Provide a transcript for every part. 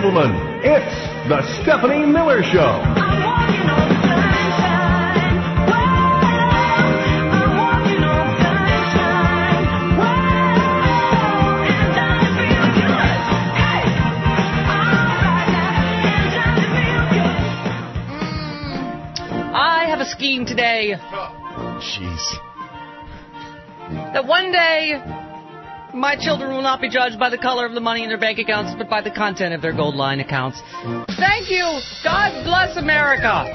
gentlemen, it's the Stephanie Miller Show. I have a scheme today. Jeez. That one day, my children will not be judged by the color of the money in their bank accounts, but by the content of their Gold Line accounts. Thank you. God bless America.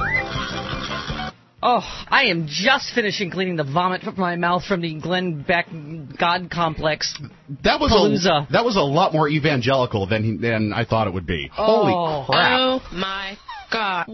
Oh, I am just finishing cleaning the vomit from my mouth from the Glenn Beck God Complex. That was a lot more evangelical than I thought it would be. Holy crap. Oh, my God.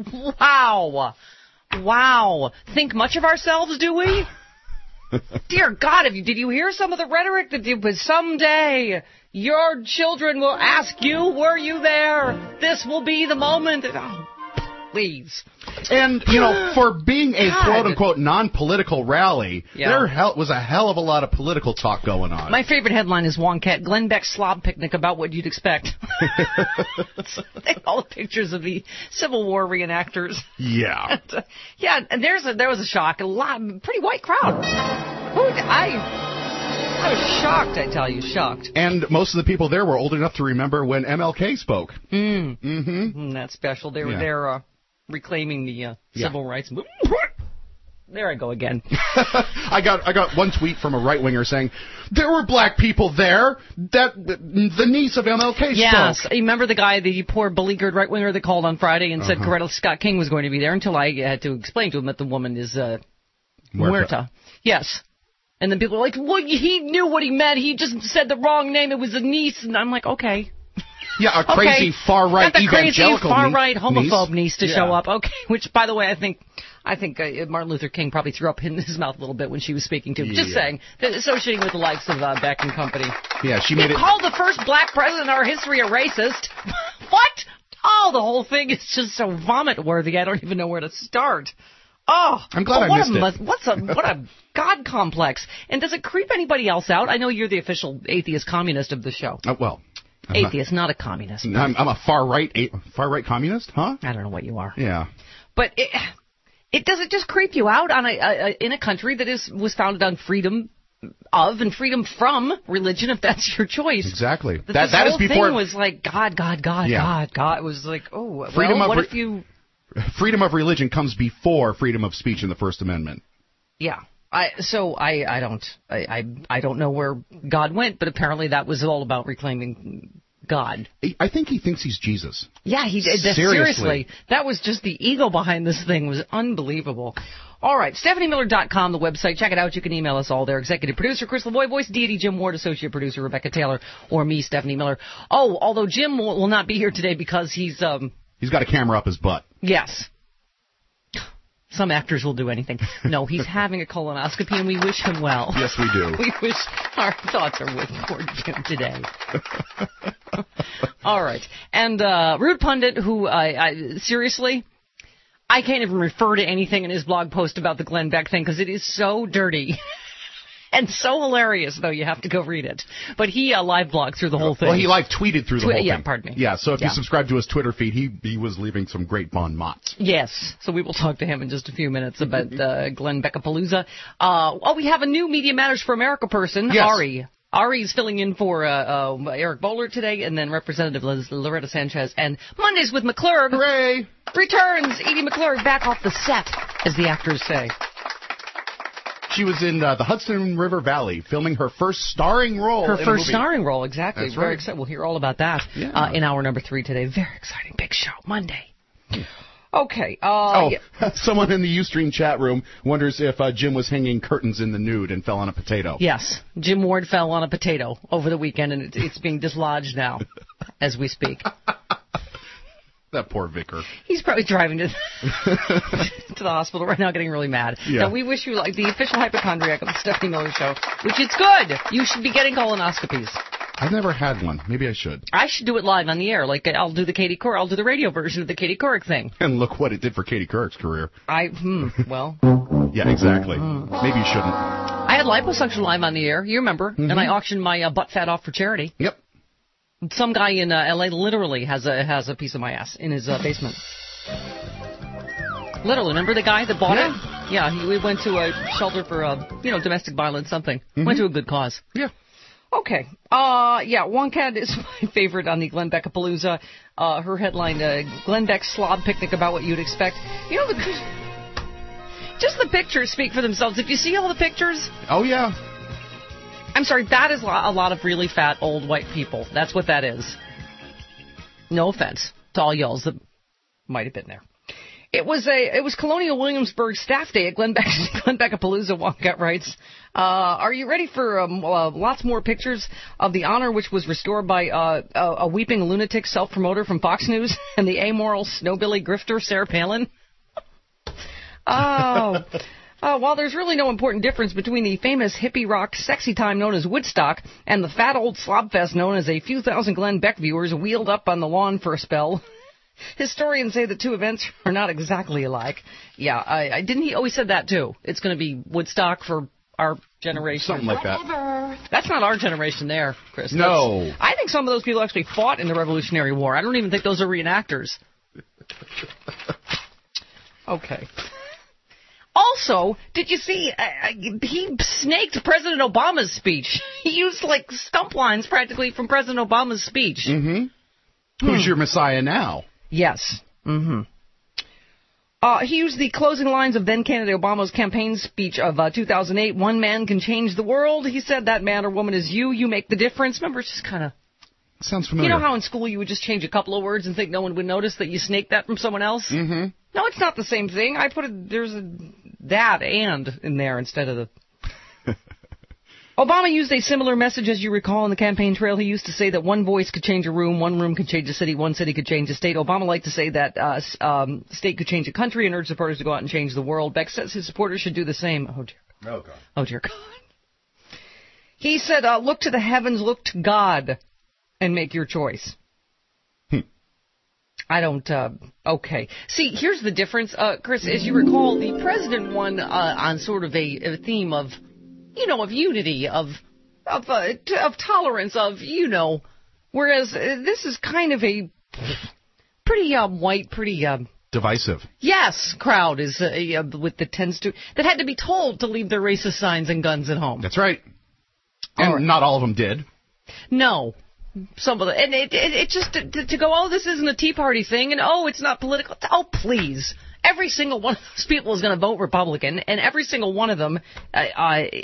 Wow. Think much of ourselves, do we? Dear God, did you hear some of the rhetoric that it was someday your children will ask you, were you there? This will be the moment. Oh, please. And, for being a quote-unquote non-political rally, there was a hell of a lot of political talk going on. My favorite headline is Wonkat, Glenn Beck slob picnic about what you'd expect. All the pictures of the Civil War reenactors. Yeah. And there was a shock. Pretty white crowd. I was shocked, I tell you, shocked. And most of the people there were old enough to remember when MLK spoke. That's special. They were there reclaiming the civil rights movement. There I go again. I got one tweet from a right-winger saying, there were black people there. The niece of MLK spoke. Yes. You remember the poor beleaguered right-winger that called on Friday and said Coretta Scott King was going to be there until I had to explain to him that the woman is Muerta. Yes. And then people were like, well, he knew what he meant. He just said the wrong name. It was a niece. And I'm like, okay. Yeah, a crazy far-right evangelical far-right homophobe niece to show up. Okay, which, by the way, I think Martin Luther King probably threw up in his mouth a little bit when she was speaking to him. Just saying, associating with the likes of Beck and company. Yeah, she called the first black president in our history a racist. What? Oh, the whole thing is just so vomit-worthy. I don't even know where to start. Oh, I'm glad I missed it. What a God complex. And does it creep anybody else out? I know you're the official atheist communist of the show. Atheist, not a communist. I'm a far-right communist, huh? I don't know what you are. Yeah. But does it just creep you out on in a country that was founded on freedom of and freedom from religion, if that's your choice? Exactly. That is before thing was like God. It was like, freedom of religion comes before freedom of speech in the First Amendment. Yeah. I don't know where God went, but apparently that was all about reclaiming God. I think he thinks he's Jesus. Yeah, he did. Seriously. That was just the ego behind this thing was unbelievable. All right, StephanieMiller.com, the website. Check it out. You can email us all there. Executive producer Chris Lavoie, voice deity Jim Ward, associate producer Rebecca Taylor, or me, Stephanie Miller. Oh, although Jim will not be here today because he's got a camera up his butt. Yes. Some actors will do anything. No, he's having a colonoscopy, and we wish him well. Yes, we do. We wish our thoughts are with poor Jim today. All right. And Rude Pundit, who, seriously, I can't even refer to anything in his blog post about the Glenn Beck thing because it is so dirty. And so hilarious, though, you have to go read it. But he live blogged through the whole thing. Well, he live tweeted through the whole thing. Yeah, pardon me. Yeah, so if you subscribe to his Twitter feed, he was leaving some great bon mots. Yes, so we will talk to him in just a few minutes about Glenn Beckapalooza. We have a new Media Matters for America person, yes. Ari. Ari's filling in for Eric Bowler today, and then Representative Loretta Sanchez. And Mondays with McClurg. Hooray! Returns Edie McClurg back off the set, as the actors say. She was in the Hudson River Valley filming her first starring role. Her first starring role, exactly. That's very right. excited. We'll hear all about that in hour number 3 today. Very exciting. Big show. Monday. Okay. Someone in the Ustream chat room wonders if Jim was hanging curtains in the nude and fell on a potato. Yes. Jim Ward fell on a potato over the weekend, and it's being dislodged now as we speak. That poor vicar. He's probably driving to the hospital right now getting really mad. Yeah. Now, we wish you like the official hypochondriac of the Stephanie Miller Show, which is good. You should be getting colonoscopies. I've never had one. Maybe I should. I should do it live on the air. Like, I'll do the radio version of the Katie Couric thing. And look what it did for Katie Couric's career. Well. Yeah, exactly. Maybe you shouldn't. I had liposuction live on the air. You remember. Mm-hmm. And I auctioned my butt fat off for charity. Yep. Some guy in L.A. literally has a piece of my ass in his basement. Literally, remember the guy that bought it? Yeah, we went to a shelter for, domestic violence, something. Mm-hmm. Went to a good cause. Yeah. Okay. One cat is my favorite on the Glenn Beck-a-Palooza. Her headline, Glenn Beck's slob picnic about what you'd expect. Just the pictures speak for themselves. If you see all the pictures... Oh, yeah. I'm sorry, that is a lot of really fat old white people. That's what that is. No offense to all y'alls that might have been there. It was Colonial Williamsburg staff day at Glenn Beck-a-Palooza. Wonkat writes, are you ready for lots more pictures of the honor which was restored by a weeping lunatic self-promoter from Fox News and the amoral snowbilly grifter Sarah Palin? While there's really no important difference between the famous hippie rock sexy time known as Woodstock and the fat old slobfest known as a few thousand Glenn Beck viewers wheeled up on the lawn for a spell, historians say the two events are not exactly alike. Yeah, didn't he always said that too? It's going to be Woodstock for our generation. Something like that. That's not our generation there, Chris. No. I think some of those people actually fought in the Revolutionary War. I don't even think those are reenactors. Okay. Also, did you see, he snaked President Obama's speech. He used, stump lines practically from President Obama's speech. Mm-hmm. Who's your messiah now? Yes. Mm-hmm. He used the closing lines of then-candidate Obama's campaign speech of 2008, "One man can change the world." He said, "That man or woman is you. You make the difference." Remember, it's just kind of... Sounds familiar. You know how in school you would just change a couple of words and think no one would notice that you snaked that from someone else? Mm-hmm. No, it's not the same thing. I put there's a that and in there instead of the... Obama used a similar message, as you recall, on the campaign trail. He used to say that one voice could change a room, one room could change a city, one city could change a state. Obama liked to say that state could change a country and urge supporters to go out and change the world. Beck says his supporters should do the same. Oh, dear God. Oh, God. Oh, dear God. He said, look to the heavens, look to God, and make your choice. I don't, okay. See, here's the difference, Chris. As you recall, the president won on sort of a theme of, of unity, of tolerance, whereas this is kind of a pretty white, pretty divisive. Yes, crowd is with the that had to be told to leave their racist signs and guns at home. That's right. And not all of them did. No. Some of them. And it just, to go, oh, this isn't a Tea Party thing, and oh, it's not political. Oh, please. Every single one of those people is going to vote Republican, and every single one of them... and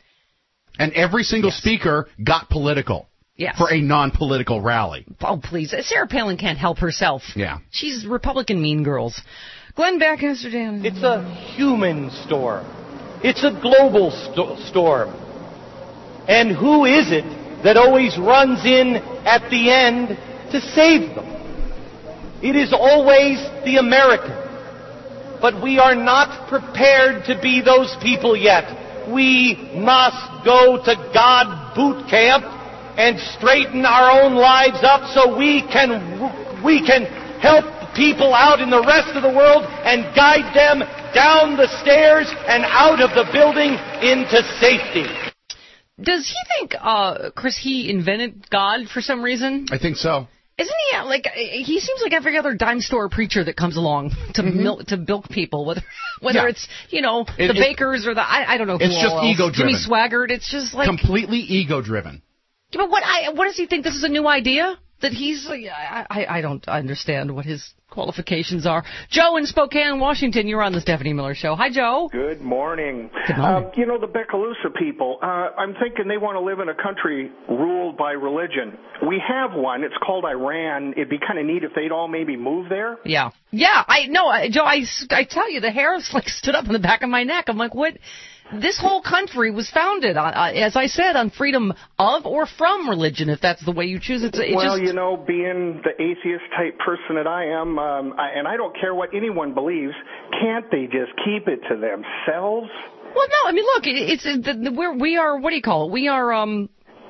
every single speaker got political. Yes. For a non-political rally. Oh, please. Sarah Palin can't help herself. Yeah. She's Republican mean girls. Glenn Beck, Amsterdam. It's a human storm. It's a global storm. And who is it that always runs in at the end to save them? It is always the American. But we are not prepared to be those people yet. We must go to God boot camp and straighten our own lives up so we can help people out in the rest of the world and guide them down the stairs and out of the building into safety. Does he think, Chris, he invented God for some reason? I think so. Isn't he, he seems like every other dime store preacher that comes along to bilk people, whether it's, the bakers or I don't know who it's just ego-driven. Jimmy Swaggart, it's just like... Completely ego-driven. But what does he think? This is a new idea? That he's... I don't understand what his qualifications are. Joe in Spokane, Washington, you're on the Stephanie Miller Show. Hi, Joe. Good morning. Good morning. The Beccaloosa people, I'm thinking they want to live in a country ruled by religion. We have one. It's called Iran. It'd be kind of neat if they'd all maybe move there. Yeah. Yeah, I know. Joe, I tell you, the hair stood up in the back of my neck. I'm like, what? This whole country was founded on, as I said, on freedom of or from religion, if that's the way you choose it. Being the atheist-type person that I am, and I don't care what anyone believes, can't they just keep it to themselves? Well, no, I mean, look, we are, what do you call it? We are,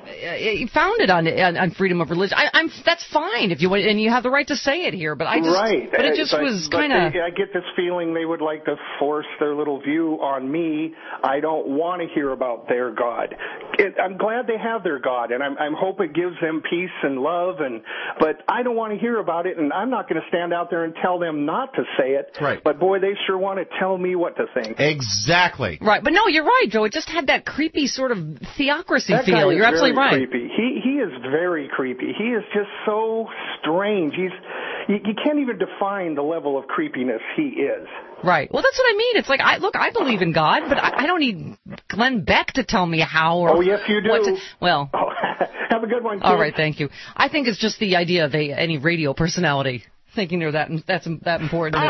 founded on freedom of religion. That's fine if you want, and you have the right to say it here. But but it just was kind of. I get this feeling they would like to force their little view on me. I don't want to hear about their God. I'm glad they have their God, and I'm hope it gives them peace and love. But I don't want to hear about it, and I'm not going to stand out there and tell them not to say it. Right. But boy, they sure want to tell me what to think. Exactly. Right. But no, you're right, Joe. It just had that creepy sort of theocracy that feel. You're absolutely right. Creepy. He is very creepy. He is just so strange. You can't even define the level of creepiness he is. Right. Well, that's what I mean. It's like, I believe in God, but I don't need Glenn Beck to tell me how or... Oh, yes, you do. Well... Oh, have a good one, kid. All right, thank you. I think it's just the idea of any radio personality thinking they're that's that important.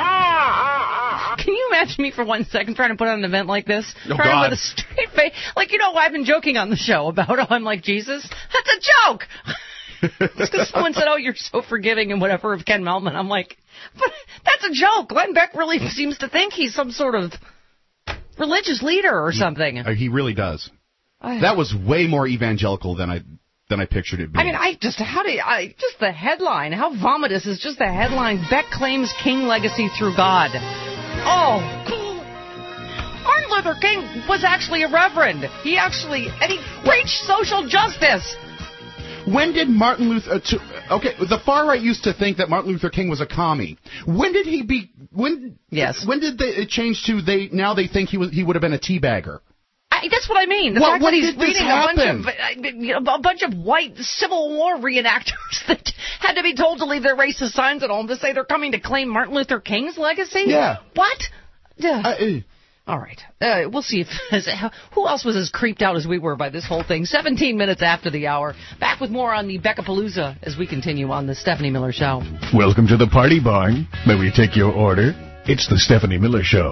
Can you imagine me for 1 second trying to put on an event like this? Oh, trying God. with a straight face. Like, I've been joking on the show about how I'm like Jesus. That's a joke! It's because someone said, oh, you're so forgiving and whatever of Ken Melman. I'm like, but that's a joke. Glenn Beck really seems to think he's some sort of religious leader or something. He really does. That was way more evangelical than I pictured it being. I mean, just the headline, how vomitous is just the headline, Beck claims King legacy through God. Oh, Martin Luther King was actually a reverend. He preached social justice. When did Martin Luther... the far right used to think that Martin Luther King was a commie. When did he be... Yes. When did it change to now they think he would have been a teabagger? That's what I mean. The fact that he's reading a bunch of white Civil War reenactors that had to be told to leave their racist signs at home to say they're coming to claim Martin Luther King's legacy? Yeah. What? All right. We'll see who else was as creeped out as we were by this whole thing. 17 minutes after the hour. Back with more on the Beckapalooza as we continue on the Stephanie Miller Show. Welcome to the party barn. May we take your order? It's the Stephanie Miller Show.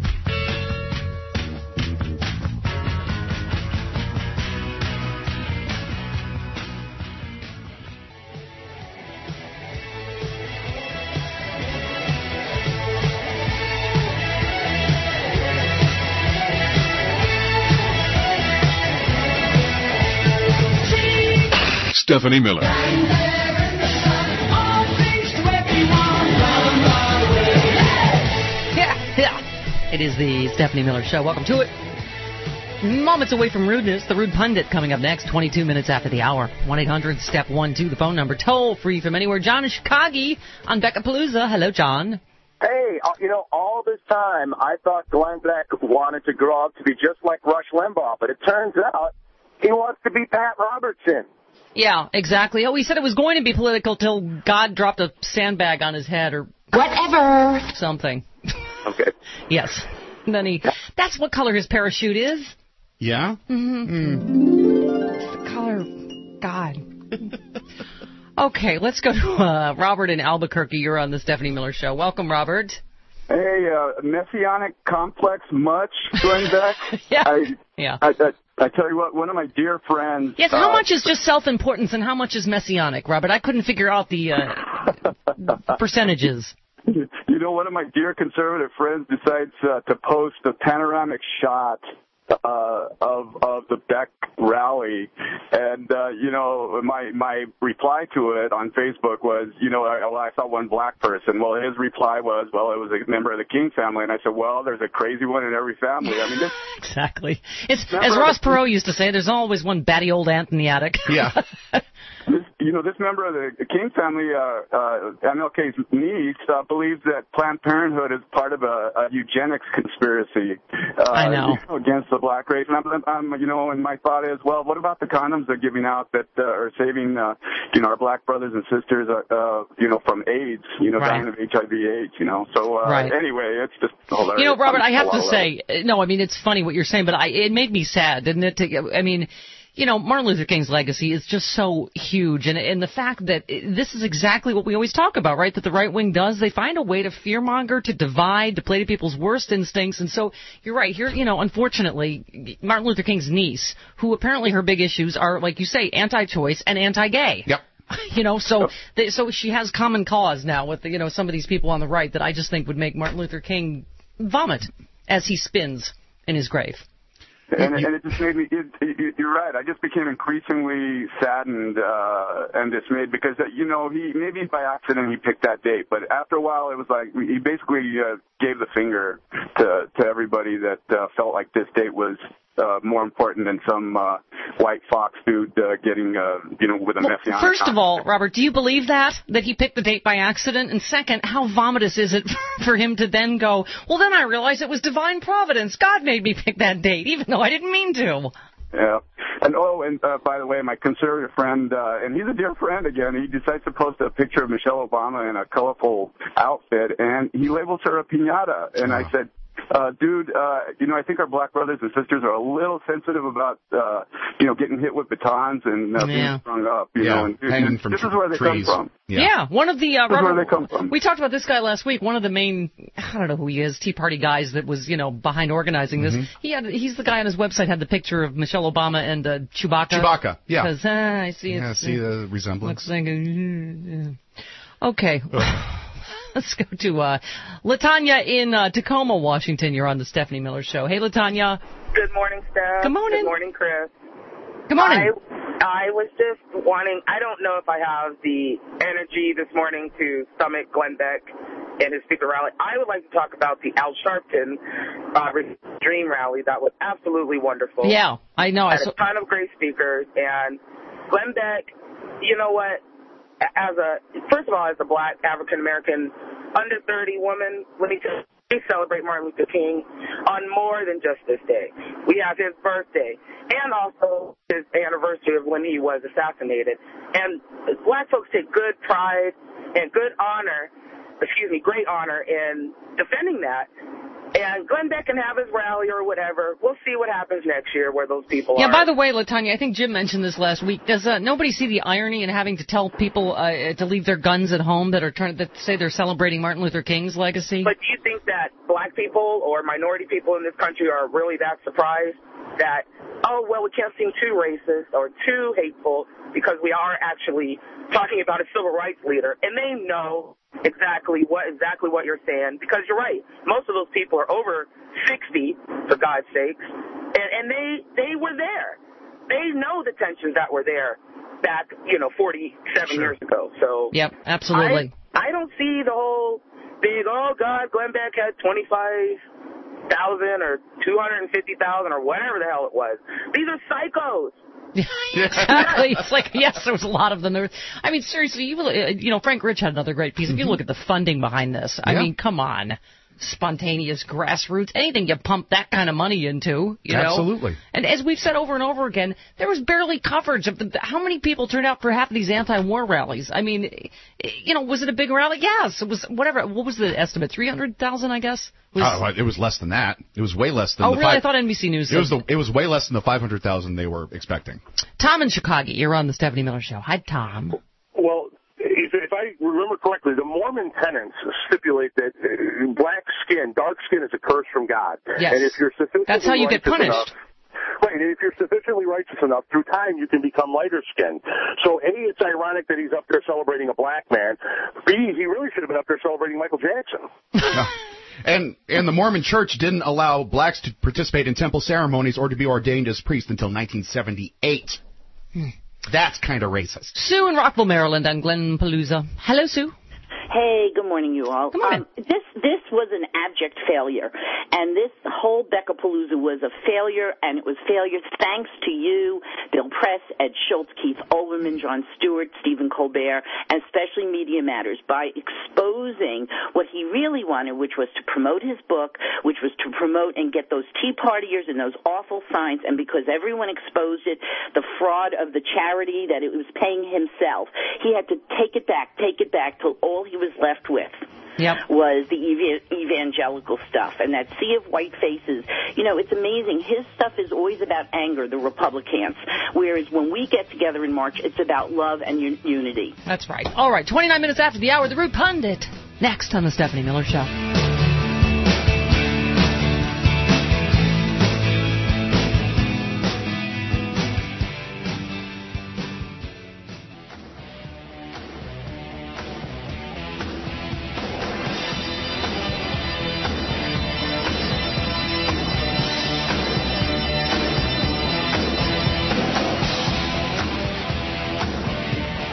Stephanie Miller. It is the Stephanie Miller Show. Welcome to it. Moments away from rudeness, the Rude Pundit coming up next, 22 minutes after the hour. 1-800-STEP-1-2, the phone number. Toll free from anywhere. John in Chicago on Beckapalooza. Hello, John. Hey, all this time I thought Glenn Beck wanted to grow up to be just like Rush Limbaugh, but it turns out he wants to be Pat Robertson. Yeah, exactly. Oh, he said it was going to be political till God dropped a sandbag on his head or whatever. Something. Okay. Yes. And then that's what color his parachute is. Yeah? It's the color, God. Okay, let's go to Robert in Albuquerque. You're on the Stephanie Miller Show. Welcome, Robert. Hey, messianic complex much, Glenn Beck? Yeah. I tell you what, one of my dear friends... Yes, how much is just self-importance and how much is messianic, Robert? I couldn't figure out the percentages. One of my dear conservative friends decides to post a panoramic shot of the Beck rally, and my reply to it on Facebook was, I saw one black person. Well, his reply was, it was a member of the King family, and I said, well, there's a crazy one in every family. I mean, exactly. It's as Ross Perot used to say, there's always one batty old ant in the attic. Yeah. This member of the King family, MLK's niece, believes that Planned Parenthood is part of a eugenics conspiracy. I know. Against the black race. And and my thought is, well, what about the condoms they're giving out that are saving, our black brothers and sisters, from AIDS, dying of HIV/AIDS, So, anyway, it's just hilarious. Robert, I have to say, it's funny what you're saying, but it made me sad, didn't it? Martin Luther King's legacy is just so huge, and the fact that this is exactly what we always talk about, right? That the right wing does. They find a way to fearmonger, to divide, to play to people's worst instincts, and so you're right. Here, unfortunately, Martin Luther King's niece, who apparently her big issues are, like you say, anti-choice and anti-gay. Yep. So she has common cause now with some of these people on the right that I just think would make Martin Luther King vomit as he spins in his grave. And it just made me, you're right, I just became increasingly saddened and dismayed because, maybe by accident he picked that date, but after a while it was like he basically gave the finger to everybody that felt like this date was more important than some white fox dude getting, with a messianic. First of all, Robert, do you believe that he picked the date by accident? And second, how vomitous is it for him to then go, well, then I realized it was divine providence. God made me pick that date, even though I didn't mean to. Yeah. And by the way, my conservative friend, and he's a dear friend again, he decides to post a picture of Michelle Obama in a colorful outfit, and he labels her a piñata. And I said, dude, I think our black brothers and sisters are a little sensitive about, getting hit with batons and being strung up, and hanging from this is where they trees. come from. Yeah, one of the, where they come from. We talked about this guy last week, one of the main, I don't know who he is, Tea Party guys that was, behind organizing this. He's the guy on his website had the picture of Michelle Obama and Chewbacca. Chewbacca, yeah. Because, I see it. Yeah, see the resemblance. Looks like okay. Let's go to LaTanya in Tacoma, Washington. You're on the Stephanie Miller Show. Hey, LaTanya. Good morning, Steph. Good morning. Good morning, Chris. Good morning. I was just wanting, I don't know if I have the energy this morning to stomach Glenn Beck and his speaker rally. I would like to talk about the Al Sharpton Dream Rally. That was absolutely wonderful. Yeah, I know. Had a ton of great speakers. And Glenn Beck, you know what? First of all, as a black African-American under 30 woman, let me tell you, we celebrate Martin Luther King on more than just this day. We have his birthday and also his anniversary of when he was assassinated. And black folks take good pride and great honor in defending that. And Glenn Beck can have his rally or whatever. We'll see what happens next year where those people are. Yeah, by the way, LaTanya, I think Jim mentioned this last week. Does nobody see the irony in having to tell people to leave their guns at home that say they're celebrating Martin Luther King's legacy? But do you think that black people or minority people in this country are really that surprised that, we can't seem too racist or too hateful because we are actually talking about a civil rights leader, and they know exactly what you're saying, because you're right. Most of those people are over 60, for God's sakes, and they were there. They know the tensions that were there back, 47 years ago. So yep, absolutely. I don't see the whole big, oh God, Glenn Beck had 25,000 or 250,000 or whatever the hell it was. These are psychos. Exactly. It's like, yes, there was a lot of them. I mean, seriously, Frank Rich had another great piece. If you look at the funding behind this, I mean, come on. Spontaneous grassroots, anything you pump that kind of money into, Absolutely. And as we've said over and over again, there was barely coverage of how many people turned out for half of these anti-war rallies. I mean, was it a big rally? Yes, it was. Whatever. What was the estimate? 300,000, I guess. It was less than that. It was way less than. Oh, really? I thought NBC News said it was way less than the 500,000 they were expecting. Tom in Chicago, you're on the Stephanie Miller Show. Hi, Tom. Well, if I remember correctly, the Mormon tenets stipulate that dark skin is a curse from God. Yes. And if you're sufficiently that's how you get punished. Enough, right, and if you're sufficiently righteous enough, through time you can become lighter skinned. So A, it's ironic that he's up there celebrating a black man. B, he really should have been up there celebrating Michael Jackson. And the Mormon Church didn't allow blacks to participate in temple ceremonies or to be ordained as priests until 1978. That's kind of racist. Sue in Rockville, Maryland, on Glen Palooza. Hello, Sue. Hey, good morning, you all. Good morning. This was an abject failure, and this whole Beckapalooza was a failure, and it was failure thanks to you, Bill Press, Ed Schultz, Keith Olbermann, Jon Stewart, Stephen Colbert, and especially Media Matters, by exposing what he really wanted, which was to promote his book, which was to promote and get those Tea Partiers and those awful signs, and because everyone exposed it, the fraud of the charity that it was paying himself, he had to take it back till all he was left with was the evangelical stuff and that sea of white faces. It's amazing. His stuff is always about anger, the Republicans, whereas when we get together in March, it's about love and unity. That's right. All right, 29 minutes after the hour, The Root Pundit, next on the Stephanie Miller Show.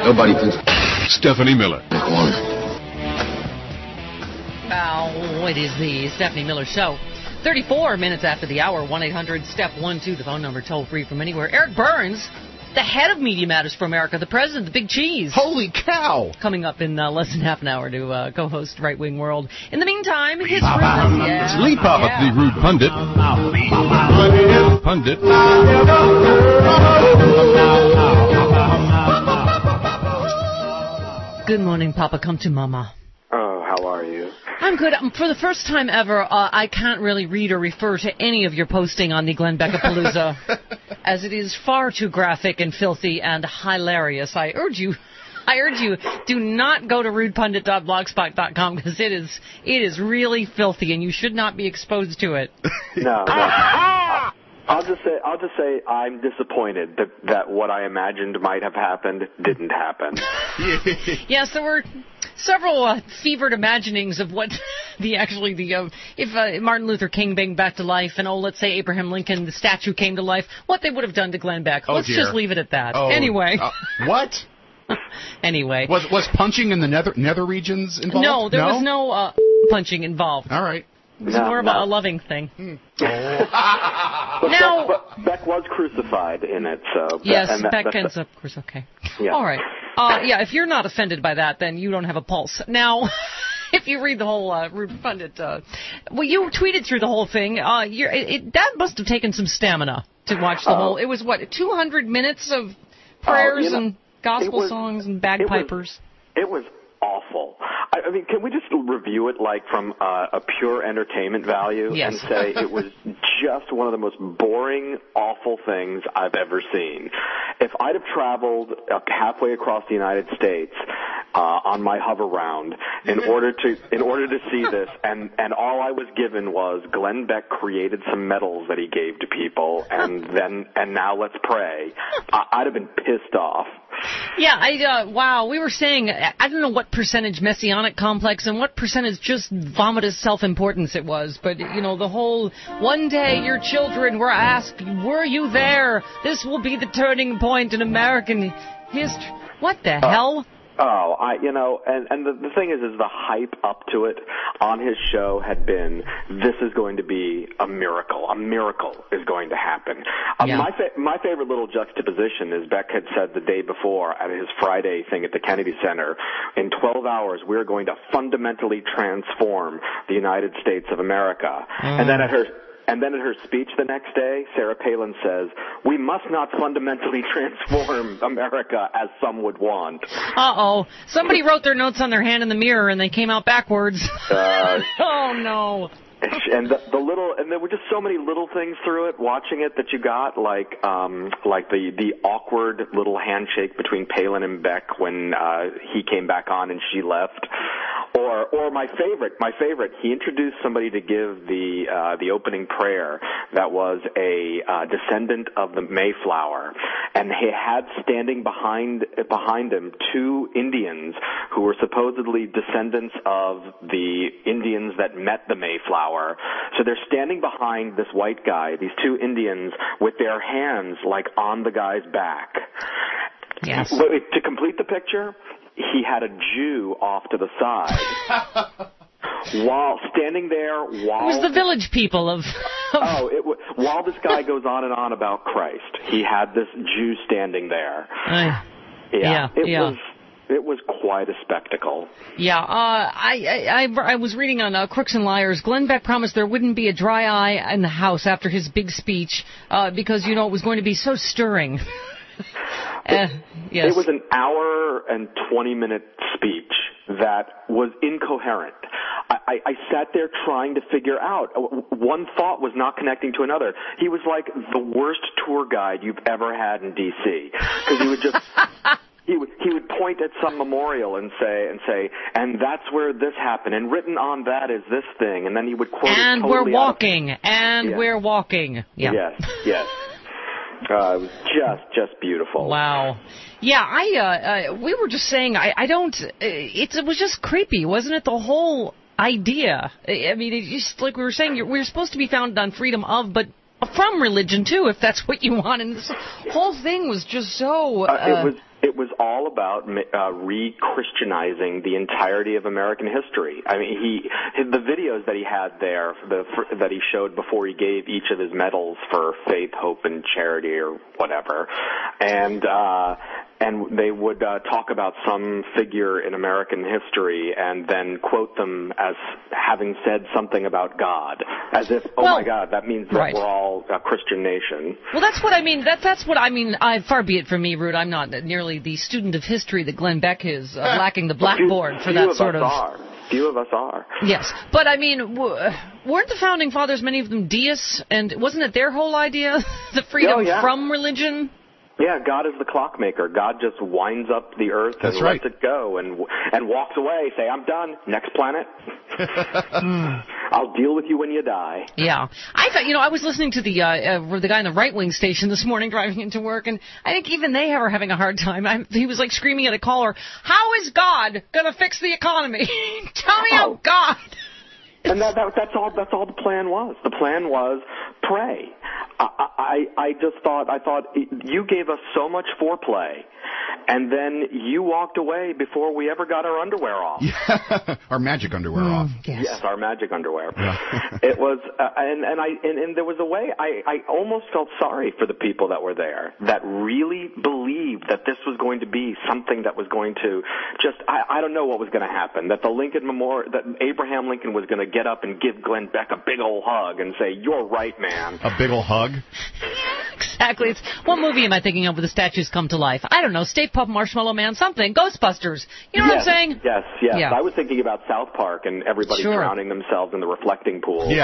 Nobody can. Stephanie Miller. Wow, it is the Stephanie Miller Show. 34 minutes after the hour, 1-800-STEP-12, the phone number, toll free from anywhere. Eric Burns, the head of Media Matters for America, the president, the big cheese. Holy cow! Coming up in less than half an hour to co-host Right Wing World. In the meantime, his It's Lee Papa, the rude pundit. Good morning, Papa. Come to Mama. Oh, how are you? I'm good. For the first time ever, I can't really read or refer to any of your posting on the Glenn Beckapalooza, as it is far too graphic and filthy and hilarious. I urge you, do not go to rudepundit.blogspot.com because it is really filthy and you should not be exposed to it. No. I'll just say I'm disappointed that what I imagined might have happened didn't happen. Yes, there were several fevered imaginings of what if Martin Luther King came back to life and let's say Abraham Lincoln, the statue came to life, what they would have done to Glenn Beck. Let's just leave it at that. Anyway. What? Anyway. Was punching in the nether regions involved? No, there was no punching involved. All right. It was more of a loving thing. Now, Beck was crucified in it, so... Yes, Beck ends up crucified. Okay. Yeah. All right. If you're not offended by that, then you don't have a pulse. Now, if you read the whole Rude Pundit... you tweeted through the whole thing. That must have taken some stamina to watch the whole... It was, 200 minutes of prayers and gospel songs and bagpipers? It was awful. I mean, can we just review it like from a pure entertainment value and say it was just one of the most boring, awful things I've ever seen. If I'd have traveled halfway across the United States on my hover round in order to see this, and all I was given was Glenn Beck created some medals that he gave to people, and now let's pray, I'd have been pissed off. Yeah, wow, we were saying, I don't know what percentage messianic complex and what percentage just vomitous self-importance it was, but, the whole, one day your children were asked, were you there? This will be the turning point in American history. What the hell? Oh, and the thing is the hype up to it on his show had been, this is going to be a miracle. A miracle is going to happen. My favorite little juxtaposition is Beck had said the day before at his Friday thing at the Kennedy Center, in 12 hours we're going to fundamentally transform the United States of America. And then at her speech the next day, Sarah Palin says, we must not fundamentally transform America as some would want. Uh-oh. Somebody wrote their notes on their hand in the mirror and they came out backwards. Oh, no. And there were just so many little things through it, watching it, that you got, like the awkward little handshake between Palin and Beck when he came back on and she left. Or my favorite, he introduced somebody to give the opening prayer that was a descendant of the Mayflower, and he had standing behind him two Indians who were supposedly descendants of the Indians that met the Mayflower. So they're standing behind this white guy, these two Indians, with their hands like on the guy's back. Yes. To complete the picture, he had a Jew off to the side. While standing there, it was the village people of... while this guy goes on and on about Christ, he had this Jew standing there. It was quite a spectacle. Yeah, I was reading on Crooks and Liars. Glenn Beck promised there wouldn't be a dry eye in the House after his big speech because, it was going to be so stirring. Yes. It was an 1 and 20-minute speech that was incoherent. I sat there trying to figure out. One thought was not connecting to another. He was like the worst tour guide you've ever had in D.C. because he would just... He would point at some memorial and say, and that's where this happened, and written on that is this thing, and then he would quote and it totally we're walking, we're walking. Yeah. Yes. It was just beautiful. Wow. Yeah, we were just saying, it was just creepy, wasn't it? The whole idea. I mean, it just, like we were saying, we're supposed to be founded on freedom of, but from religion too, if that's what you want. And this whole thing was just so... It was all about re-Christianizing the entirety of American history. I mean, the videos that he had there, that he showed before he gave each of his medals for faith, hope, and charity, or whatever, and they would talk about some figure in American history and then quote them as having said something about God, as if, my God, that means that we're all a Christian nation. Well, that's what I mean. That's what I mean. Far be it from me, Rude. I'm not nearly the student of history that Glenn Beck is, lacking the blackboard for that sort of. Few of us are. Yes, but I mean, weren't the founding fathers, many of them deists, and wasn't it their whole idea, the freedom from religion? Yeah, God is the clockmaker. God just winds up the earth and lets it go and walks away. Say, I'm done. Next planet. I'll deal with you when you die. Yeah. I thought, I was listening to the guy on the right-wing station this morning driving into work, and I think even they are having a hard time. He was like screaming at a caller, how is God going to fix the economy? Tell me how God... And that's all the plan was. The plan was pray. I thought you gave us so much foreplay, and then you walked away before we ever got our underwear off. Yeah. Our magic underwear off. Yes, our magic underwear. Yeah. It was, and there was a way I almost felt sorry for the people that were there that really believed that this was going to be something that was going to just, I don't know what was going to happen, that the Lincoln Memorial, that Abraham Lincoln was going to get up and give Glenn Beck a big old hug and say, you're right, man. A big old hug? Exactly. What movie am I thinking of where the statues come to life? I don't know. Stay Puft Marshmallow Man, something. Ghostbusters. You know what I'm saying? Yes. Yeah. I was thinking about South Park and everybody drowning themselves in the reflecting pool. Yeah.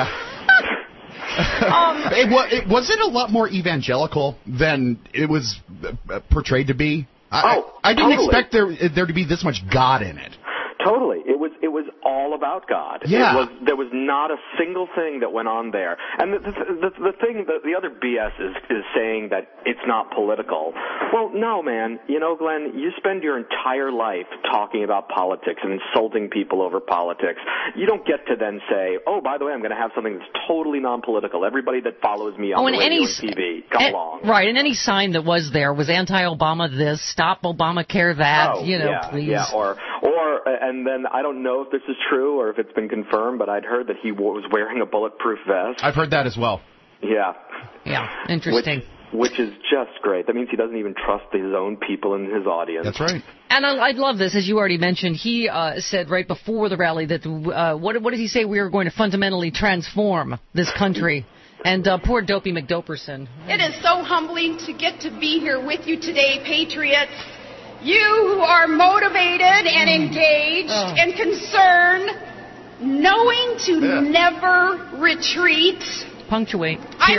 Was it a lot more evangelical than it was portrayed to be? I didn't expect there to be this much God in it. Totally. It was all about God. Yeah. There was not a single thing that went on there. And the other BS is saying that it's not political. Well, no, man. Glenn, you spend your entire life talking about politics and insulting people over politics. You don't get to then say, oh, by the way, I'm going to have something that's totally non-political. Everybody that follows me on the radio and TV, come along. Right, and any sign that was there was anti-Obama this, stop Obamacare that, please. Yeah, and then I don't know if this is true or if it's been confirmed, but I'd heard that he was wearing a bulletproof vest. I've heard that as well. Yeah. Yeah, interesting. Which is just great. That means he doesn't even trust his own people in his audience. That's right. And I love this, as you already mentioned. He said right before the rally that, what did he say? We are going to fundamentally transform this country. And poor Dopey McDoperson. It is so humbling to get to be here with you today, Patriots. You who are motivated and engaged and concerned, knowing to never retreat. Punctuate. I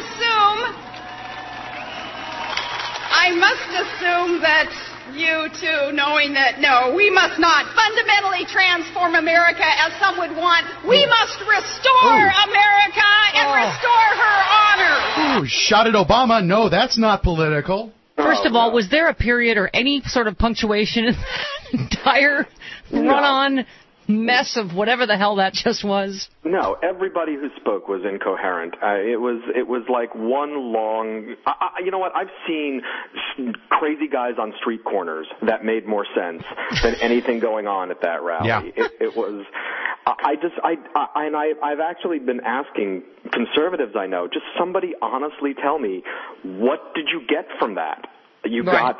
must assume that you too, knowing that we must not fundamentally transform America as some would want. We must restore America and restore her honor. Ooh, shot at Obama. No, that's not political. First of all, was there a period or any sort of punctuation in that entire run-on mess of whatever the hell that just was? No, everybody who spoke was incoherent. It was like one long. You know what? I've seen crazy guys on street corners that made more sense than anything going on at that rally. Yeah. It was. I've actually been asking conservatives I know, just somebody honestly tell me, what did you get from that? You got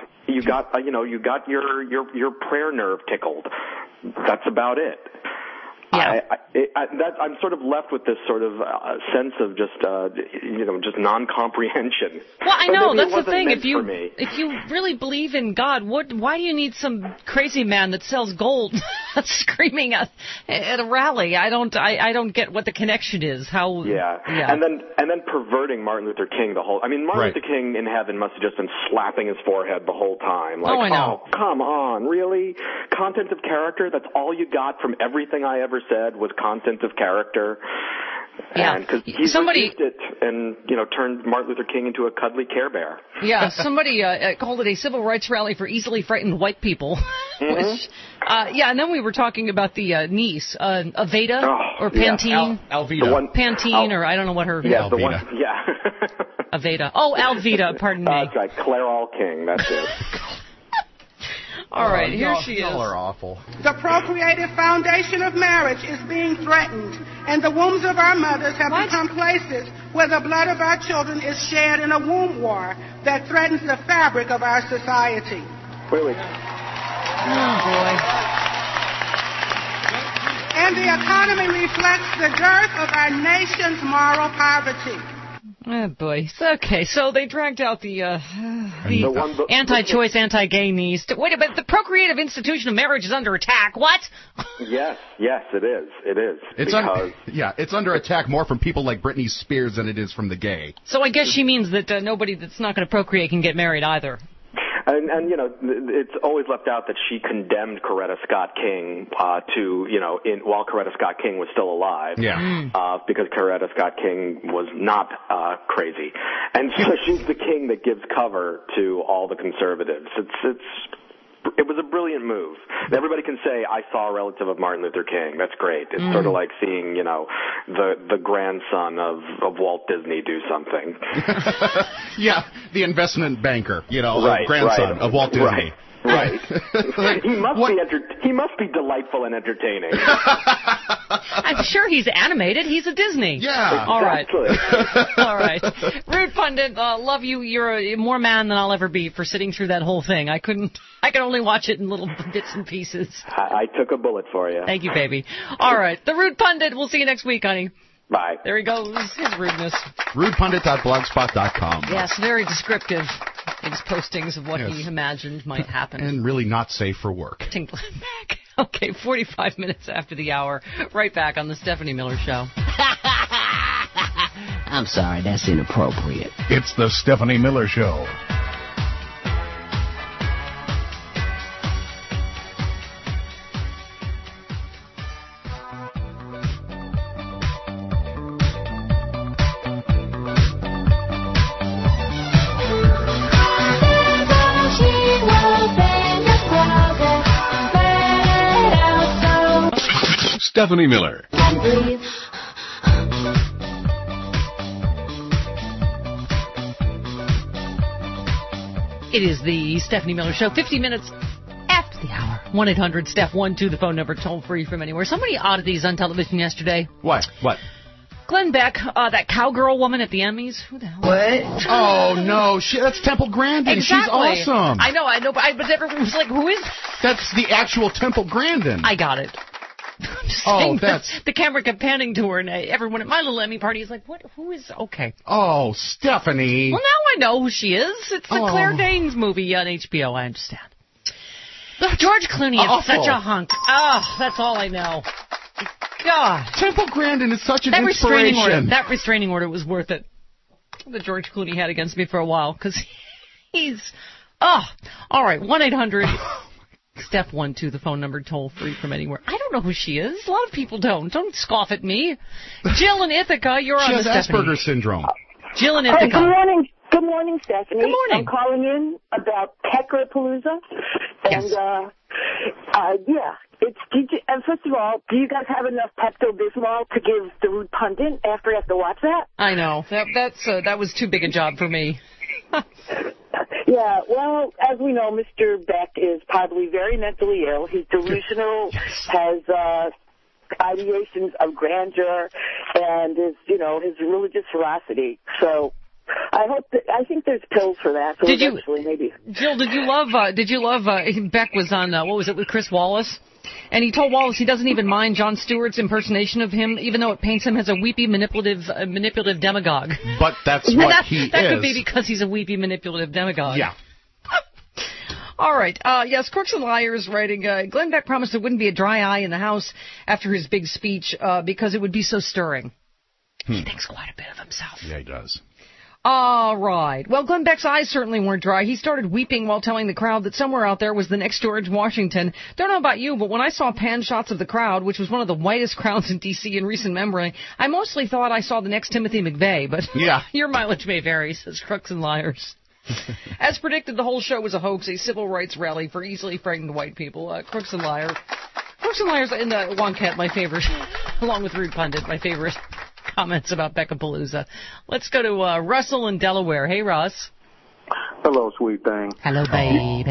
your prayer nerve tickled. That's about it. Yeah. I'm sort of left with this sort of sense of just non-comprehension. Well, I know that's the thing. If you really believe in God, why do you need some crazy man that sells gold screaming at a rally? I don't get what the connection is. How? Yeah. And then perverting Martin Luther King Martin Luther King in heaven must have just been slapping his forehead the whole time. Like, I know. Oh, come on, really? Content of character? That's all you got from everything I ever said was content of character. Yeah, because he's reduced it and turned Martin Luther King into a cuddly Care Bear. Yeah, somebody called it a civil rights rally for easily frightened white people. Which, and then we were talking about the niece, Aveda or Pantene. Alveda. Pantene, or I don't know what her. Yeah, the one. Aveda. Oh, Alveda. Pardon me. That's right, Claire All King. That's it. All right, here she is. Y'all are awful. The procreative foundation of marriage is being threatened, and the wombs of our mothers have become places where the blood of our children is shed in a womb war that threatens the fabric of our society. Wait. Oh, boy. And the economy reflects the dearth of our nation's moral poverty. Oh, boy. Okay, so they dragged out the anti-choice, anti-gay knees. Wait a minute, the procreative institution of marriage is under attack. What? Yes, it is. It is. It's under attack more from people like Britney Spears than it is from the gay. So I guess she means that nobody that's not going to procreate can get married either. And you know, it's always left out that she condemned Coretta Scott King while Coretta Scott King was still alive. Yeah. Because Coretta Scott King was not crazy, and so she's the king that gives cover to all the conservatives. It was a brilliant move. Everybody can say, I saw a relative of Martin Luther King. That's great. It's sort of like seeing, the grandson of Walt Disney do something. Yeah, the investment banker, right, grandson of Walt Disney. Right. He must be delightful and entertaining. I'm sure he's animated. He's a Disney. Yeah. All right. Exactly. All right. Rude Pundit, love you. You're more man than I'll ever be for sitting through that whole thing. I could only watch it in little bits and pieces. I took a bullet for you. Thank you, baby. All right. The Rude Pundit. We'll see you next week, honey. Bye. There he goes. His rudeness. Rudepundit.blogspot.com. Yes, very descriptive. His postings of what he imagined might happen. And really not safe for work. Tinkling back. Okay, 45 minutes after the hour. Right back on the Stephanie Miller Show. I'm sorry, that's inappropriate. It's the Stephanie Miller Show. Stephanie Miller. It is the Stephanie Miller Show, 50 minutes after the hour. 1-800-STEPH-12, the phone number, toll free from anywhere. So many oddities on television yesterday. What? Glenn Beck, that cowgirl woman at the Emmys. Who the hell? What? Oh, no. That's Temple Grandin. Exactly. She's awesome. I know, but everyone was like, who is that? That's the actual Temple Grandin. I got it. The camera kept panning to her, and everyone at my little Emmy party is like, "What? Who is?" Okay. Oh, Stephanie. Well, now I know who she is. It's the Claire Danes movie on HBO. I understand. George Clooney is such a hunk. Oh, that's all I know. God. Temple Grandin is such an inspiration. That restraining order was worth it. That George Clooney had against me for a while because he's. Oh, all right. 1-800. Steph-12, the phone number, toll free from anywhere. I don't know who she is. A lot of people don't. Don't scoff at me. Jill in Ithaca, you're on the Stephanie. She has Asperger's syndrome. Jill in Ithaca. Good morning. Good morning, Stephanie. Good morning. I'm calling in about Techrapalooza. Yes. And first of all, do you guys have enough Pepto-Bismol to give the Rude Pundit after I have to watch that? I know. That was too big a job for me. Yeah, well, as we know, Mr. Beck is probably very mentally ill. He's delusional, has ideations of grandeur, and his religious ferocity. So I think there's pills for that. So maybe. Jill, did you love Beck was on, what was it, with Chris Wallace? And he told Wallace he doesn't even mind Jon Stewart's impersonation of him, even though it paints him as a weepy, manipulative demagogue. But that's what he is. That could be because he's a weepy, manipulative demagogue. Yeah. All right. Yes, Crooks and Liars writing, Glenn Beck promised there wouldn't be a dry eye in the House after his big speech because it would be so stirring. He thinks quite a bit of himself. Yeah, he does. All right. Well, Glenn Beck's eyes certainly weren't dry. He started weeping while telling the crowd that somewhere out there was the next George Washington. Don't know about you, but when I saw pan shots of the crowd, which was one of the whitest crowds in D.C. in recent memory, I mostly thought I saw the next Timothy McVeigh, but your mileage may vary, says Crooks and Liars. As predicted, the whole show was a hoax, a civil rights rally for easily frightened white people. Crooks and Liars in the Wonket, my favorite, along with Rude Pundit, my favorite comments about Beckapalooza. Let's go to Russell in Delaware. Hey, Russ. Hello, sweet thing. Hello, baby.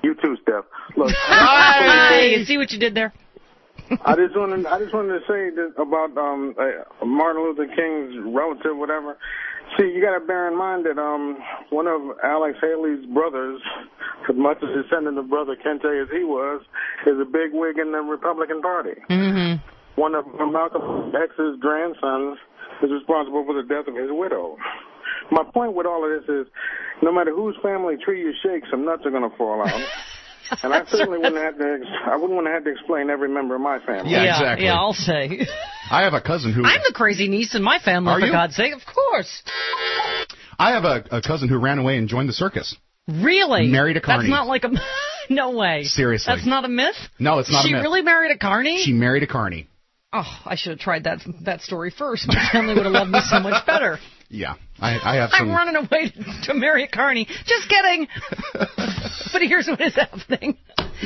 You too, Steph. Look, You see what you did there? I just wanted to say that about Martin Luther King's relative, whatever. See, you got to bear in mind that one of Alex Haley's brothers, as much a descendant of Brother Kente as he was, is a big wig in the Republican Party. Mm-hmm. One of Malcolm X's grandsons is responsible for the death of his widow. My point with all of this is, no matter whose family tree you shake, some nuts are going to fall out. And I certainly wouldn't have to explain every member of my family. Yeah, exactly. Yeah, I'll say. I have a cousin who... I'm the crazy niece in my family, Are for you? God's sake. Of course. I have a cousin who ran away and joined the circus. Really? Married a carny. That's not like a... No way. Seriously. That's not a myth? No, it's not a myth. She really married a carny? She married a carny. Oh, I should have tried that story first. My family would have loved me so much better. Yeah, I have some... I'm running away to marry a carny. Just kidding. But here's what is happening.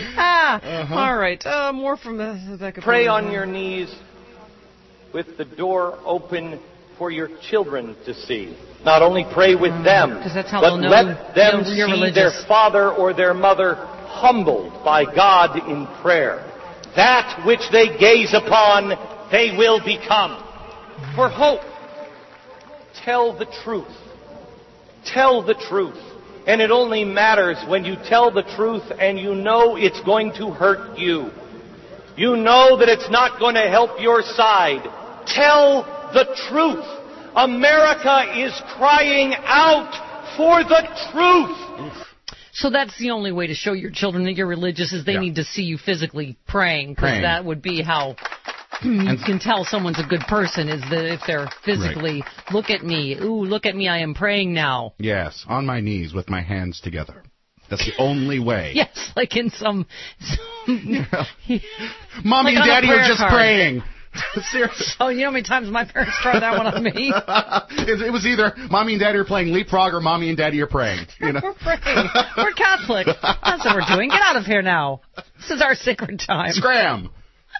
All right. More from Becca. Pray on your knees with the door open for your children to see. Not only pray with them, that's how but they'll know let them you're see religious. their father or their mother humbled by God in prayer. That which they gaze upon, they will become. For hope, tell the truth. Tell the truth. And it only matters when you tell the truth and you know it's going to hurt you. You know that it's not going to help your side. Tell the truth. America is crying out for the truth. So that's the only way to show your children that you're religious is they need to see you physically praying, because that would be how you can tell someone's a good person, is that if they're physically, look at me, ooh, look at me, I am praying now. Yes, on my knees with my hands together. That's the only way. Yes, like in some Mommy like and on a Daddy are prayer just card. praying. Seriously. Oh, you know how many times my parents tried that one on me? It was either Mommy and Daddy are playing leapfrog or Mommy and Daddy are praying. You know? We're praying. We're Catholic. That's what we're doing. Get out of here now. This is our sacred time. Scram.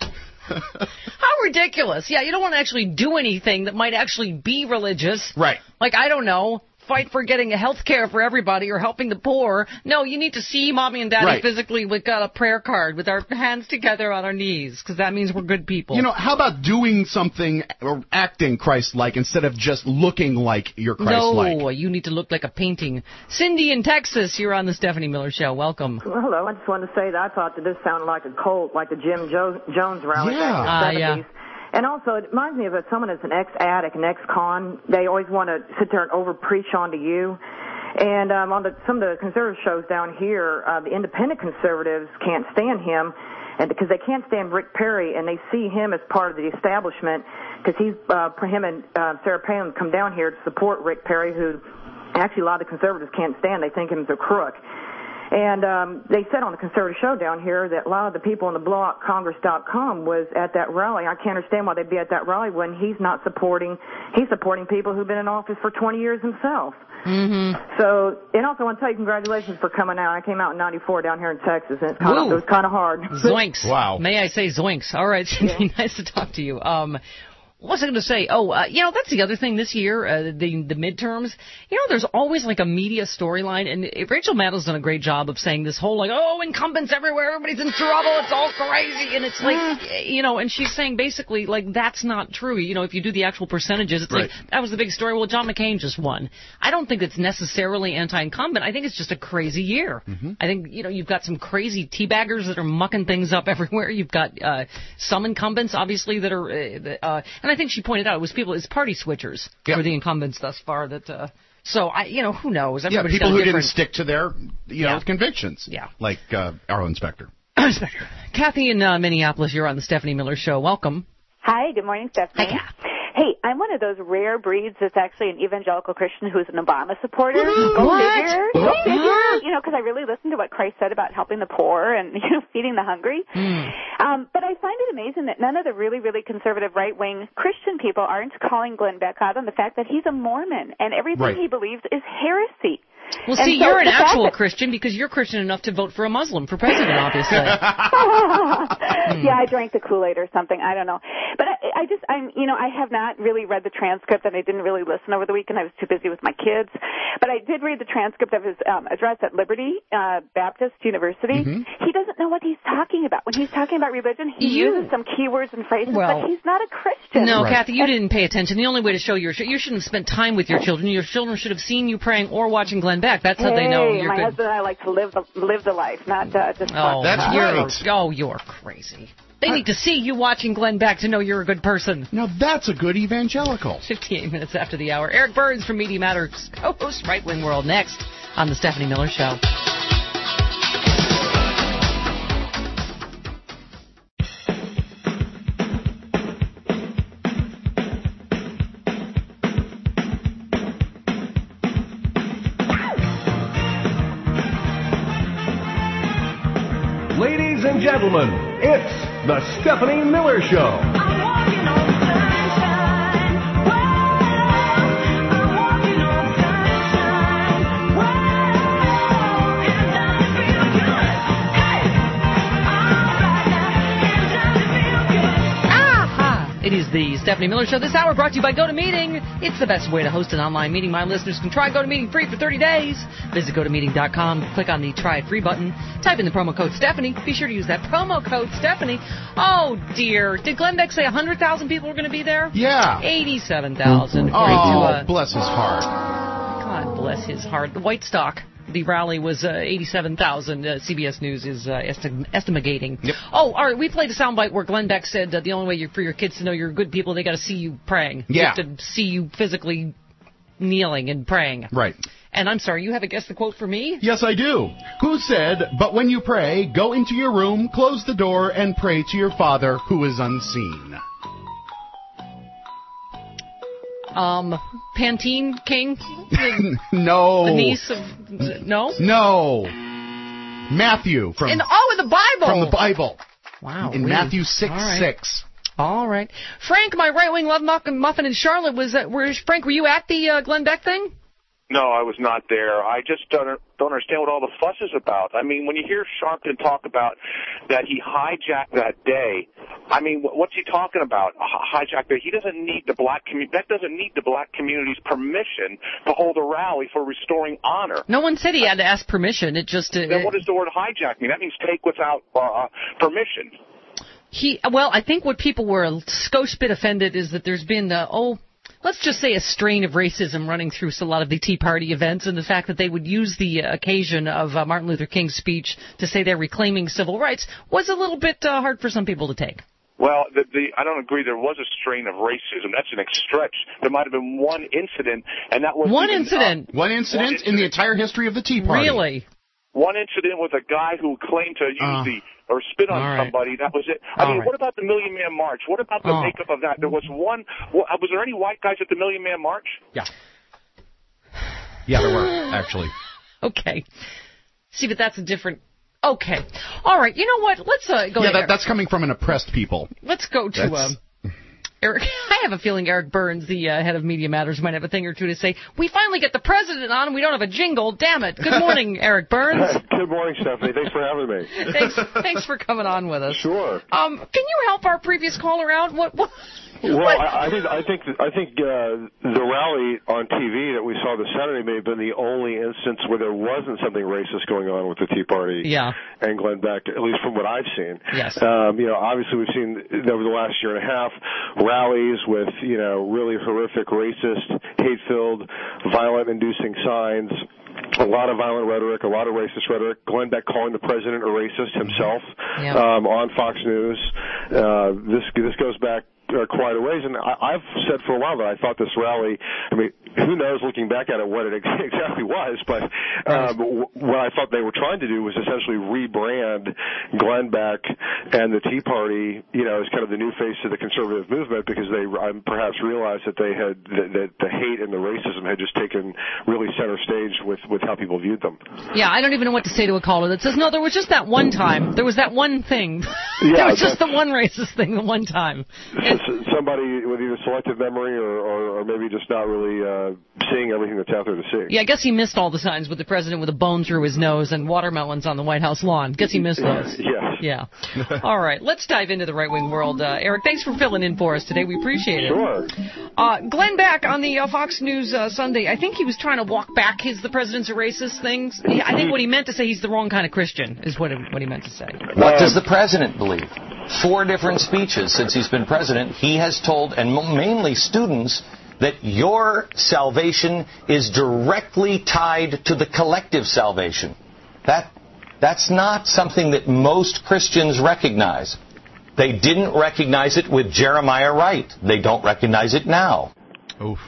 How ridiculous. Yeah, you don't want to actually do anything that might actually be religious. Right. Like, I don't know, fight for getting health care for everybody or helping the poor. No, you need to see Mommy and Daddy physically. We've got a prayer card with our hands together on our knees, because that means we're good people. You know, how about doing something or acting Christ-like instead of just looking like you're Christ-like? No, you need to look like a painting. Cindy in Texas, you're on the Stephanie Miller Show. Welcome. Well, hello. I just wanted to say that I thought that this sounded like a cult, like the Jim Jones rally back in the 70s. And also, it reminds me of someone that's an ex-addict, an ex-con. They always want to sit there and over-preach onto you. And on some of the conservative shows down here, the independent conservatives can't stand him, and because they can't stand Rick Perry, and they see him as part of the establishment, because him and Sarah Palin come down here to support Rick Perry, who actually a lot of the conservatives can't stand. They think him as a crook. And they said on the conservative show down here that a lot of the people in the blowoutcongress.com was at that rally. I can't understand why they'd be at that rally when he's supporting people who've been in office for 20 years himself. Mm-hmm. So, and also I want to tell you congratulations for coming out. I came out in '94 down here in Texas, and it was kind of hard. Zoinks. Wow. May I say zoinks. All right, Cindy, nice to talk to you. What was I going to say? That's the other thing this year, the midterms. There's always like a media storyline, and Rachel Maddow's done a great job of saying this whole incumbents everywhere, everybody's in trouble, it's all crazy, and it's like, and she's saying basically like that's not true. If you do the actual percentages, it's like that was the big story. Well, John McCain just won. I don't think it's necessarily anti-incumbent. I think it's just a crazy year. Mm-hmm. I think you've got some crazy teabaggers that are mucking things up everywhere. You've got some incumbents obviously that are. And I think she pointed out it's party switchers for the incumbents thus far. That so who knows? Everybody's people who different... didn't stick to their convictions. Yeah, like our inspector. Kathy in Minneapolis, you're on the Stephanie Miller Show. Welcome. Hi, good morning, Stephanie. Hi, Hey, I'm one of those rare breeds that's actually an evangelical Christian who's an Obama supporter. What? Go figure. Because I really listened to what Christ said about helping the poor and, feeding the hungry. But I find it amazing that none of the really, really conservative right-wing Christian people aren't calling Glenn Beck out on the fact that he's a Mormon and everything he believes is heresy. Well, see, you're an actual Christian because you're Christian enough to vote for a Muslim for president, obviously. Yeah, I drank the Kool-Aid or something. I don't know. But I have not really read the transcript, and I didn't really listen over the weekend. I was too busy with my kids. But I did read the transcript of his address at Liberty Baptist University. He doesn't know what he's talking about. When he's talking about religion, he uses some keywords and phrases, but he's not a Christian. No, Kathy, you didn't pay attention. The only way to show you shouldn't have spent time with your children. Your children should have seen you praying or watching Glenn Beck. That's how they know you're my good. husband and I like to live the life, not just Oh, that's right. You're crazy. They need to see you watching Glenn Beck to know you're a good person. Now that's a good evangelical. 58 minutes after the hour. Eric Burns from Media Matters, co-host Right Wing World, next on The Stephanie Miller Show. Ladies and gentlemen, it's The Stephanie Miller Show. It is the Stephanie Miller Show. This hour brought to you by GoToMeeting. It's the best way to host an online meeting. My listeners can try GoToMeeting free for 30 days. Visit GoToMeeting.com. Click on the Try It Free button. Type in the promo code Stephanie. Be sure to use that promo code Stephanie. Oh, dear. Did Glenn Beck say 100,000 people were going to be there? Yeah. 87,000. Oh, bless his heart. God bless his heart. The White Stock. The rally was 87,000. CBS News is estimating. Yep. Oh, all right. We played a soundbite where Glenn Beck said the only way for your kids to know you're good people, they got to see you praying. Yeah. They have to see you physically kneeling and praying. Right. And I'm sorry, you have a guess the quote for me? Yes, I do. Who said, "But when you pray, go into your room, close the door, and pray to your Father who is unseen"? Pantene King? No. The niece of... No? No. Matthew from... In the Bible! From the Bible. Wow. In Matthew 6:6. All right. Frank, my right-wing love muffin in Charlotte, Frank, were you at the Glenn Beck thing? No, I was not there. I just don't understand what all the fuss is about. I mean, when you hear Sharpton talk about that he hijacked that day, I mean, what's he talking about? Hijacked day? He doesn't need the black community. That doesn't need the black community's permission to hold a rally for restoring honor. No one said he had to ask permission. It just. Then what does the word hijack mean? That means take without permission. I think what people were a skosh bit offended is that there's been let's just say a strain of racism running through a lot of the Tea Party events, and the fact that they would use the occasion of Martin Luther King's speech to say they're reclaiming civil rights was a little bit hard for some people to take. Well, I don't agree. There was a strain of racism. That's an stretch. There might have been one incident, and that was one incident in the entire history of the Tea Party. Really? One incident with a guy who claimed to use or spit on somebody. That was it. I mean, what about the Million Man March? What about the makeup of that? There was one. Was there any white guys at the Million Man March? Yeah. Yeah, there were, actually. Okay. See, but that's a different... Okay. All right. You know what? Let's go to that's coming from an oppressed people. Let's go to... Eric, I have a feeling Eric Burns, the head of Media Matters, might have a thing or two to say. We finally get the president on, and we don't have a jingle. Damn it. Good morning, Eric Burns. Good morning, Stephanie. Thanks for having me. Thanks for coming on with us. Sure. Can you help our previous caller out? Well, I think the rally on TV that we saw this Saturday may have been the only instance where there wasn't something racist going on with the Tea Party and Glenn Beck, at least from what I've seen. Yes. Obviously we've seen over the last year and a half rallies with, really horrific, racist, hate-filled, violent-inducing signs. A lot of violent rhetoric, a lot of racist rhetoric. Glenn Beck calling the president a racist himself on Fox News. This goes back quite a ways, and I've said for a while that I thought this rally, I mean, who knows looking back at it what it exactly was, but what I thought they were trying to do was essentially rebrand Glenn Beck and the Tea Party, as kind of the new face of the conservative movement, because they perhaps realized that they had that the hate and the racism had just taken really center stage with how people viewed them. Yeah, I don't even know what to say to a caller that says, no, there was just that one time. There was that one thing. There was just the one racist thing the one time. And somebody with either selective memory or maybe just not really seeing everything that's out there to see. Yeah, I guess he missed all the signs with the president with a bone through his nose and watermelons on the White House lawn. Guess he missed those. Yes. Yeah. All right, let's dive into the right-wing world. Eric, thanks for filling in for us today. We appreciate it. Sure. Glenn Beck on the Fox News Sunday, I think he was trying to walk back the president's a racist things. I think what he meant to say, he's the wrong kind of Christian, is what he meant to say. What does the president believe? 4 different speeches since he's been president, he has told, and mainly students, that your salvation is directly tied to the collective salvation. That's not something that most Christians recognize. They didn't recognize it with Jeremiah Wright. They don't recognize it now. Oof.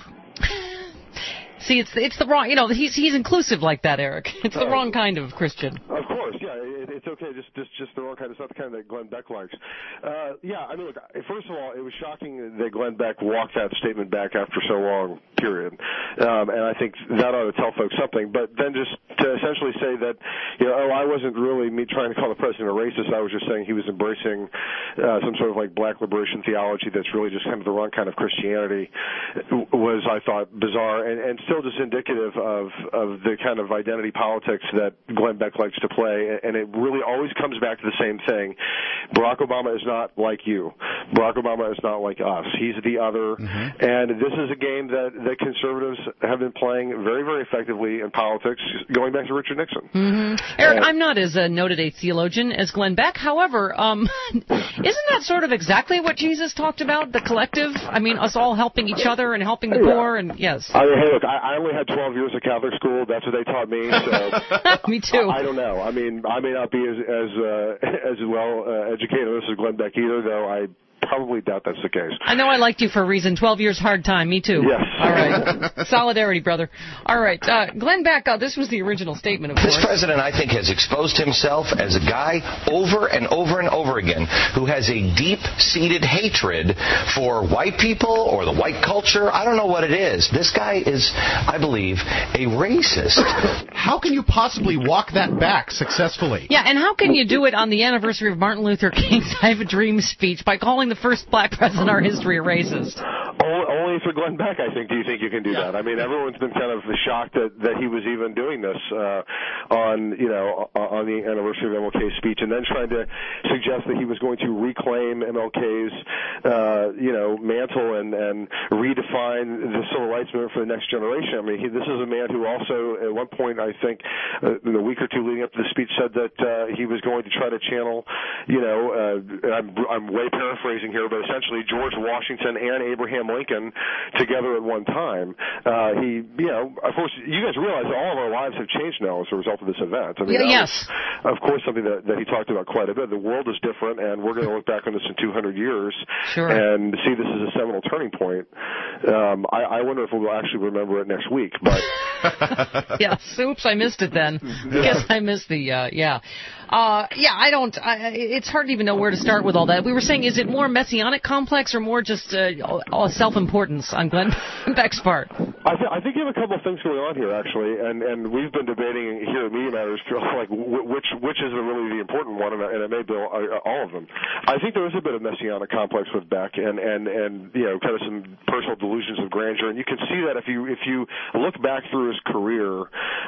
See, it's the wrong, he's inclusive like that, Eric. It's the wrong kind of Christian. Of course, yeah, it's okay, just the wrong kind. It's not the kind that Glenn Beck likes. Yeah, I mean, look, first of all, it was shocking that Glenn Beck walked that statement back after so long, period. And I think that ought to tell folks something. But then just to essentially say that, I wasn't really me trying to call the president a racist. I was just saying he was embracing some sort of like black liberation theology that's really just kind of the wrong kind of Christianity was, I thought, bizarre and still just indicative of the kind of identity politics that Glenn Beck likes to play, and it really always comes back to the same thing. Barack Obama is not like you. Barack Obama is not like us. He's the other, and this is a game that conservatives have been playing very, very effectively in politics, going back to Richard Nixon. Eric, I'm not as noted a theologian as Glenn Beck. However, isn't that sort of exactly what Jesus talked about, the collective? I mean, us all helping each other and helping the poor, and yes. I mean, hey, look, I only had 12 years of Catholic school. That's what they taught me. So me too. I don't know. I mean, I may not be as well educated on this as Glenn Beck either, though I probably doubt that's the case. I know I liked you for a reason. 12 years hard time. Me too. Yes. All right. Solidarity, brother. All right. Glenn Beck, this was the original statement, of course. This president, I think, has exposed himself as a guy over and over and over again who has a deep-seated hatred for white people or the white culture. I don't know what it is. This guy is, I believe, a racist. How can you possibly walk that back successfully? Yeah, and how can you do it on the anniversary of Martin Luther King's I Have a Dream speech by calling the first black president in our history a racist? Only for Glenn Beck, I think. Do you think you can do that? I mean, everyone's been kind of shocked that he was even doing this on the anniversary of MLK's speech, and then trying to suggest that he was going to reclaim MLK's mantle and redefine the civil rights movement for the next generation. I mean, this is a man who also, at one point, I think, in a week or two leading up to the speech, said that he was going to try to channel, I'm way paraphrasing here, but essentially George Washington and Abraham Lincoln together at one time. Of course, you guys realize that all of our lives have changed now as a result of this event. I mean, yes. Of course, something that he talked about quite a bit. The world is different, and we're going to look back on this in 200 years and see this as a seminal turning point. I wonder if we'll actually remember it next week. But yes, oops, I missed it then. Guess I missed the I don't. It's hard to even know where to start with all that. We were saying, is it more messianic complex or more just self-importance on Glenn Beck's part? I think you have a couple of things going on here, actually, and we've been debating here at Media Matters, like which is really the important one, and it may be all of them. I think there is a bit of messianic complex with Beck, and kind of some personal delusions of grandeur, and you can see that if you look back through his career,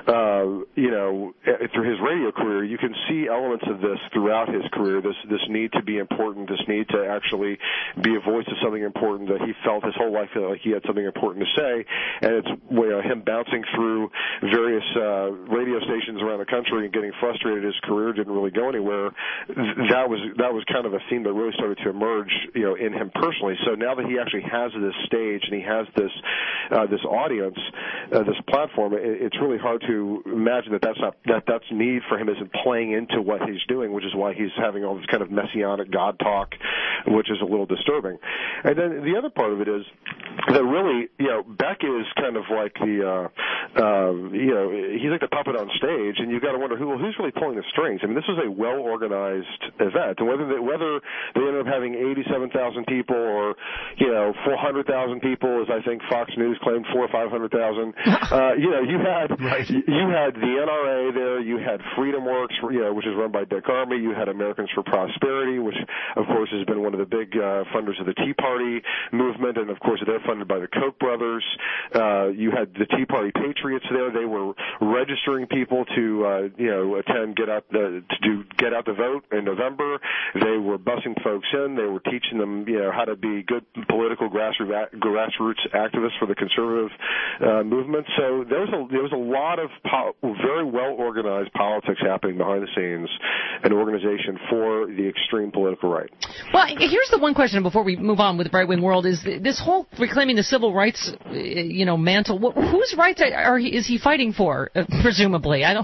through his radio career, you can see elements of this throughout his career. This need to be important, this need to actually be a voice of something important that he felt his whole life like he had something important to say, and it's him bouncing through various radio stations around the country and getting frustrated his career didn't really go anywhere. That was kind of a theme that really started to emerge in him personally. So now that he actually has this stage and he has this audience, this platform, it's really hard to imagine that's need for him isn't playing into what he's doing, which is why he's having all this kind of messianic God talk, which is a little disturbing. And then the other part of it is that really, Beck is kind of like he's like the puppet on stage, and you've got to wonder who's really pulling the strings. I mean, this was a well-organized event, and whether they ended up having 87,000 people or 400,000 people, as I think Fox News claimed 400,000 or 500,000. You had the NRA there, you had FreedomWorks, which is run by Dick Armey, you had Americans for Prosperity, which of course has been one of the big funders of the Tea Party movement, and of course they're funded by the Koch brothers. You had the Tea Party Patriots there. They were registering people to attend Get Out the Vote in November. They were busing folks in. They were teaching them how to be good political grassroots activists for the conservative movement. So there was a lot of very well organized politics happening behind the scenes, an organization for the extreme political right. Well, here's the one question before we move on with the right-wing world: is this whole reclaiming the civil rights, mantle? Whose rights is he fighting for? Presumably, I don't,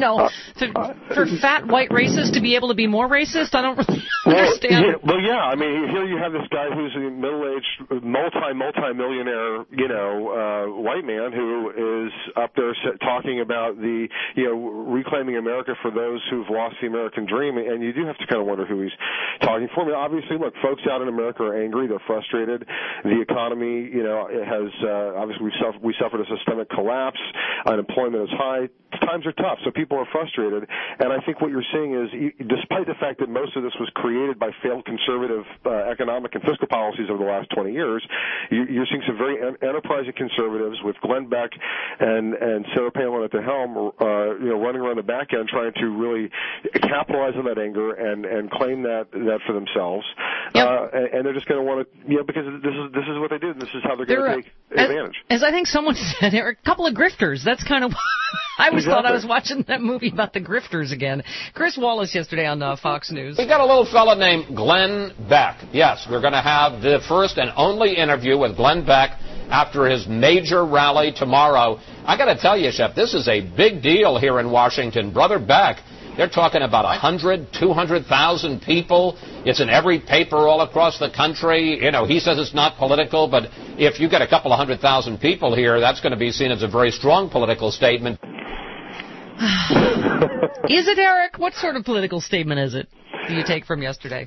for fat white racists to be able to be more racist. I don't really understand. I mean, here you have this guy who's a middle-aged, multi-millionaire, white man who is up there talking about the, reclaiming America for those who've lost the American dream, and you do have to kind of wonder who he's talking for. I mean, obviously, look, folks out in America are angry, they're frustrated. The economy, it has obviously we suffered a systemic collapse. Unemployment is high. Times are tough, so people are frustrated. And I think what you're seeing is, despite the fact that most of this was created by failed conservative economic and fiscal policies over the last 20 years, you're seeing some very enterprising conservatives with Glenn Beck and Sarah Palin at the helm, running around the back end trying to really capitalize on that anger and claim that for themselves. Yep. And they're just going to want to, because this is what they do, and this is how they're going to take advantage. As I think someone said, there are a couple of grifters. That's kind of I always thought I was watching that movie about the grifters again. Chris Wallace yesterday on Fox News. We got a little fella named Glenn Beck. Yes, we're going to have the first and only interview with Glenn Beck after his major rally tomorrow. I got to tell you, Shep, this is a big deal here in Washington. Brother Beck, they're talking about 100, 200,000 people. It's in every paper all across the country. He says it's not political, but if you get a couple of 100,000 people here, that's going to be seen as a very strong political statement. Is it, Eric? What sort of political statement is it do you take from yesterday?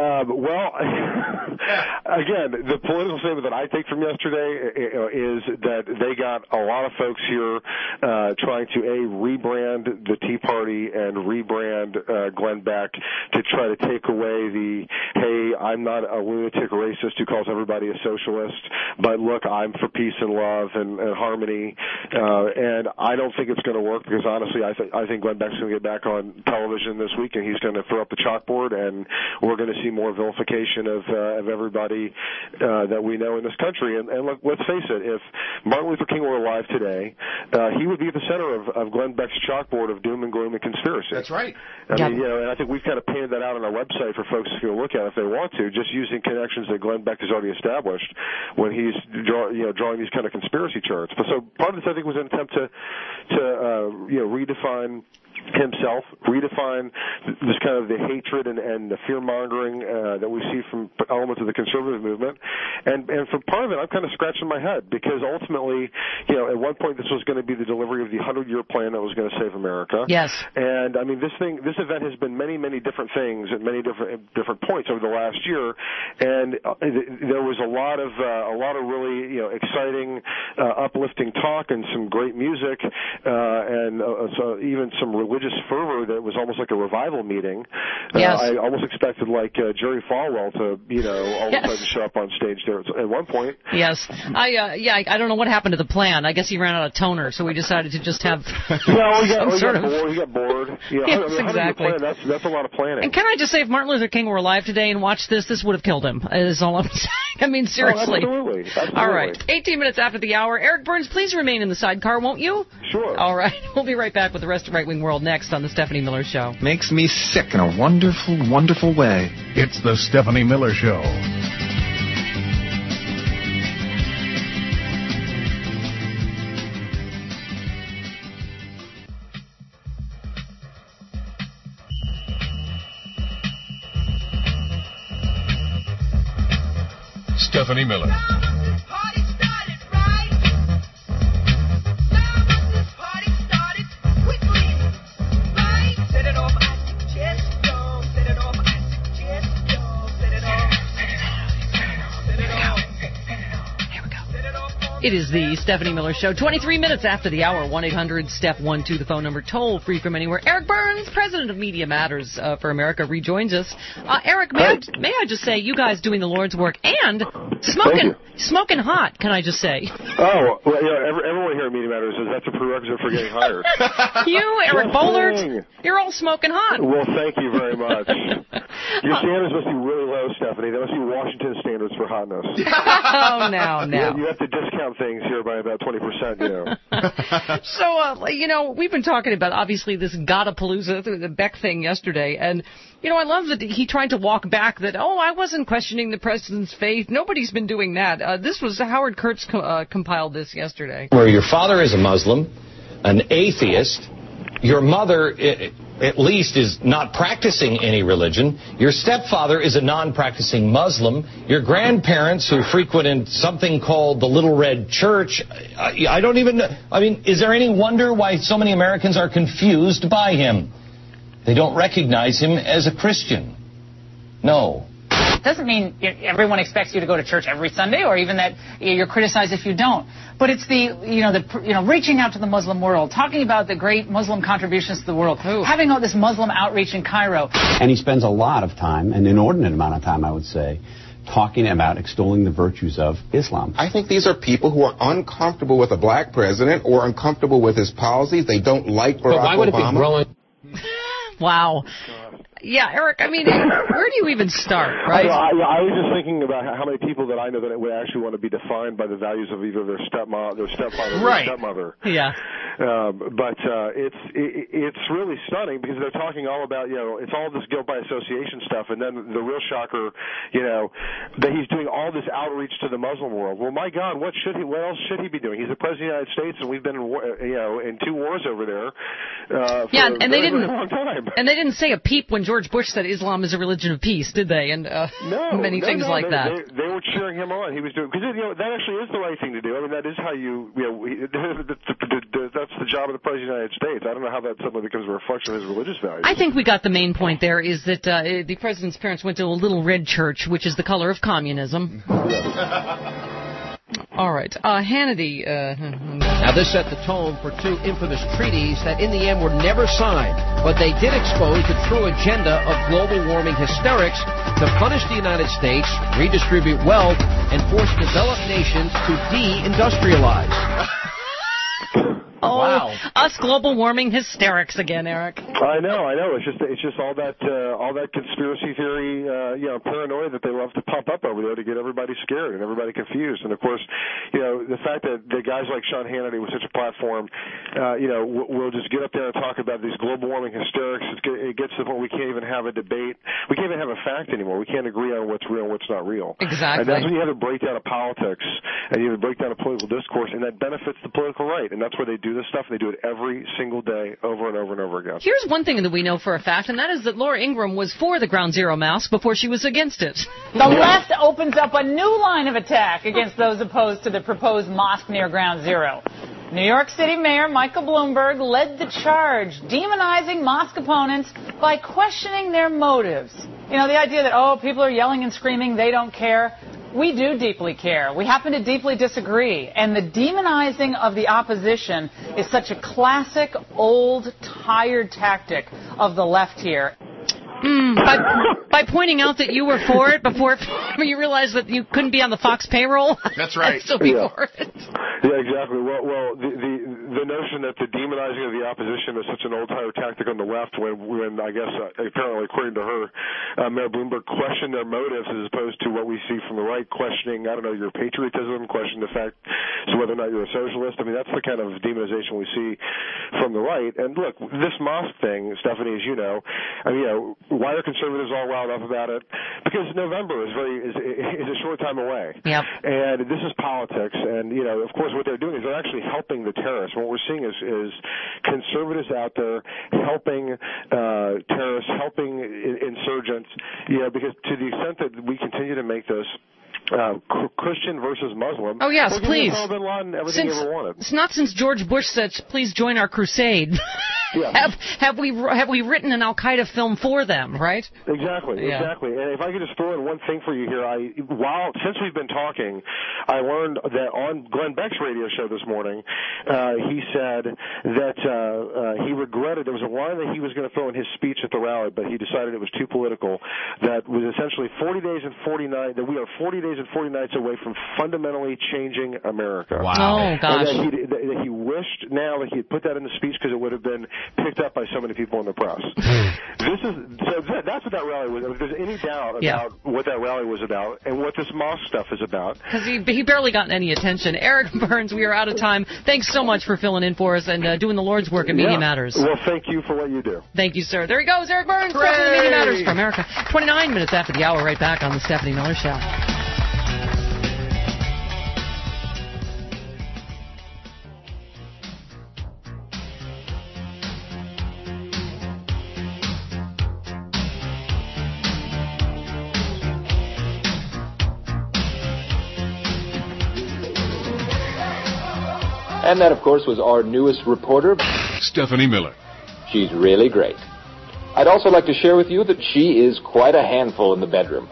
Again, the political statement that I take from yesterday is that they got a lot of folks here trying to, rebrand the Tea Party and rebrand Glenn Beck to try to take away the, hey, I'm not a lunatic racist who calls everybody a socialist, but look, I'm for peace and love and harmony. And I don't think it's going to work because, honestly, I think Glenn Beck's going to get back on television this week and he's going to throw up the chalkboard and we're going to see more vilification of everybody that we know in this country. And look, let's face it, if Martin Luther King were alive today, he would be at the center of Glenn Beck's chalkboard of doom and gloom and conspiracy. That's right. I mean, and I think we've kind of painted that out on our website for folks to look at if they want to, just using connections that Glenn Beck has already established when he's drawing these kind of conspiracy charts. But so part of this, I think, was an attempt to redefine himself, redefine this kind of the hatred and the fear-mongering that we see from elements of the conservative movement. And for part of it, I'm kind of scratching my head because ultimately, at one point this was going to be the delivery of the 100-year plan that was going to save America. Yes. And, I mean, this event has been many, many different things at many different points over the last year. And there was a lot of really, exciting, uplifting talk and some great music and so even some religious fervor that was almost like a revival meeting. Yes. I almost expected like Jerry Falwell to, all of a sudden show up on stage there at one point. Yes. I don't know what happened to the plan. I guess he ran out of toner, so we decided to just have he got bored. Yes, exactly. That's a lot of planning. And can I just say, if Martin Luther King were alive today and watched this would have killed him, is all I'm saying. I mean, seriously. Oh, absolutely. All right. 18 minutes after the hour. Eric Burns, please remain in the sidecar, won't you? Sure. All right. We'll be right back with the rest of Right Wing World next on The Stephanie Miller Show. Makes me sick in a wonderful, wonderful way. It's The Stephanie Miller Show. Stephanie Miller. It is the Stephanie Miller Show. 23 minutes after the hour. 1-800-STEP-12, the phone number, toll free from anywhere. Eric Burns, president of Media Matters for America, rejoins us. Eric, may I just say, you guys doing the Lord's work and smoking hot, can I just say? Oh, well, everyone here at Media Matters says that's a prerequisite for getting hired. You, Eric Bollert, you're all smoking hot. Well, thank you very much. Your standards must be really low, Stephanie. That must be Washington standards for hotness. Oh, no. You have to discount things here by about 20%, So, we've been talking about, obviously, this Godapalooza, the Beck thing yesterday, and, I love that he tried to walk back that, I wasn't questioning the president's faith. Nobody's been doing that. This was Howard Kurtz compiled this yesterday. Where your father is a Muslim, an atheist, your mother, at least, is not practicing any religion. Your stepfather is a non-practicing Muslim. Your grandparents, who frequent in something called the Little Red Church, I don't even know. I mean, is there any wonder why so many Americans are confused by him? They don't recognize him as a Christian. No. Doesn't mean everyone expects you to go to church every Sunday, or even that you're criticized if you don't. But it's the reaching out to the Muslim world, talking about the great Muslim contributions to the world, having all this Muslim outreach in Cairo. And he spends a lot of time, an inordinate amount of time, I would say, talking about extolling the virtues of Islam. I think these are people who are uncomfortable with a black president or uncomfortable with his policies. They don't like Barack Obama. But why would it be growing? Wow. Yeah, Eric, I mean, where do you even start, right? I was just thinking about how many people that I know that would actually want to be defined by the values of either their stepfather or their stepmother. Yeah. But it's really stunning because they're talking all about, it's all this guilt by association stuff, and then the real shocker, that he's doing all this outreach to the Muslim world. Well, my God, what else should he be doing? He's the president of the United States, and we've been in 2 wars over there for a very long time. And they didn't say a peep when George Bush said Islam is a religion of peace, did they? And many things like that. They were cheering him on. He was doing, because that actually is the right thing to do. I mean, that is how that's the job of the President of the United States. I don't know how that suddenly becomes a reflection of his religious values. I think we got the main point there is that the president's parents went to a Little Red Church, which is the color of communism. All right. Hannity. Now, this set the tone for 2 infamous treaties that in the end were never signed, but they did expose the true agenda of global warming hysterics to punish the United States, redistribute wealth, and force developed nations to de-industrialize. Oh, wow. Us global warming hysterics again, Eric. I know. It's just all that conspiracy theory, paranoia that they love to pump up over there to get everybody scared and everybody confused. And of course, the fact that the guys like Sean Hannity with such a platform, will just get up there and talk about these global warming hysterics. It gets to the point we can't even have a debate. We can't even have a fact anymore. We can't agree on what's real and what's not real. Exactly. And that's when you have a breakdown of politics and you have a breakdown of political discourse, and that benefits the political right. And that's where they do this stuff, and they do it every single day over and over and over again. Here's one thing that we know for a fact, and that is that Laura Ingraham was for the Ground Zero mask before she was against it. The left opens up a new line of attack against those opposed to the proposed mosque near Ground Zero. New York City Mayor Michael Bloomberg led the charge, demonizing mosque opponents by questioning their motives. The idea that, people are yelling and screaming, they don't care. We do deeply care. We happen to deeply disagree. And the demonizing of the opposition is such a classic, old, tired tactic of the left here. By pointing out that you were for it before you realized that you couldn't be on the Fox payroll. That's right. Still be for it. Yeah, exactly. Well, the notion that the demonizing of the opposition is such an old tired tactic on the left, when I guess apparently according to her, Mayor Bloomberg questioned their motives as opposed to what we see from the right, questioning your patriotism, questioning the fact as whether or not you're a socialist. I mean, that's the kind of demonization we see from the right. And look, this mosque thing, Stephanie, as you know, why are conservatives all riled up about it? Because November is a short time away. Yep. And this is politics. And, of course, what they're doing is they're actually helping the terrorists. What we're seeing is conservatives out there helping terrorists, helping insurgents, because to the extent that we continue to make this Christian versus Muslim. Oh, yes, please. Bin Laden everything he ever wanted. It's not since George Bush said, please join our crusade. have we written an Al Qaeda film for them, right? Exactly. And if I could just throw in one thing for you here, since we've been talking, I learned that on Glenn Beck's radio show this morning, he said that he regretted there was a line that he was going to throw in his speech at the rally, but he decided it was too political. That was essentially 40 days and 40 nights. That we are 40 days and 40 nights away from fundamentally changing America. Wow! Oh gosh! And that he wished now that he had put that in the speech because it would have been picked up by so many people in the press. That's what that rally was. If there's any doubt about what that rally was about and what this mosque stuff is about, because he barely got any attention. Eric Burns, we are out of time. Thanks so much for filling in for us and doing the Lord's work at Media Matters. Well, thank you for what you do. Thank you, sir. There he goes, Eric Burns, President of Media Matters for America. 29 minutes after the hour, right back on the Stephanie Miller Show. And that, of course, was our newest reporter, Stephanie Miller. She's really great. I'd also like to share with you that she is quite a handful in the bedroom.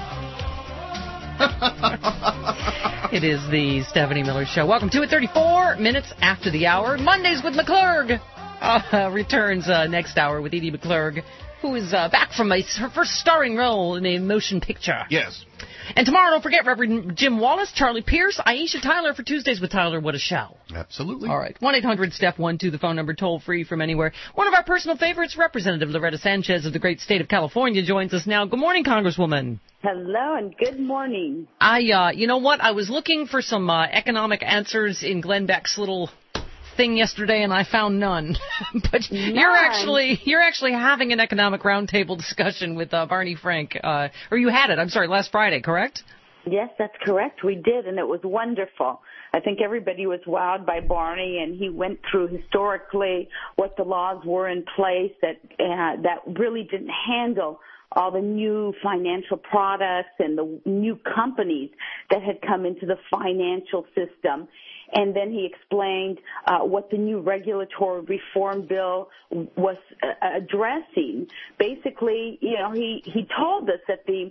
It is the Stephanie Miller Show. Welcome to it. 34 minutes after the hour. Mondays with McClurg returns next hour with Edie McClurg, who is back from her first starring role in a motion picture. Yes. And tomorrow, don't forget, Reverend Jim Wallace, Charlie Pierce, Aisha Tyler for Tuesdays with Tyler. What a show. Absolutely. All right. 1-800-STEPH-12, the phone number, toll free from anywhere. One of our personal favorites, Representative Loretta Sanchez of the great state of California, joins us now. Good morning, Congresswoman. Hello and good morning. You know what? I was looking for some economic answers in Glenn Beck's little thing yesterday, and I found none. But you're actually having an economic roundtable discussion with Barney Frank, or you had it. I'm sorry, last Friday, correct? Yes, that's correct. We did, and it was wonderful. I think everybody was wowed by Barney, and he went through historically what the laws were in place that really didn't handle all the new financial products and the new companies that had come into the financial system. And then he explained what the new regulatory reform bill was addressing. Basically, he told us that the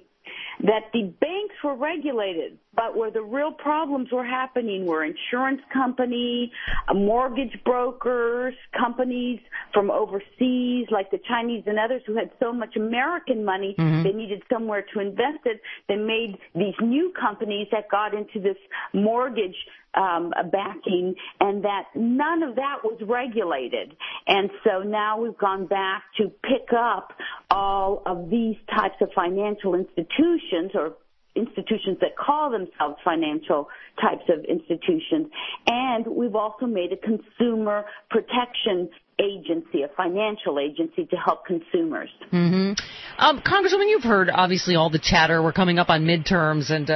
banks were regulated, but where the real problems were happening were insurance companies, mortgage brokers, companies from overseas like the Chinese and others who had so much American money they needed somewhere to invest it. They made these new companies that got into this mortgage backing, and that none of that was regulated. And so now we've gone back to pick up all of these types of financial institutions, or institutions that call themselves financial types of institutions. And we've also made a consumer protection agency, a financial agency to help consumers. Congresswoman, you've heard obviously all the chatter. We're coming up on midterms, and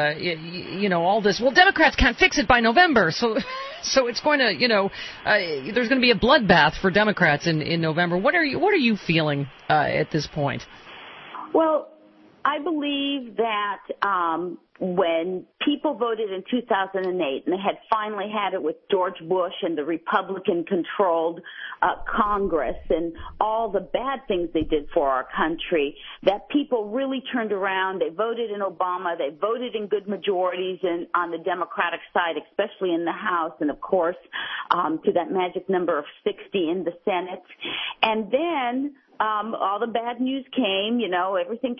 all this. Well, Democrats can't fix it by November, so it's going to, there's going to be a bloodbath for Democrats in November. What are you feeling at this point? Well, I believe that when people voted in 2008, and they had finally had it with George Bush and the Republican-controlled Congress and all the bad things they did for our country, that people really turned around. They voted in Obama. They voted in good majorities on the Democratic side, especially in the House, and, of course, to that magic number of 60 in the Senate. And then all the bad news came, everything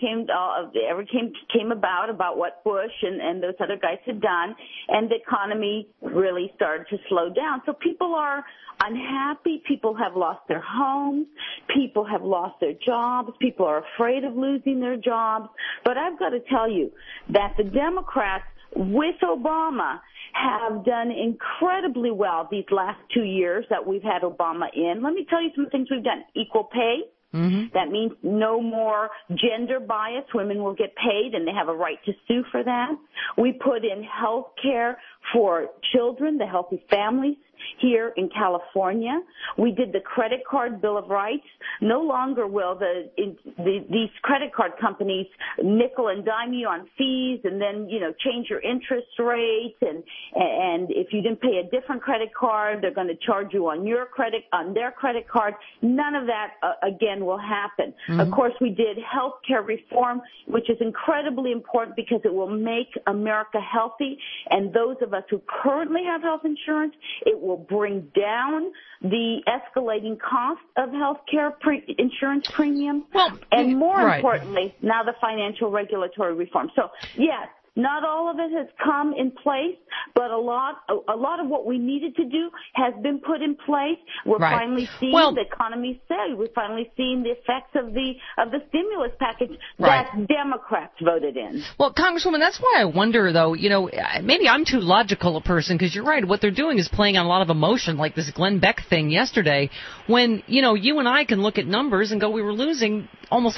came about what Bush and those other guys had done, and the economy really started to slow down. So people are unhappy. People have lost their homes. People have lost their jobs. People are afraid of losing their jobs. But I've got to tell you that the Democrats, with Obama, have done incredibly well these last 2 years that we've had Obama in. Let me tell you some things we've done. Equal pay. That means no more gender bias. Women will get paid, and they have a right to sue for that. We put in health care for children, the Healthy Families here in California. We did the credit card Bill of Rights. No longer will these credit card companies nickel and dime you on fees and then, change your interest rates and and if you didn't pay a different credit card, they're going to charge you on their credit card. None of that, again, will happen. Of course, we did health care reform, which is incredibly important because it will make America healthy, and those of us who currently have health insurance, it will bring down the escalating cost of health care insurance premiums, and more importantly, now the financial regulatory reform. So, yes, not all of it has come in place, but a lot of what we needed to do has been put in place. We're finally seeing the economy say. We're finally seeing the effects of the stimulus package that Democrats voted in. Well, Congresswoman, that's why I wonder, though, maybe I'm too logical a person, because you're right. What they're doing is playing on a lot of emotion, like this Glenn Beck thing yesterday, when, you and I can look at numbers and go, we were losing almost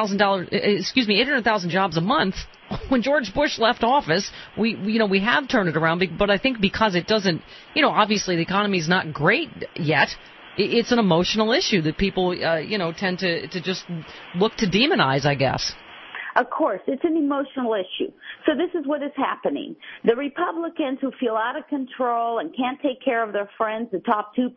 800,000 jobs a month. When George Bush left office, we have turned it around, but I think because it doesn't, obviously the economy is not great yet, it's an emotional issue that people, tend to just look to demonize, I guess. Of course, it's an emotional issue. So this is what is happening. The Republicans who feel out of control and can't take care of their friends, the top 2%,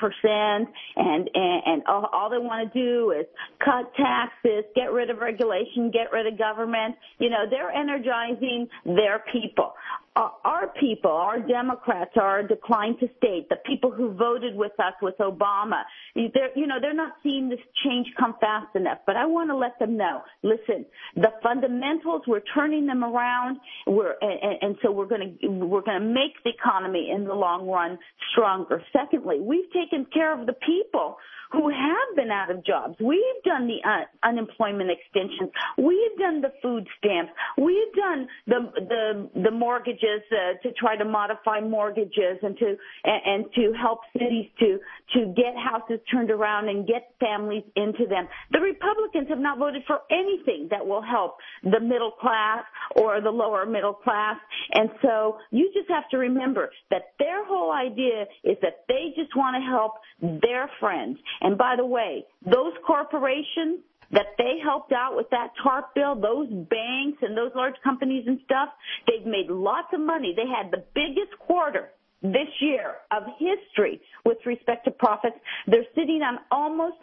and all they want to do is cut taxes, get rid of regulation, get rid of government. They're energizing their people. Our people, our Democrats, our decline to state, the people who voted with us with Obama, they're not seeing this change come fast enough. But I want to let them know, listen, the fundamentals, we're turning them around, and so we're going to make the economy in the long run stronger. Secondly, we've taken care of the people who have been out of jobs. We've done the unemployment extensions. We've done the food stamps. We've done the mortgages to try to modify mortgages and to help cities to get houses turned around and get families into them. The Republicans have not voted for anything that will help the middle class or the lower middle class. And so you just have to remember that their whole idea is that they just want to help their friends. And by the way, those corporations that they helped out with that TARP bill, those banks and those large companies and stuff, they've made lots of money. They had the biggest quarter this year of history with respect to profits. They're sitting on almost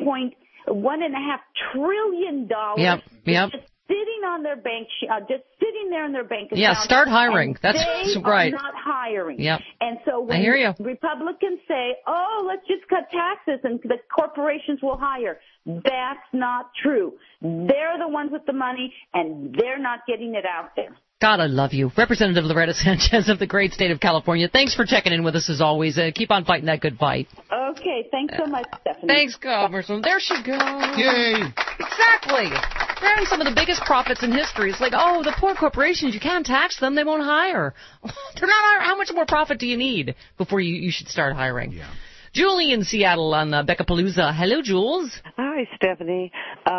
$1.5 trillion. Yep. Just sitting on their bank, just sitting there in their bank account. Yeah, start hiring. That's right. They are not hiring. Yep. And so when I hear you. Republicans say, let's just cut taxes and the corporations will hire, that's not true. They're the ones with the money, and they're not getting it out there. God, I love you. Representative Loretta Sanchez of the great state of California. Thanks for checking in with us as always. Keep on fighting that good fight. Okay, thanks so much, Stephanie. Thanks, Congresswoman. There she goes. Yay. Exactly. They're having some of the biggest profits in history. It's like, the poor corporations, you can't tax them. They won't hire. They're not hiring. How much more profit do you need before you should start hiring? Yeah. Julie in Seattle on Beckapalooza. Hello, Jules. Hi, Stephanie.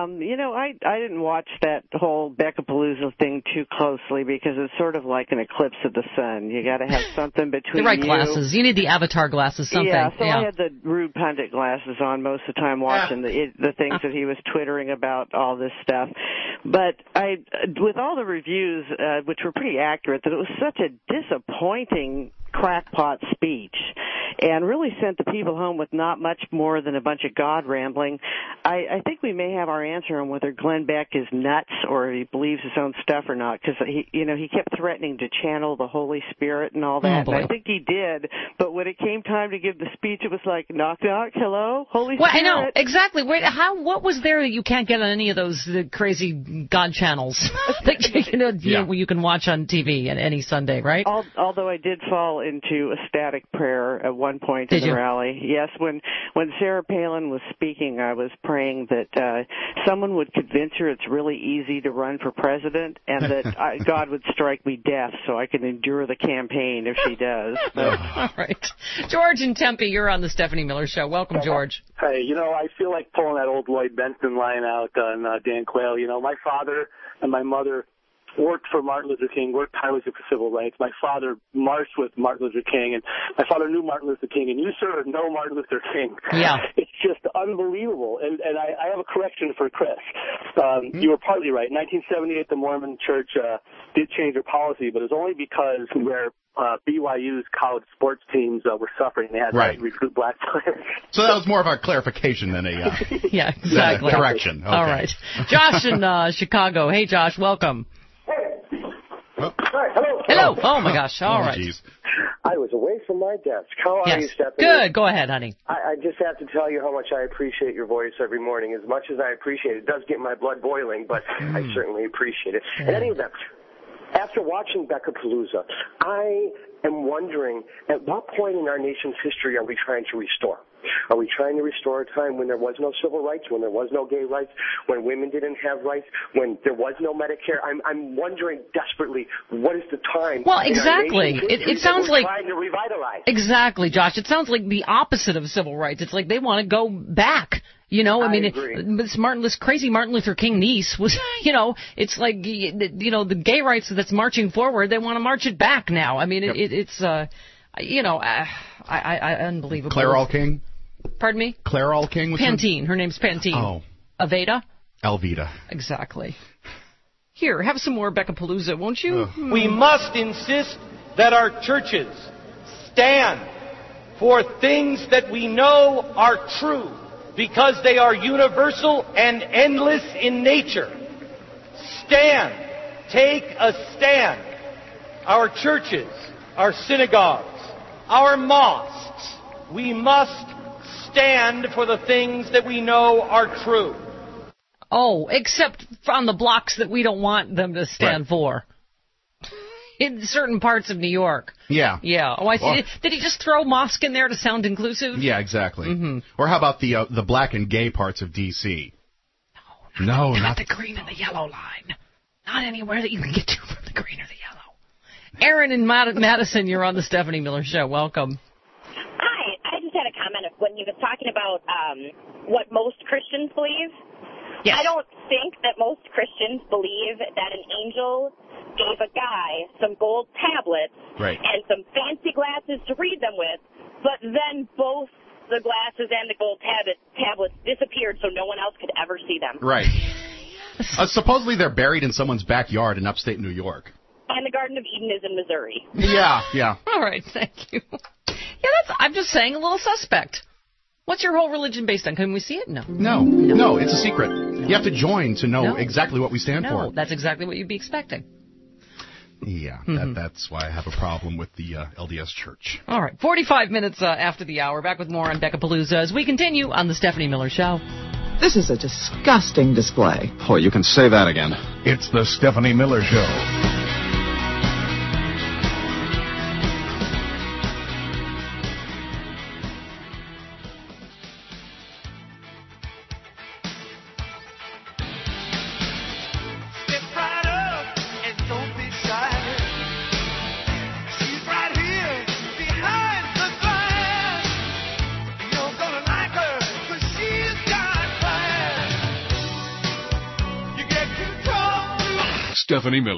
I didn't watch that whole Beckapalooza thing too closely because it's sort of like an eclipse of the sun. You got to have something between the right glasses. You need the avatar glasses, something. Yeah, I had the rude pundit glasses on most of the time watching the things that he was twittering about, all this stuff. But with all the reviews, which were pretty accurate, that it was such a disappointing crackpot speech and really sent the people home with not much more than a bunch of God rambling. I think we may have our answer on whether Glenn Beck is nuts or he believes his own stuff or not, because he kept threatening to channel the Holy Spirit and all that, and I think he did, but when it came time to give the speech, it was like, knock, knock, hello, Holy Spirit. I know, exactly. What was there that you can't get on any of those crazy God channels that you can watch on TV on any Sunday, right? Although I did fall into a static prayer at one point in the rally. Yes, when Sarah Palin was speaking, I was praying that someone would convince her it's really easy to run for president, and that God would strike me deaf so I can endure the campaign if she does. All right. George in Tempe, you're on the Stephanie Miller Show. Welcome, George. Hey, I feel like pulling that old Lloyd Bentsen line out on Dan Quayle. My father and my mother worked for Martin Luther King, worked tirelessly for civil rights. My father marched with Martin Luther King, and my father knew Martin Luther King, and you, sir, know Martin Luther King. Yeah. It's just unbelievable. And I have a correction for Chris. You were partly right. In 1978, the Mormon Church did change their policy, but it was only because where BYU's college sports teams were suffering, they had to recruit black players. So that was more of a clarification than a yeah, exactly. correction. Okay. All right. Josh in Chicago. Hey, Josh, welcome. Hello. Oh, my gosh. All right. Geez. I was away from my desk. How are you, Stephanie? Good. Go ahead, honey. I just have to tell you how much I appreciate your voice every morning. As much as I appreciate it, it does get my blood boiling, but I certainly appreciate it. In any event, after watching Beckapalooza, I am wondering, at what point in our nation's history are we trying to restore? Are we trying to restore a time when there was no civil rights, when there was no gay rights, when women didn't have rights, when there was no Medicare? I'm wondering desperately, what is the time? Well, exactly. It sounds like trying to revitalize. Exactly, Josh. It sounds like the opposite of civil rights. It's like they want to go back. You know, I mean, this crazy Martin Luther King niece was, it's like, the gay rights that's marching forward, they want to march it back now. I mean, it's unbelievable. Claire All King? Pardon me? Claire All King? Pantene. Her name's Pantene. Oh. Aveda? Alveda. Exactly. Here, have some more Beckapalooza, won't you? We must insist that our churches stand for things that we know are true, because they are universal and endless in nature. Stand. Take a stand. Our churches, our synagogues, our mosques, we must stand for the things that we know are true. Oh, except on the blocks that we don't want them to stand for. In certain parts of New York. Yeah. Yeah. Oh, I see. Well, did he just throw mosque in there to sound inclusive? Yeah, exactly. Mm-hmm. Or how about the black and gay parts of D.C.? No, not the green and the yellow line. Not anywhere that you can get to from the green or the yellow. Aaron in Madison, you're on the Stephanie Miller Show. Welcome. Hi. I just had a comment of when you were talking about what most Christians believe. Yes. I don't think that most Christians believe that an angel gave a guy some gold tablets and some fancy glasses to read them with, but then both the glasses and the gold tablets disappeared so no one else could ever see them. Right. Supposedly they're buried in someone's backyard in upstate New York. And the Garden of Eden is in Missouri. Yeah. All right, thank you. Yeah, I'm just saying a little suspect. What's your whole religion based on? Can we see it? No, it's a secret. You have to join to know exactly what we stand for. No, that's exactly what you'd be expecting. Yeah, that's why I have a problem with the LDS Church. All right, 45 minutes after the hour. Back with more on Beckapalooza as we continue on the Stephanie Miller Show. This is a disgusting display. Oh, you can say that again. It's the Stephanie Miller Show. Stephanie Miller.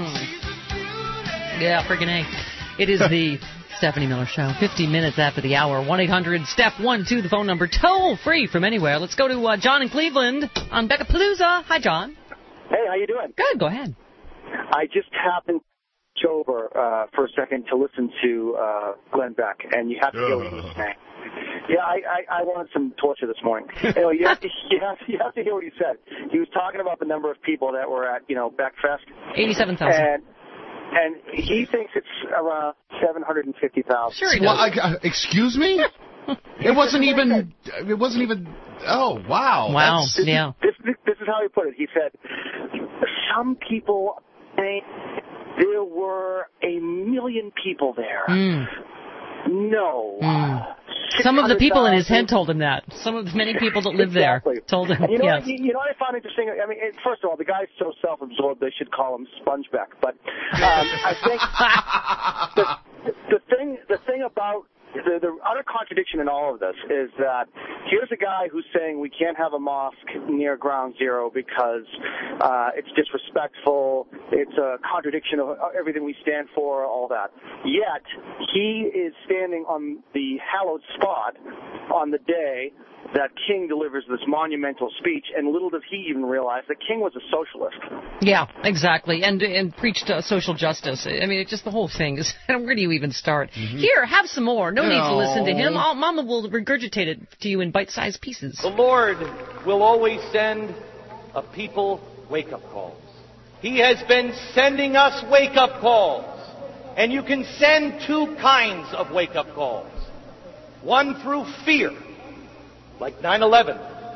Yeah, friggin' A. It is the Stephanie Miller Show. 50 minutes after the hour. 1-800-STEP-12, the phone number. Toll free from anywhere. Let's go to John in Cleveland on Beckapalooza. Hi, John. Hey, how you doing? Good. Go ahead. I just happened over for a second to listen to Glenn Beck, and you have to hear what he was saying. Yeah, I wanted some torture this morning. Anyway, you have to hear what he said. He was talking about the number of people that were at, Beckfest. 87,000. And he thinks it's around 750,000. Sure he does. Well, excuse me? It wasn't even. Oh, wow. Wow. Yeah. This is how he put it. He said, some people think there were 1 million people there. No. Some of the people in his head told him that. Some of the many people that live there told him. And you know yes. What I found interesting? I mean, first of all, the guy's so self-absorbed they should call him Sponge Beck. But I think the thing about the utter contradiction in all of this is that here's a guy who's saying we can't have a mosque near Ground Zero because it's disrespectful, it's a contradiction of everything we stand for, all that. Yet, he is standing on the hallowed spot on the day that King delivers this monumental speech, and little does he even realize that King was a socialist. Yeah, exactly, and preached social justice. I mean, it's just the whole thing is, where do you even start? Mm-hmm. Here, have some more. No need to listen to him. Mama will regurgitate it to you in bite-sized pieces. The Lord will always send a people wake-up calls. He has been sending us wake-up calls. And you can send two kinds of wake-up calls. One through fear, like 9/11.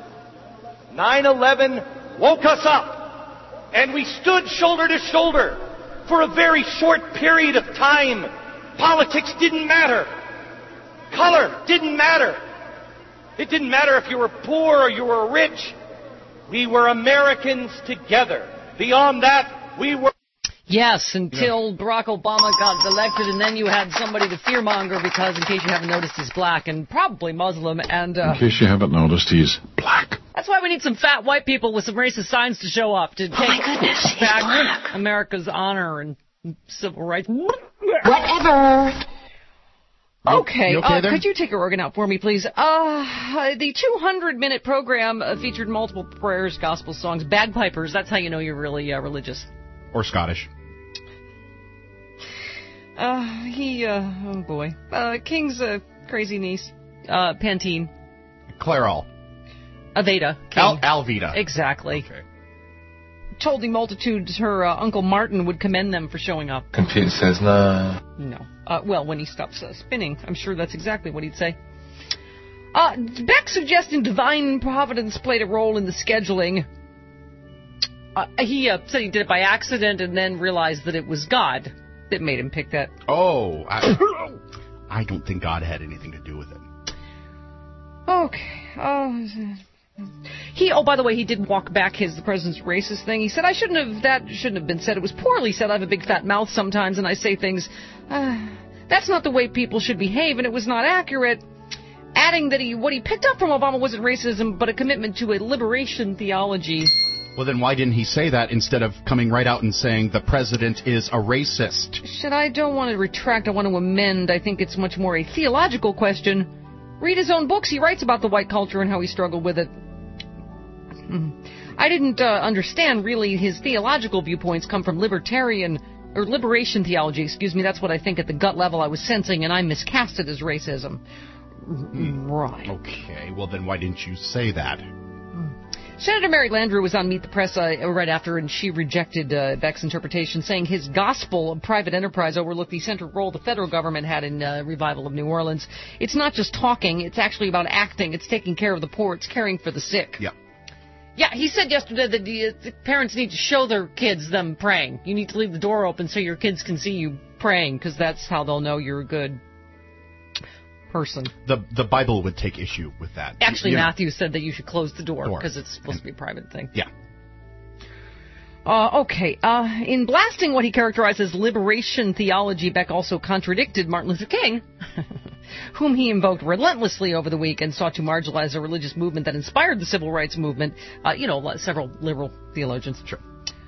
9/11 woke us up, and we stood shoulder to shoulder for a very short period of time. Politics didn't matter. Color didn't matter. It didn't matter if you were poor or you were rich. We were Americans together. Beyond that, we were... Yes, until Barack Obama got elected, and then you had somebody to fearmonger because, in case you haven't noticed, he's black and probably Muslim. And in case you haven't noticed, he's black. That's why we need some fat white people with some racist signs to show up to take back America's honor and civil rights. Whatever. Okay, you okay could you take your organ out for me, please? The 200-minute program featured multiple prayers, gospel songs, bagpipers. That's how you know you're really religious. Or Scottish. Oh boy. King's crazy niece, Pantene. Clairol. Aveda. Alveda. Exactly. Okay. Told the multitudes her Uncle Martin would commend them for showing up. Computer says no. No. Well, when he stops spinning, I'm sure that's exactly what he'd say. Beck suggesting divine providence played a role in the scheduling. He said he did it by accident and then realized that it was God that made him pick that. Oh, I don't think God had anything to do with it. Okay. By the way, he did walk back the president's racist thing. He said, that shouldn't have been said. It was poorly said. I have a big fat mouth sometimes and I say things, that's not the way people should behave, and it was not accurate. Adding that what he picked up from Obama wasn't racism, but a commitment to a liberation theology. Well, then why didn't he say that instead of coming right out and saying the president is a racist? I don't want to retract. I want to amend. I think it's much more a theological question. Read his own books. He writes about the white culture and how he struggled with it. I didn't understand, really, his theological viewpoints come from liberation theology. That's what I think at the gut level I was sensing, and I miscast it as racism. Right. Okay, well then why didn't you say that? Senator Mary Landrieu was on Meet the Press right after, and she rejected Beck's interpretation, saying his gospel of private enterprise overlooked the central role the federal government had in revival of New Orleans. It's not just talking, it's actually about acting. It's taking care of the poor, it's caring for the sick. Yeah. Yeah, he said yesterday that the parents need to show their kids them praying. You need to leave the door open so your kids can see you praying, because that's how they'll know you're a good person. The Bible would take issue with that. Actually, Matthew said that you should close the door because it's supposed to be a private thing. Yeah. Okay. In blasting what he characterized as liberation theology, Beck also contradicted Martin Luther King, whom he invoked relentlessly over the week and sought to marginalize a religious movement that inspired the civil rights movement. Several liberal theologians. Sure.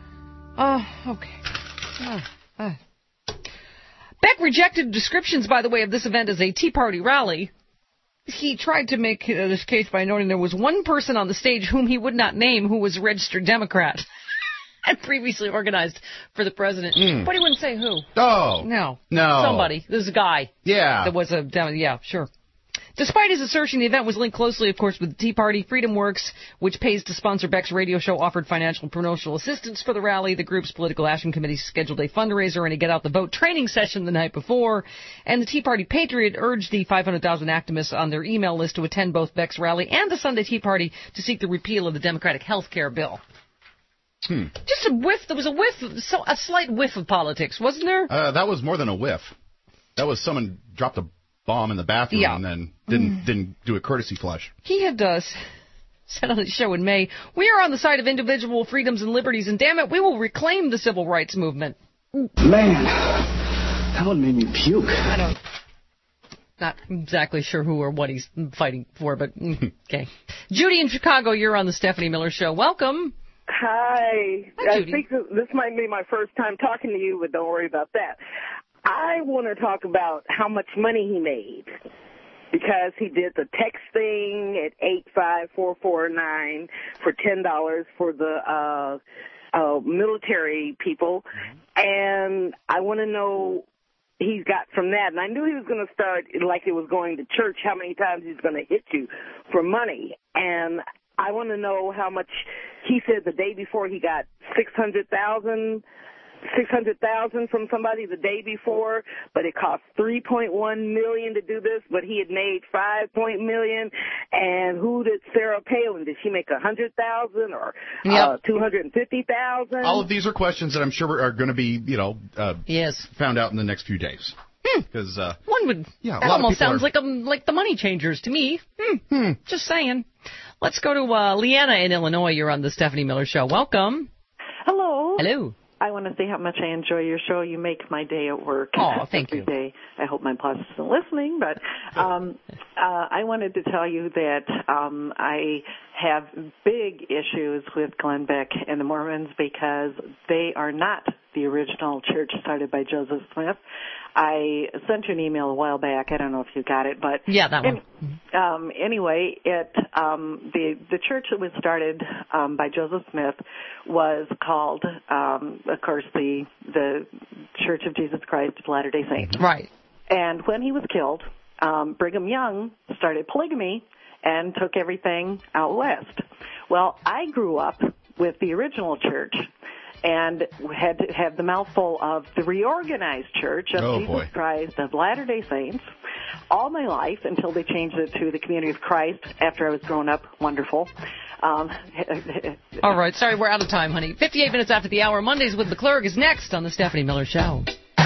Okay. Beck rejected descriptions, by the way, of this event as a Tea Party rally. He tried to make this case by noting there was one person on the stage whom he would not name who was a registered Democrat and previously organized for the president. But he wouldn't say who. Oh. No. No. Somebody. This is a guy. Yeah. That was yeah, sure. Despite his assertion, the event was linked closely, of course, with the Tea Party. Freedom Works, which pays to sponsor Beck's radio show, offered financial and promotional assistance for the rally. The group's political action committee scheduled a fundraiser and a get-out-the-vote training session the night before. And the Tea Party Patriot urged the 500,000 activists on their email list to attend both Beck's rally and the Sunday Tea Party to seek the repeal of the Democratic health care bill. Just a whiff. There was a slight whiff of politics, wasn't there? That was more than a whiff. That was someone dropped a bomb in the bathroom and then didn't do a courtesy flush. He had said on his show in May, "We are on the side of individual freedoms and liberties, and damn it, we will reclaim the civil rights movement." Man, that one made me puke. Not exactly sure who or what he's fighting for, but okay. Judy in Chicago, you're on the Stephanie Miller Show. Welcome. Hi. Hi, I think this might be my first time talking to you, but don't worry about that. I want to talk about how much money he made, because he did the text thing at 85449 for $10 for the military people, and I want to know he's got from that. And I knew he was going to start like it was going to church, how many times he's going to hit you for money. And I want to know how much he said the day before he got $600,000 from somebody the day before, but it cost $3.1 million to do this, but he had made $5 million. And who did Sarah Palin? Did she make $100,000 or $250,000? All of these are questions that I'm sure are going to be, found out in the next few days. Because one would. Yeah, that almost sounds like the Money Changers to me. Just saying. Let's go to Leanna in Illinois. You're on the Stephanie Miller Show. Welcome. Hello. Hello. I want to say how much I enjoy your show. You make my day at work. Oh, thank you. Every day. I hope my boss isn't listening, but I wanted to tell you that I have big issues with Glenn Beck and the Mormons because they are not the original church started by Joseph Smith. I sent you an email a while back. I don't know if you got it, but yeah, that one. Anyway, the church that was started by Joseph Smith was called, of course, the Church of Jesus Christ of Latter-day Saints. Right. And when he was killed, Brigham Young started polygamy and took everything out west. Well, I grew up with the original church and had to have the mouthful of the reorganized Church of Jesus Christ of Latter-day Saints all my life until they changed it to the Community of Christ after I was grown up. Wonderful. All right. Sorry, we're out of time, honey. 58 minutes after the hour. Mondays with McClurg is next on the Stephanie Miller Show.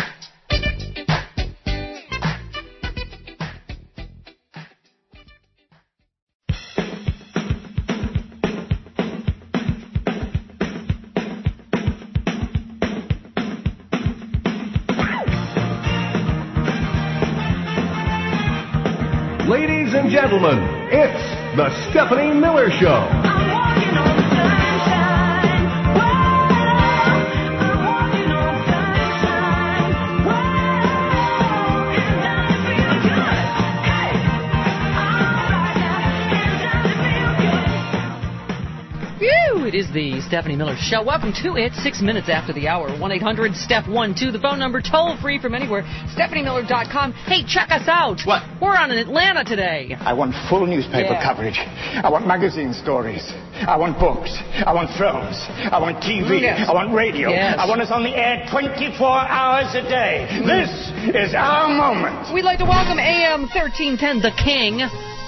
Ladies and gentlemen, it's the Stephanie Miller Show. It is the Stephanie Miller Show. Welcome to it. 6 minutes after the hour. 1-800-STEP-12. The phone number, toll free from anywhere. StephanieMiller.com. Hey, check us out. What? We're on in Atlanta today. I want full newspaper coverage. I want magazine stories. I want books. I want films. I want TV. Yes. I want radio. Yes. I want us on the air 24 hours a day. This is our moment. We'd like to welcome AM 1310, The King.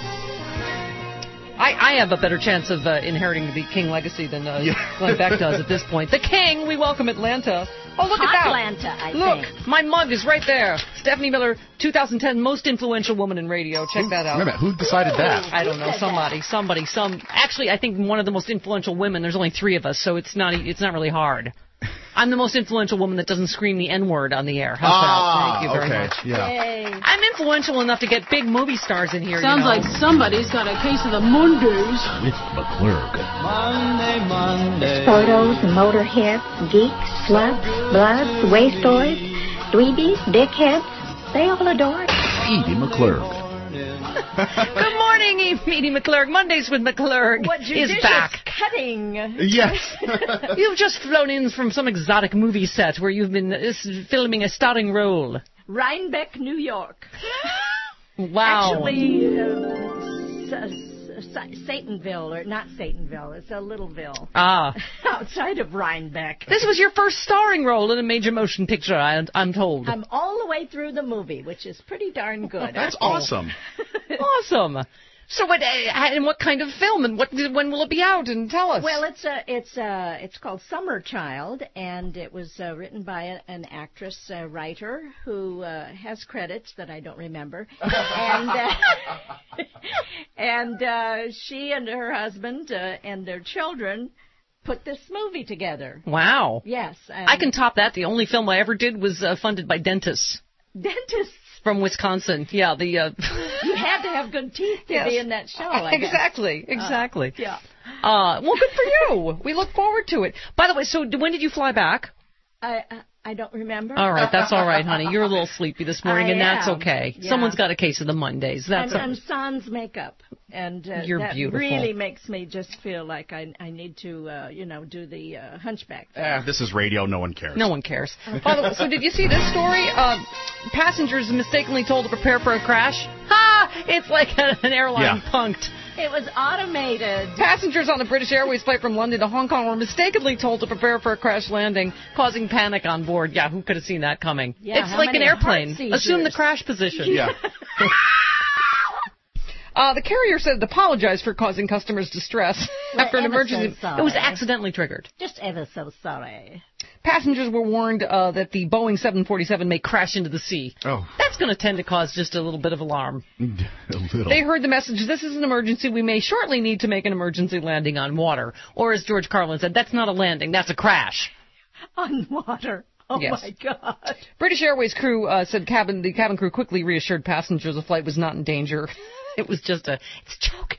I have a better chance of inheriting the King legacy than Glenn Beck does at this point. The King, we welcome Atlanta. Oh, look at that. Atlanta, I think. My mug is right there. Stephanie Miller, 2010 most influential woman in radio. Check that out. Wait a minute, who decided that? I don't know. Somebody. Actually, I think one of the most influential women. There's only 3 of us, so it's not really hard. I'm the most influential woman that doesn't scream the N-word on the air. How's that? Thank you very much. Yeah. Yay. I'm influential enough to get big movie stars in here. Sounds like somebody's got a case of the Mondays. With McClurg. Monday. Photos, motorheads, geeks, sluts, bloods, waste boys, dweebies, dickheads. They all adore it. Edie McClurg. Good morning, Edie McClurg. Mondays with McClurg is back. Cutting. Yes. You've just flown in from some exotic movie set where you've been filming a starring role. Rhinebeck, New York. Wow. Actually, Satanville, or not Satanville, it's a Littleville. Outside of Rhinebeck. This was your first starring role in a major motion picture, I'm told. I'm all the way through the movie, which is pretty darn good. That's awesome. Awesome. So what kind of film, and when will it be out? And tell us. Well, it's called Summer Child, and it was written by an actress writer who has credits that I don't remember, and she and her husband and their children put this movie together. Wow. Yes. I can top that. The only film I ever did was funded by dentists. Dentists. from Wisconsin. Yeah, the. You had to have good teeth to be in that show. I guess. Exactly. Yeah. Well, good for you. We look forward to it. By the way, so when did you fly back? I don't remember. All right, that's all right, honey. You're a little sleepy this morning, and that's okay. Yeah. Someone's got a case of the Mondays. I'm sans makeup, and you're that beautiful. really makes me just feel like I need to, do the hunchback thing. This is radio. No one cares. No one cares. By the way, so did you see this story? Passengers mistakenly told to prepare for a crash. Ha! It's like an airline punked. It was automated. Passengers on the British Airways flight from London to Hong Kong were mistakenly told to prepare for a crash landing, causing panic on board. Yeah, who could have seen that coming? Yeah, it's like an airplane. Assume the crash position. Yeah. The carrier said it apologized for causing customers distress after an emergency. So it was accidentally triggered. Just ever so sorry. Passengers were warned that the Boeing 747 may crash into the sea. Oh. That's going to tend to cause just a little bit of alarm. A little. They heard the message, this is an emergency. We may shortly need to make an emergency landing on water. Or as George Carlin said, that's not a landing, that's a crash. On water. Oh, yes. My God. British Airways crew said the cabin crew quickly reassured passengers the flight was not in danger. It was just it's a joke.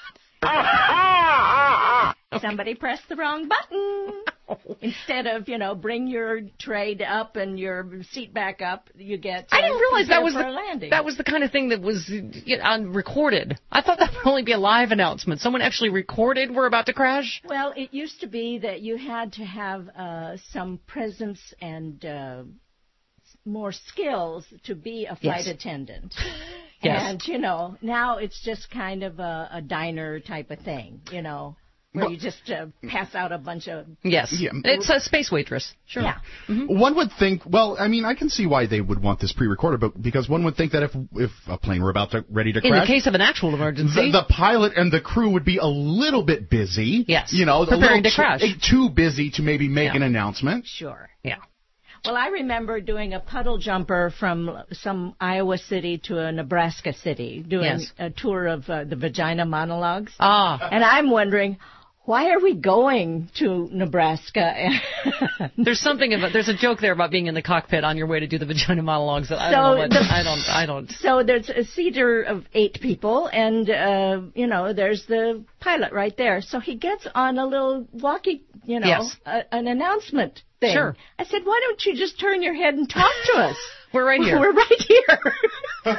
Somebody pressed the wrong button. Instead of, bring your tray up and your seat back up, you get. I didn't realize that was the kind of thing that was recorded. I thought that would only be a live announcement. Someone actually recorded we're about to crash. Well, it used to be that you had to have some presence and more skills to be a flight attendant. Yes. And, now it's just kind of a diner type of thing, where you just pass out a bunch of... Yes. Yeah. It's a space waitress. Sure. Yeah. Mm-hmm. One would think, I can see why they would want this pre-recorded, but because one would think that if a plane were ready to crash... In the case of an actual emergency... The pilot and the crew would be a little bit busy. Yes. Preparing to crash. Too busy to maybe make an announcement. Sure. Yeah. Well, I remember doing a puddle jumper from some Iowa city to a Nebraska city, doing a tour of the Vagina Monologues. And I'm wondering, why are we going to Nebraska? There's a joke there about being in the cockpit on your way to do the Vagina Monologues that I don't. So there's a seater of 8 people, and there's the pilot right there. So he gets on a little walkie, an announcement thing. Sure. I said, why don't you just turn your head and talk to us? We're right here. We're right here.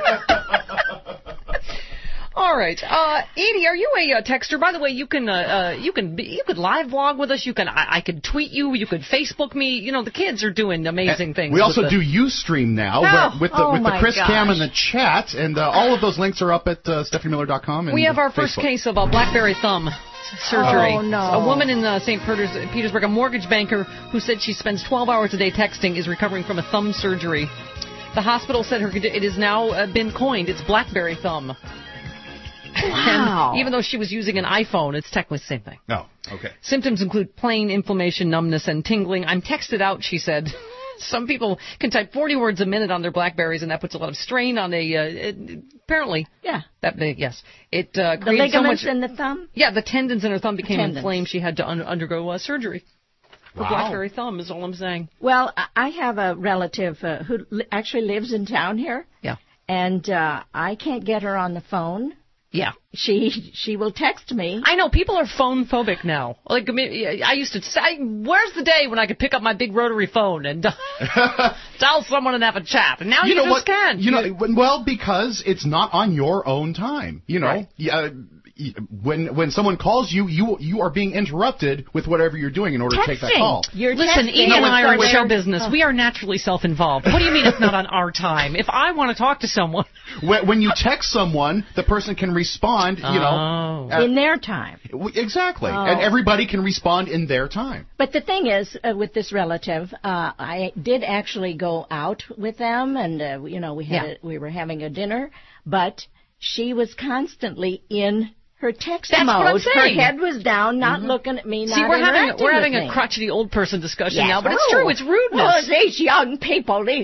All right, Edie, are you a texter? By the way, you could live blog with us. I could tweet you. You could Facebook me. The kids are doing amazing things. We also do Ustream now with the Chris Cam and the chat, and all of those links are up at StephanieMiller.com. We have our first case of a BlackBerry thumb surgery. Oh, no. A woman in St. Petersburg, a mortgage banker who said she spends 12 hours a day texting, is recovering from a thumb surgery. The hospital said it has now been coined. It's BlackBerry thumb. Wow. And even though she was using an iPhone, it's technically the same thing. Oh, okay. Symptoms include pain, inflammation, numbness, and tingling. I'm texted out, she said. Some people can type 40 words a minute on their BlackBerries, and that puts a lot of strain on apparently. Yeah. Yes. It the created ligaments so much, in the thumb? Yeah, the tendons in her thumb became inflamed. She had to undergo surgery. For BlackBerry thumb is all I'm saying. Well, I have a relative who actually lives in town here. Yeah. And I can't get her on the phone. Yeah. She will text me. I know, people are phone phobic now. Like, I used to say, where's the day when I could pick up my big rotary phone and dial someone and have a chat? And now you just can. Well, because it's not on your own time. Right. When someone calls you, you are being interrupted with whatever you're doing in order to take that call. Listen, Edie and I are in show business. We are naturally self-involved. What do you mean it's not on our time? If I want to talk to someone... When you text someone, the person can respond, in their time. Exactly. And everybody can respond in their time. But the thing is, with this relative, I did actually go out with them, and, we were having a dinner, but she was constantly in her text That's mode. what I'm saying. Her head was down, not looking at me, See, not we're having me. a crotchety old person discussion Yes. now, but it's true. It's rudeness. Well, these young people, these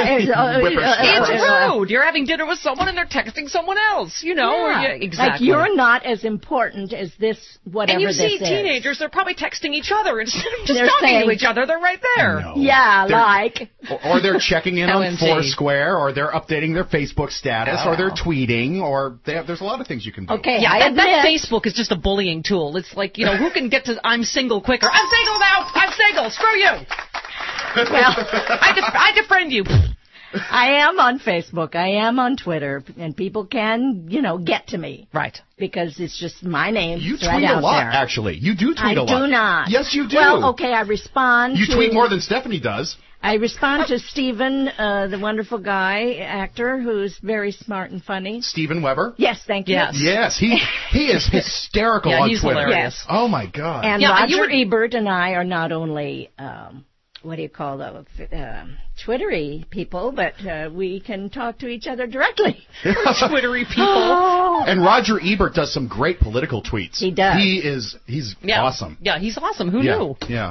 it's rude. You're having dinner with someone and they're texting someone else. You know, exactly. Like you're not as important as this. Whatever and you this see is. teenagers, they're probably texting each other instead of just They're talking saying, to each other. They're right there. Yeah, like. Or they're checking in on LNT. Foursquare, or they're updating their Facebook status, or they're tweeting, or there's a lot of things you can do. Okay, yeah, that Facebook is just a bullying tool. It's like, who can get to I'm single quicker? I'm single now! I'm single! Screw you! Well, I defriend you. I am on Facebook. I am on Twitter, and people can, get to me. Right. Because it's just my name. You tweet right a out lot, there. actually. You do tweet a lot. I do not. Yes, you do. Well, okay, I respond You to... tweet more than Stephanie does. I respond to Stephen, the wonderful guy, actor, who's very smart and funny. Steven Weber? Yes, thank you. Yes, he is hysterical on he's Twitter. hilarious. Yes. Oh, my God. And Roger Ebert and I are not only... what do you call those? Twittery people, but we can talk to each other directly. Twittery people. Oh. And Roger Ebert does some great political tweets. He does. He's awesome. Yeah, he's awesome. Who knew? Yeah.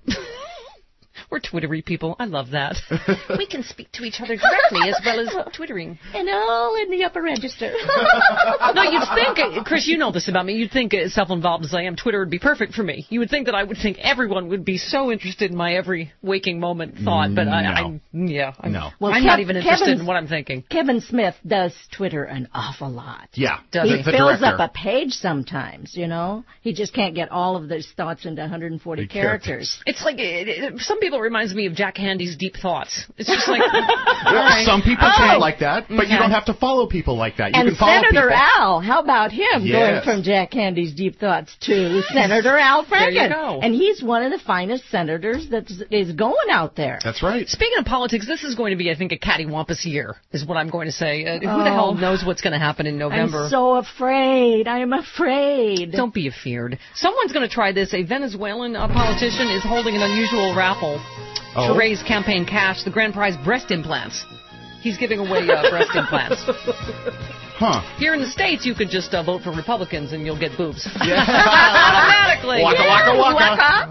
We're Twittery people. I love that. We can speak to each other directly as well as Twittering. And all in the upper register. No, you'd think, Chris, you know this about me, you'd think, self-involved as I am, Twitter would be perfect for me. You would think that I would think everyone would be so interested in my every waking moment thought, but I'm not even interested in what I'm thinking. Kevin Smith does Twitter an awful lot. Yeah. He fills up a page sometimes, He just can't get all of those thoughts into 140 characters. It's like, some people it reminds me of Jack Handy's Deep Thoughts. It's just like... Some people can like that, but you don't have to follow people like that. You and can follow Senator people. Al, how about him going from Jack Handy's Deep Thoughts to Senator Al Franken? There you go. And he's one of the finest senators that is going out there. That's right. Speaking of politics, this is going to be, I think, a cattywampus year, is what I'm going to say. Who the hell knows what's going to happen in November? I'm so afraid. I'm afraid. Don't be afeared. Someone's going to try this. A Venezuelan politician is holding an unusual raffle to raise campaign cash. The grand prize, breast implants. He's giving away breast implants. Huh. Here in the States, you could just vote for Republicans and you'll get boobs. Yeah. Automatically. Waka, waka,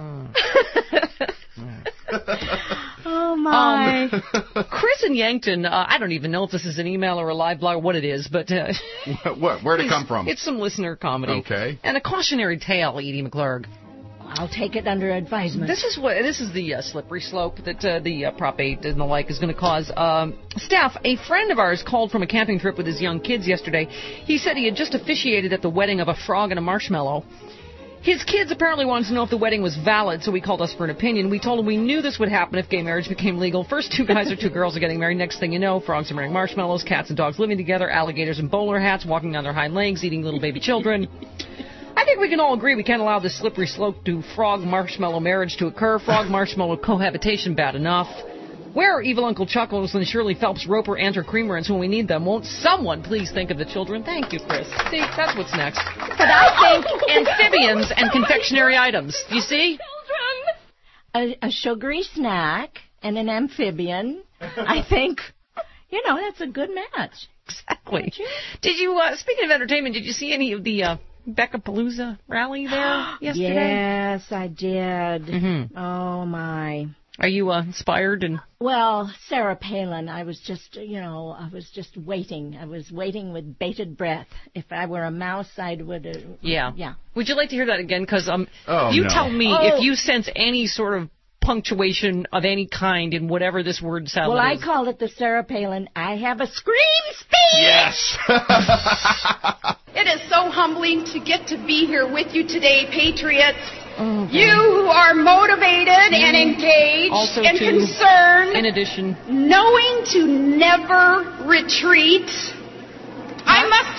waka. Oh, my. Chris in Yankton, I don't even know if this is an email or a live blog or what it is, but... Where'd it come from? It's some listener comedy. Okay. And a cautionary tale, Edie McClurg. I'll take it under advisement. This is the slippery slope that the Prop 8 and the like is going to cause. Steph, a friend of ours called from a camping trip with his young kids yesterday. He said he had just officiated at the wedding of a frog and a marshmallow. His kids apparently wanted to know if the wedding was valid, so he called us for an opinion. We told him we knew this would happen if gay marriage became legal. First, 2 guys or 2 girls are getting married. Next thing you know, frogs are marrying marshmallows, cats and dogs living together, alligators in bowler hats, walking on their hind legs, eating little baby children. I think we can all agree we can't allow this slippery slope to frog-marshmallow marriage to occur. Frog-marshmallow cohabitation, bad enough. Where are Evil Uncle Chuckles and Shirley Phelps, Roper, and her Creamerants when we need them? Won't someone please think of the children? Thank you, Chris. See, that's what's next. But I think amphibians and confectionery items. You see? A sugary snack and an amphibian. I think, that's a good match. Exactly. Did you, speaking of entertainment, did you see any of the Beckapalooza rally there yesterday? Yes, I did. Mm-hmm. Oh, my. Are you inspired? Well, Sarah Palin, I was just waiting. I was waiting with bated breath. If I were a mouse, I would... Yeah. Would you like to hear that again? Because tell me if you sense any sort of punctuation of any kind in whatever this word salad is. Well, I call it the Sarah Palin, I have a scream speech! Yes! It is so humbling to get to be here with you today, Patriots. Okay. You who are motivated and engaged and concerned. In addition. Knowing to never retreat. I must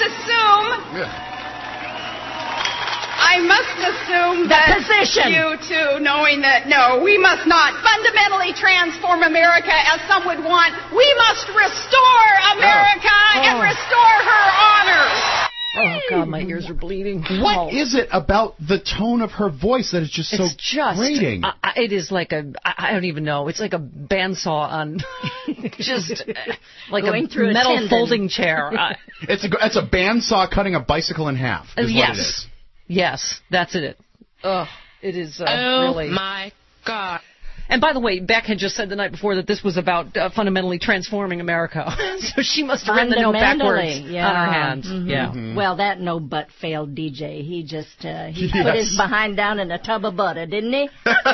assume that you too, knowing that no, we must not fundamentally transform America as some would want. We must restore America and restore her honors. Oh, God, my ears are bleeding. What is it about the tone of her voice that is just so grating? It is like I don't even know. It's like a bandsaw on just like going a metal folding chair. It's a bandsaw cutting a bicycle in half. Is yes. What it is. Yes, that's it. Ugh, it is really. Oh my God. And by the way, Beck had just said the night before that this was about fundamentally transforming America. So she must have read the note backwards on her hand. Mm-hmm. Yeah. Mm-hmm. Well, that no butt failed DJ. He just he put his behind down in a tub of butter, didn't he?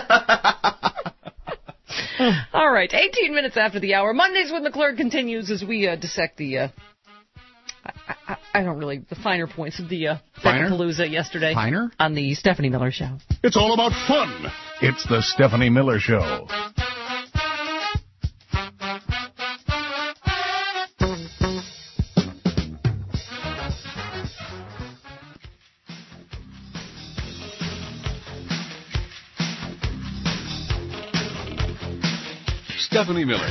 All right, 18 minutes after the hour. Mondays with McClure continues as we dissect the the finer points of the Beckapalooza yesterday on the Stephanie Miller Show. It's all about fun. It's the Stephanie Miller Show. Stephanie Miller.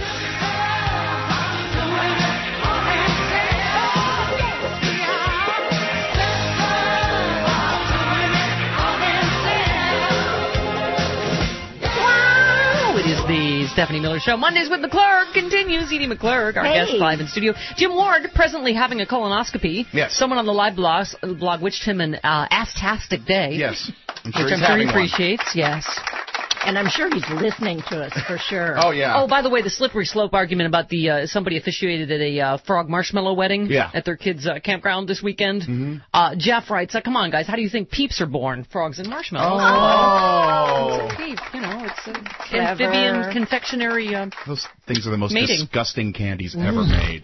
The Stephanie Miller Show. Mondays with McClure continues. Edie McClure, our guest live in studio. Jim Ward, presently having a colonoscopy. Yes. Someone on the live blog wished him an ass-tastic day. Yes. Which I'm sure he appreciates. Yes. And I'm sure he's listening to us for sure. Oh, yeah. Oh, by the way, the slippery slope argument about the somebody officiated at a frog marshmallow wedding at their kids' campground this weekend. Mm-hmm. Jeff writes, come on, guys, how do you think peeps are born? Frogs and marshmallows. Oh. It's a peep, it's an amphibian confectionery Those things are the most mating. Disgusting candies ever made.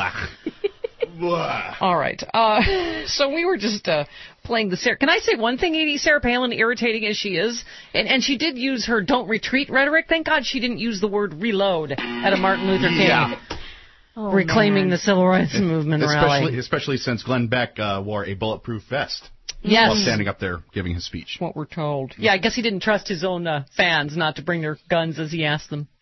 All right. So we were just playing the Sarah. Can I say one thing, Edie? Sarah Palin, irritating as she is, and she did use her "don't retreat" rhetoric. Thank God she didn't use the word "reload" at a Martin Luther King reclaiming the civil rights movement rally. Especially since Glenn Beck wore a bulletproof vest. Yes. While standing up there giving his speech. What we're told. Yeah, I guess he didn't trust his own fans not to bring their guns as he asked them.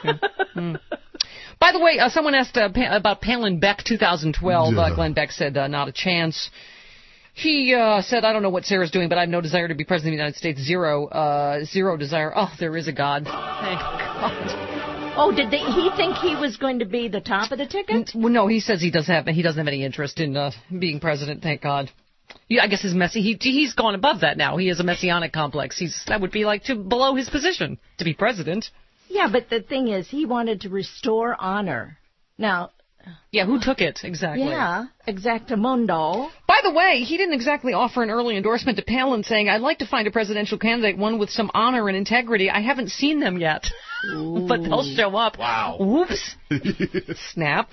By the way, someone asked about Palin Beck 2012. Glenn Beck said, not a chance. He said, I don't know what Sarah's doing, but I have no desire to be president of the United States. Zero desire. Oh, there is a God. Thank God. Oh, did he think he was going to be the top of the ticket? Well, no, he says he doesn't have any interest in being president, thank God. Yeah, I guess he's gone above that now. He has a messianic complex. That would be like below his position to be president. Yeah, but the thing is, he wanted to restore honor. Now... Yeah, who took it, exactly? Yeah, exactamundo. By the way, he didn't exactly offer an early endorsement to Palin saying, I'd like to find a presidential candidate, one with some honor and integrity. I haven't seen them yet, but they'll show up. Wow. Whoops. Snap.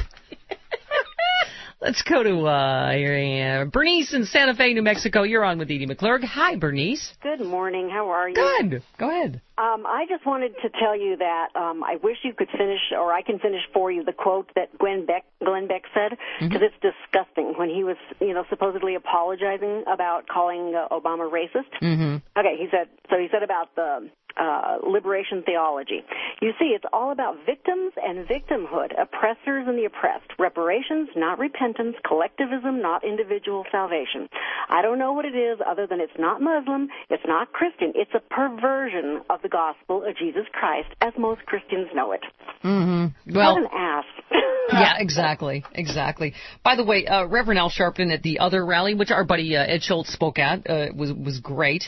Let's go to Bernice in Santa Fe, New Mexico. You're on with Edie McClure. Hi, Bernice. Good morning. How are you? Good. Go ahead. I just wanted to tell you that I wish you could finish, or I can finish for you, the quote that Glenn Beck said, because it's disgusting when he was, supposedly apologizing about calling Obama racist. Mm-hmm. Okay, he said about the liberation theology. You see, it's all about victims and victimhood, oppressors and the oppressed, reparations, not repentance, collectivism, not individual salvation. I don't know what it is other than it's not Muslim, it's not Christian, it's a perversion of the gospel of Jesus Christ, as most Christians know it. Mm-hmm. Well, what an ass. Yeah, exactly. By the way, Reverend Al Sharpton at the other rally, which our buddy Ed Schultz spoke at, was great.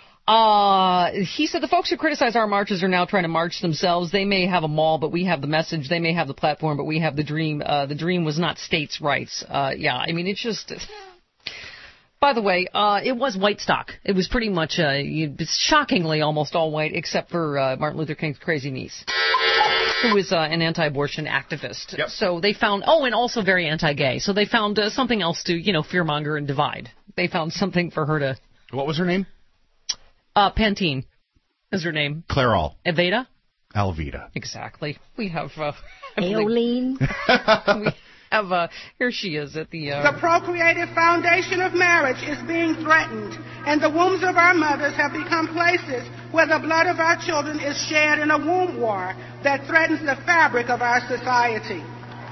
He said the folks who criticize our marches are now trying to march themselves. They may have a mall, but we have the message. They may have the platform, but we have the dream. The dream was not states' rights. It's just... By the way, it was white stock. It was pretty much, shockingly almost all white, except for Martin Luther King's crazy niece, who is an anti-abortion activist. Yep. So they found, and also very anti-gay. So they found something else to, fearmonger and divide. They found something for her to... What was her name? Pantene is her name. Clairol. Evita? Alvita. Exactly. We have... Aileen. Here she is at the... The procreative foundation of marriage is being threatened, and the wombs of our mothers have become places where the blood of our children is shed in a womb war that threatens the fabric of our society.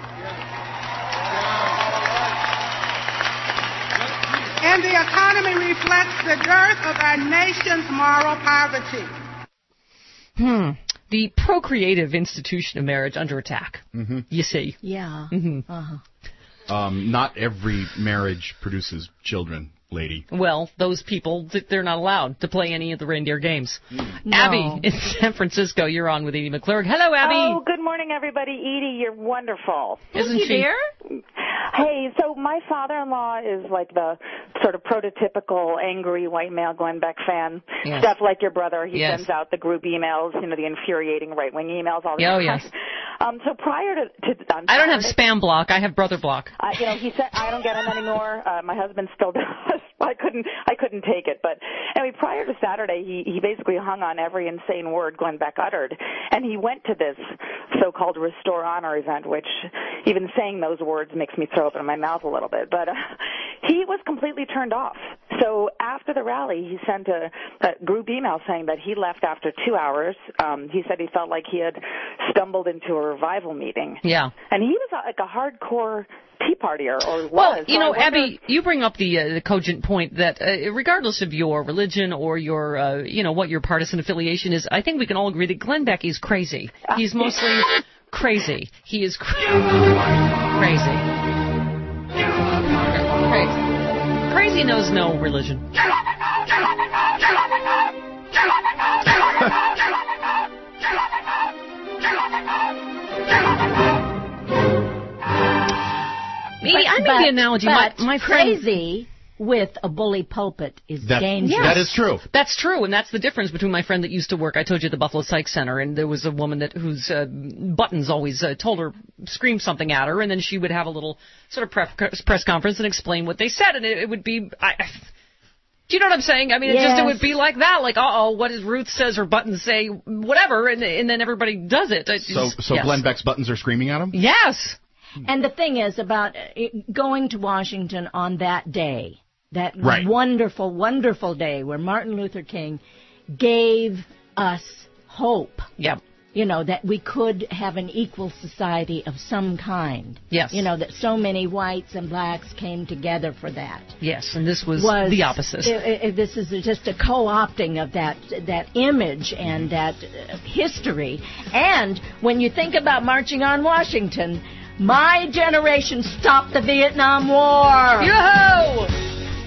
And the economy reflects the dearth of our nation's moral poverty. The procreative institution of marriage under attack. Mm-hmm. You see. Yeah. Mm-hmm. Uh-huh. Not every marriage produces children, lady. Well, those people, they're not allowed to play any of the reindeer games. No. Abby in San Francisco, you're on with Edie McClurg. Hello, Abby. Oh, good morning, everybody. Edie, you're wonderful. Isn't she? Dear? Hey, so my father-in-law is like the sort of prototypical angry white male Glenn Beck fan. Yes. Stuff like your brother. He Yes. sends out the group emails, the infuriating right-wing emails all the time. Oh, yes. So prior to I don't have spam block. I have brother block. He said I don't get them anymore. My husband still does. I couldn't take it. But anyway, prior to Saturday, he basically hung on every insane word Glenn Beck uttered, and he went to this so-called Restore Honor event, which even saying those words makes me throw up in my mouth a little bit. But he was completely turned off. So after the rally, he sent a group email saying that he left after 2 hours. He said he felt like he had stumbled into a revival meeting. Yeah. And he was like a hardcore Tea Partier, or was. Well, So Abby, you bring up the cogent point that regardless of your religion or your, what your partisan affiliation is, I think we can all agree that Glenn Beck is crazy. He's mostly crazy. He is crazy. Crazy knows no religion. I made the analogy. My crazy with a bully pulpit is dangerous. That is true. That's true, and that's the difference between my friend that used to work. I told you at the Buffalo Psych Center, and there was a woman whose buttons always told her, scream something at her, and then she would have a little sort of press conference and explain what they said, and it would be. Do you know what I'm saying? I mean, yes. It would be like that, like, what does Ruth says, her buttons say, whatever, and then everybody does it. So yes. Glenn Beck's buttons are screaming at him? Yes. And the thing is about going to Washington on that day, that right. wonderful, wonderful day where Martin Luther King gave us hope. Yep. That we could have an equal society of some kind. Yes. That so many whites and blacks came together for that. Yes, and this was the opposite. This is just a co-opting of that image and that history. And when you think about marching on Washington, my generation stopped the Vietnam War. Yo-ho!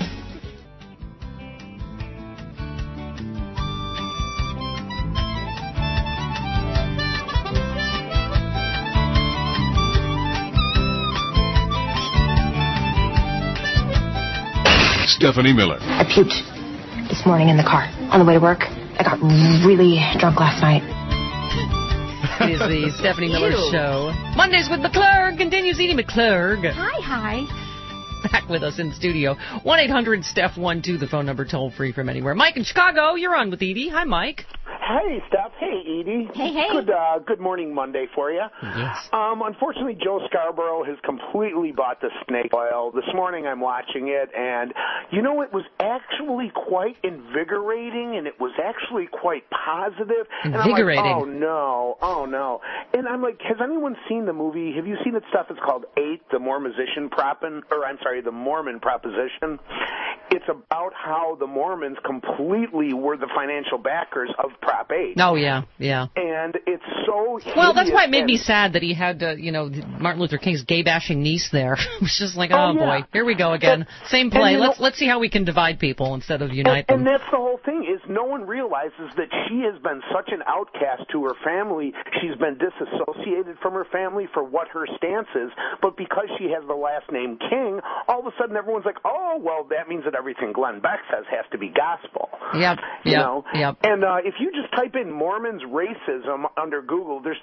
Stephanie Miller. I puked this morning in the car on the way to work. I got really drunk last night. It is the Stephanie Miller Show. Mondays with McClurg continues. Edie McClurg. Hi. Back with us in studio. 1-800-STEPH-12, the phone number, toll free from anywhere. Mike in Chicago, you're on with Edie. Hi, Mike. Hey, Steph. Hey, Edie. Hey. Good morning Monday for you. Yes. Unfortunately, Joe Scarborough has completely bought the snake oil. This morning I'm watching it, and it was actually quite invigorating, and it was actually quite positive. Invigorating. And I'm like, oh no. And I'm like, has anyone seen the movie? Have you seen it, Steph? It's called 8, the the Mormon Proposition. It's about how the Mormons completely were the financial backers of Prop 8. Oh, yeah. And it's so hideous. Well, that's why it made me sad that he had, Martin Luther King's gay-bashing niece there. It was just like, boy, here we go again. Same play. Let's see how we can divide people instead of unite them. And that's the whole thing, is no one realizes that she has been such an outcast to her family. She's been disassociated from her family for what her stance is. But because she has the last name King, all of a sudden everyone's like, that means that everything Glenn Beck says has to be gospel. Yep. And if you just type in Mormons racism under Google, there's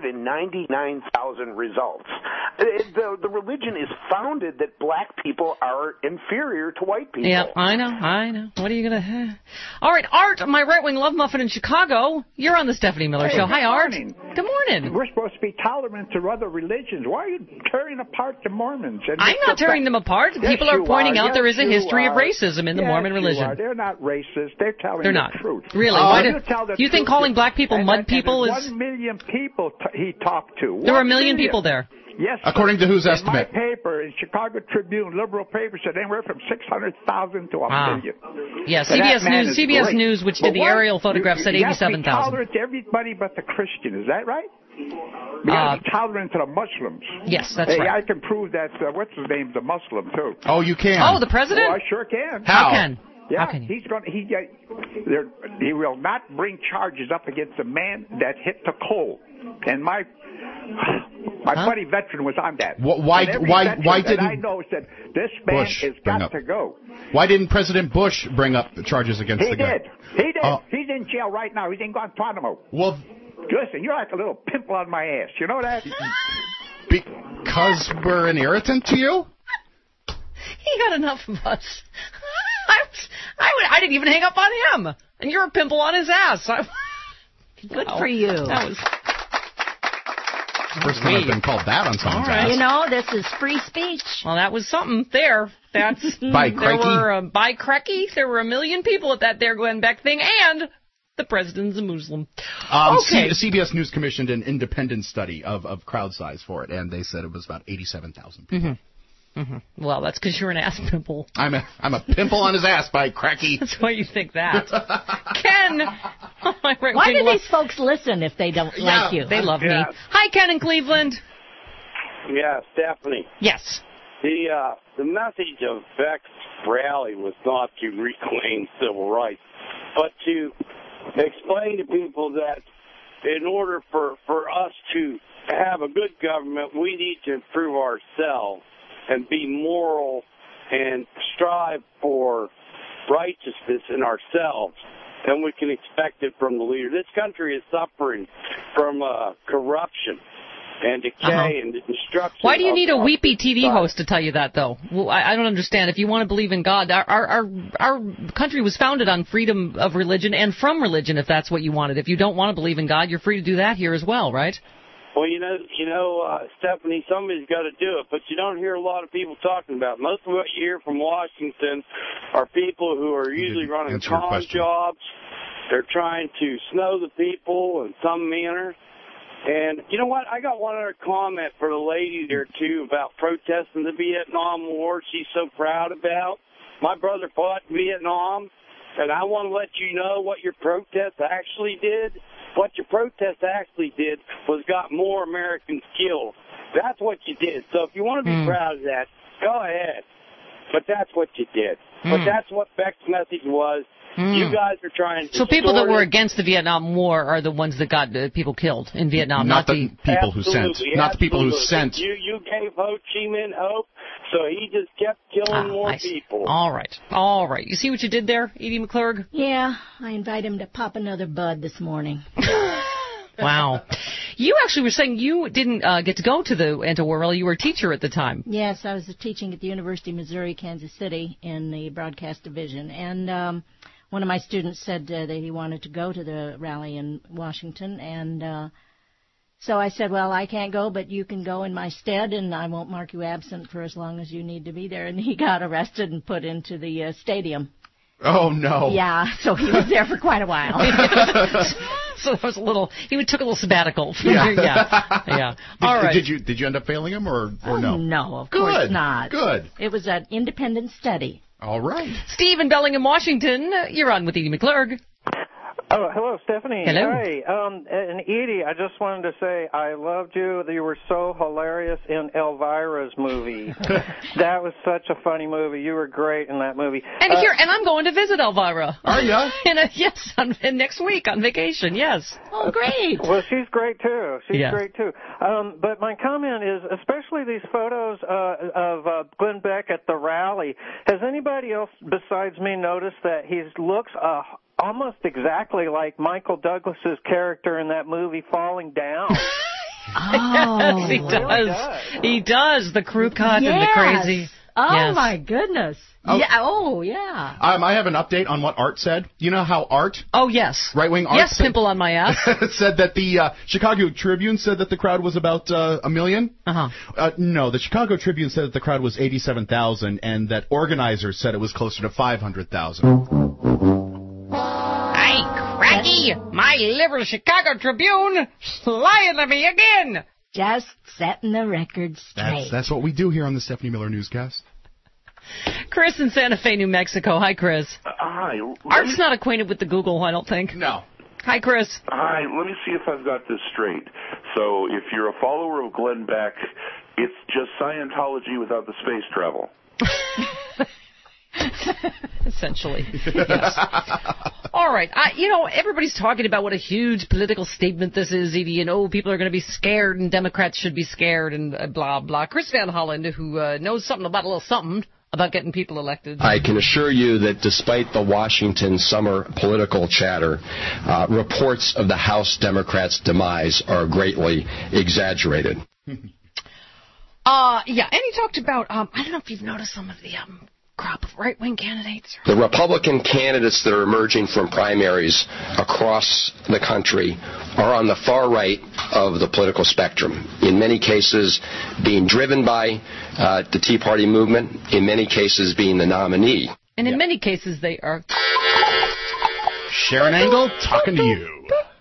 299,000 results. The religion is founded that black people are inferior to white people. Yeah, I know. What are you going to... All right, Art, my right-wing love muffin in Chicago. You're on the Stephanie Miller Show. Hi, Art. Good morning. We're supposed to be tolerant to other religions. Why are you tearing apart the Mormons? I'm not tearing them apart. Yes, people are pointing out there is a history of racism in the Mormon religion. They're not racist. They're telling the truth. Really? Do you think calling black people mud people is... 1 million people he talked to. There were 1 million people there. Yes. According to whose in estimate? My paper, in Chicago Tribune, liberal paper, said anywhere from 600,000 to a million. Yeah, So CBS News, which did the aerial photograph, said You have to be 87,000. tolerant to everybody but the Christian. Is that right? You have to be tolerant to the Muslims. Yes, that's right. I can prove that, what's his name's a Muslim, too. Oh, you can? Oh, the president? Oh, I sure can. How? Yeah, How can he? He will not bring charges up against a man that hit the coal. And my buddy veteran was on that. Why didn't I know said this man Bush has bring got up- to go. Why didn't President Bush bring up the charges against the guy? He did. Oh. He's in jail right now. He's in Guantanamo. Well, listen, you're like a little pimple on my ass. You know that? Because we're an irritant to you? He got enough of us. I didn't even hang up on him, and you're a pimple on his ass. Good for you. That was first time I've been called that on someone's ass. You know, this is free speech. Well, that was something there. That's by Cranky. By Cracky. There were 1 million people at that there Glenn Beck thing, and the president's a Muslim. Okay. CBS News commissioned an independent study of crowd size for it, and they said it was about 87,000 people. Mm-hmm. Mm-hmm. Well, that's because you're an ass pimple. I'm a pimple on his ass by Cracky. That's why you think that. Ken! Why do these folks listen if they don't like you? They love me. Hi, Ken in Cleveland. Yeah, Stephanie. Yes. The message of Beck's rally was not to reclaim civil rights, but to explain to people that in order for us to have a good government, we need to improve ourselves and be moral and strive for righteousness in ourselves. And we can expect it from the leader. This country is suffering from corruption and decay and destruction. Why do you need a weepy TV host to tell you that, though? Well, I don't understand. If you want to believe in God, our country was founded on freedom of religion and from religion, if that's what you wanted. If you don't want to believe in God, you're free to do that here as well, right? Well, you know, Stephanie, somebody's got to do it, but you don't hear a lot of people talking about it. Most of what you hear from Washington are people who are usually running con jobs. They're trying to snow the people in some manner. And you know what? I got one other comment for the lady there, too, about protesting the Vietnam War she's so proud about. My brother fought in Vietnam, and I want to let you know what your protest actually did. What your protest actually did was got more Americans killed. That's what you did. So if you want to be proud of that, go ahead. But that's what you did. But that's what Beck's message was. You guys are trying to... So people that were against the Vietnam War are the ones that got people killed in Vietnam, not the people who sent. Not the people who sent. You gave Ho Chi Minh hope, so he just kept killing more people. All right. You see what you did there, Edie McClurg? Yeah, I invite him to pop another bud this morning. Wow. You actually were saying you didn't get to go to the anti-war rally. You were a teacher at the time. Yes, I was teaching at the University of Missouri, Kansas City in the broadcast division. And one of my students said that he wanted to go to the rally in Washington. And so I said, well, I can't go, but you can go in my stead, and I won't mark you absent for as long as you need to be there. And he got arrested and put into the stadium. Oh, no. Yeah, so he was there for quite a while. So there was he took a little sabbatical. Yeah. All right. Did you end up failing him or no? No, of course not. Good. It was an independent study. All right. Steve in Bellingham, Washington, you're on with Edie McClurg. Oh, hello, Stephanie. Hello. Hi. And Edie, I just wanted to say I loved you. You were so hilarious in Elvira's movie. That was such a funny movie. You were great in that movie. And I'm going to visit Elvira. Are you? Yes, next week on vacation. Yes. Oh, great. Well, she's great too. She's great too. But my comment is, especially these photos of Glenn Beck at the rally. Has anybody else besides me noticed that he looks almost exactly like Michael Douglas's character in that movie Falling Down? Yes, he does. Really does. He does. The crew cut and the crazy. Oh, my goodness. Oh. Yeah. Oh, yeah. I have an update on what Art said. You know how Art? Oh, yes. Right-wing Art Yes, pimple on my ass. said that the Chicago Tribune said that the crowd was about 1 million. No, the Chicago Tribune said that the crowd was 87,000 and that organizers said it was closer to 500,000. Hey, Cracky! My liberal Chicago Tribune lying to me again! Just setting the record straight. That's what we do here on the Stephanie Miller Newscast. Chris in Santa Fe, New Mexico. Hi, Chris. Hi. Art's not acquainted with the Google, I don't think. No. Hi, Chris. Hi. Let me see if I've got this straight. So if you're a follower of Glenn Beck, it's just Scientology without the space travel. Essentially. Yes. All right. Everybody's talking about what a huge political statement this is, Edie, and people are going to be scared and Democrats should be scared and blah, blah. Chris Van Holland, who knows something about a little something about getting people elected. I can assure you that despite the Washington summer political chatter, reports of the House Democrats' demise are greatly exaggerated. Yeah, and he talked about, I don't know if you've noticed some of the crop of right-wing candidates. The Republican candidates that are emerging from primaries across the country are on the far right of the political spectrum, in many cases being driven by the Tea Party movement, in many cases being the nominee. And in many cases they are... Sharon Angle talking to you.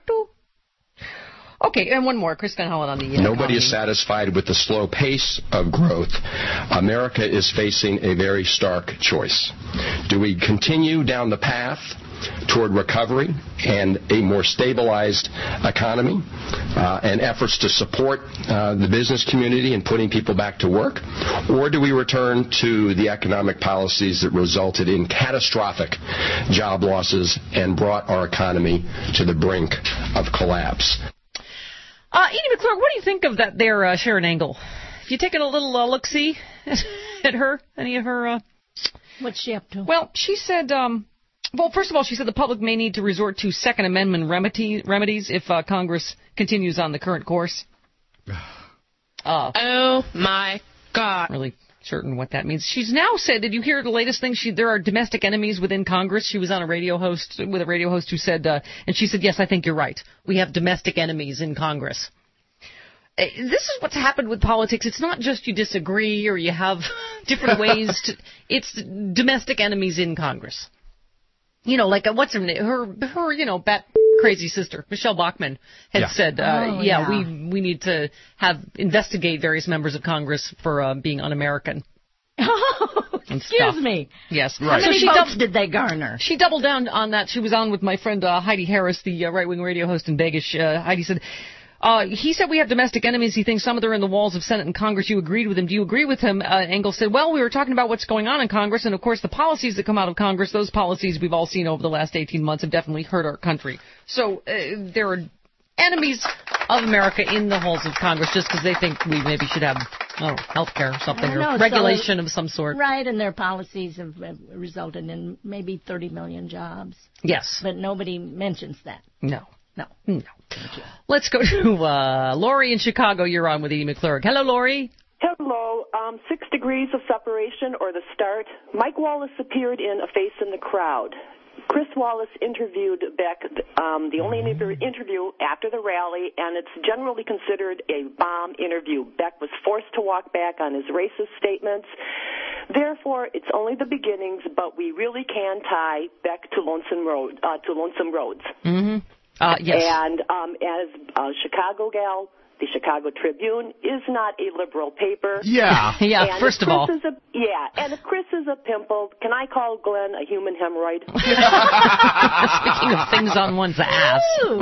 Okay, and one more. Chris Van Hollen on the... Nobody is satisfied with the slow pace of growth. America is facing a very stark choice. Do we continue down the path toward recovery and a more stabilized economy and efforts to support the business community and putting people back to work? Or do we return to the economic policies that resulted in catastrophic job losses and brought our economy to the brink of collapse? Edie McClurg, what do you think of that there, Sharon Angle? Have you taken a little look-see at her? Any of her... What's she up to? Well, she said... Well, first of all, she said the public may need to resort to Second Amendment remedies if Congress continues on the current course. Oh, my God. Really certain what that means. She's now said, did you hear the latest thing? There are domestic enemies within Congress. She was on a radio host who said, and she said, yes, I think you're right. We have domestic enemies in Congress. This is what's happened with politics. It's not just you disagree or you have different ways to, it's domestic enemies in Congress. Like what's her name? Her, bat crazy sister, Michelle Bachmann, had said, we need to investigate various members of Congress for being un-American. Excuse me. Yes. Right. How many votes did they garner? She doubled down on that. She was on with my friend Heidi Harris, the right-wing radio host in Vegas. Heidi said, he said we have domestic enemies. He thinks some of them are in the walls of Senate and Congress. You agreed with him. Do you agree with him? Engel said, well, we were talking about what's going on in Congress, and, of course, the policies that come out of Congress, those policies we've all seen over the last 18 months have definitely hurt our country. So there are enemies of America in the halls of Congress just because they think we maybe should have health care or something, or regulation of some sort. Right, and their policies have resulted in maybe 30 million jobs. Yes. But nobody mentions that. No. Let's go to Lori in Chicago. You're on with Edie McClurg. Hello, Lori. Hello. 6 Degrees of Separation, or The Start. Mike Wallace appeared in A Face in the Crowd. Chris Wallace interviewed Beck, the only interview after the rally, and it's generally considered a bomb interview. Beck was forced to walk back on his racist statements. Therefore, it's only the beginnings, but we really can tie Beck to Lonesome Roads. Mm-hmm. Yes. And as a Chicago gal, the Chicago Tribune is not a liberal paper. Yeah. Yeah, first of all. And if Chris is a pimple, can I call Glenn a human hemorrhoid? Speaking of things on one's ass.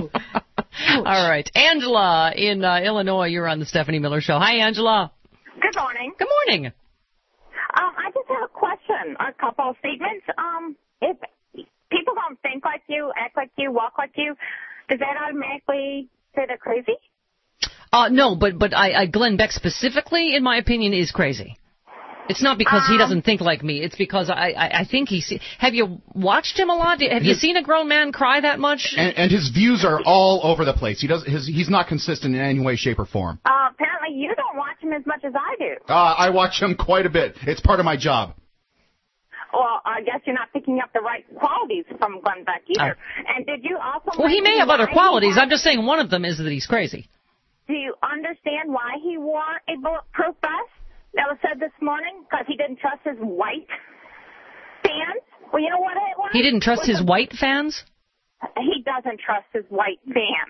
All right. Angela in Illinois, you're on the Stephanie Miller Show. Hi, Angela. Good morning. Good morning. I just have a question, a couple of statements. If people don't think like you, act like you, walk like you, does that automatically say they're crazy? No, but Glenn Beck specifically, in my opinion, is crazy. It's not because he doesn't think like me. It's because I think have you watched him a lot? Have you seen a grown man cry that much? And his views are all over the place. He's not consistent in any way, shape, or form. Apparently you don't watch him as much as I do. I watch him quite a bit. It's part of my job. Well, I guess you're not picking up the right qualities from Glenn Beck either. And did you also... Well, he may have other qualities. I'm just saying one of them is that he's crazy. Do you understand why he wore a bulletproof vest? That was said this morning because he didn't trust his white fans. Well, you know what it was? He didn't trust his white fans? He doesn't trust his white fans.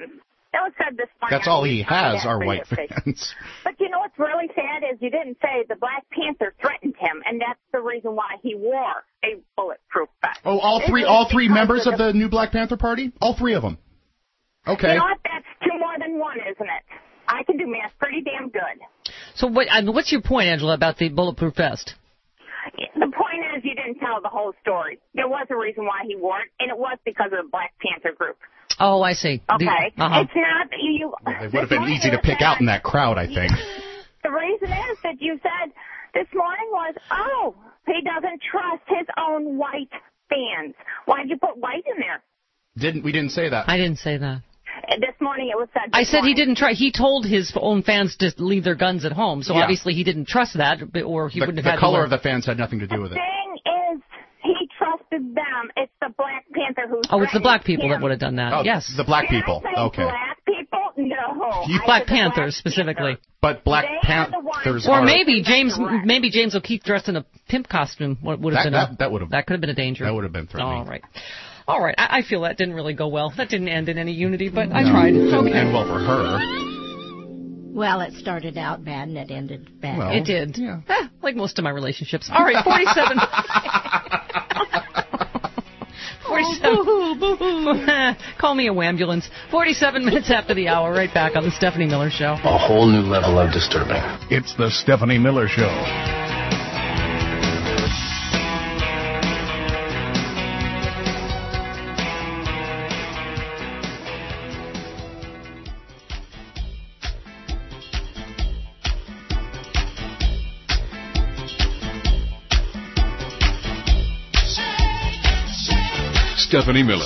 Bill said this morning. That's all he has are white fans. But you know what's really sad is you didn't say the Black Panther threatened him, and that's the reason why he wore a bulletproof vest. Oh, all three members of the new Black Panther Party? All three of them. Okay. You know what? That's two more than one, isn't it? I can do math pretty damn good. So what's your point, Angela, about the bulletproof vest? The point is you didn't tell the whole story. There was a reason why he wore it, and it was because of the Black Panther group. Oh, I see. Okay. It's not you. It would have been easy to pick out in that crowd, I think. The reason is that you said this morning was, he doesn't trust his own white fans. Why did you put white in there? We didn't say that. I didn't say that. This morning it was said. I said he didn't try. He told his own fans to leave their guns at home, so obviously he didn't trust that, or he wouldn't have had the color of the fans had nothing to do with it. The thing is, he trusted them. It's the Black Panther who. Oh, it's the black people that would have done that. Oh, yes, the black people. Okay. Black people? No. Black Panthers specifically. But Black Panthers. Or maybe James O'Keefe dressed in a pimp costume would have been that could have been a danger. That would have been threatening. All right. I feel that didn't really go well. That didn't end in any unity, but I tried. It didn't end well for her. Well, it started out bad and it ended bad. Well, it did. Yeah. Like most of my relationships. All right, 47. 47. Boo-hoo. Call me a wambulance. 47 minutes after the hour, right back on the Stephanie Miller Show. A whole new level of disturbing. It's the Stephanie Miller Show. Stephanie Miller.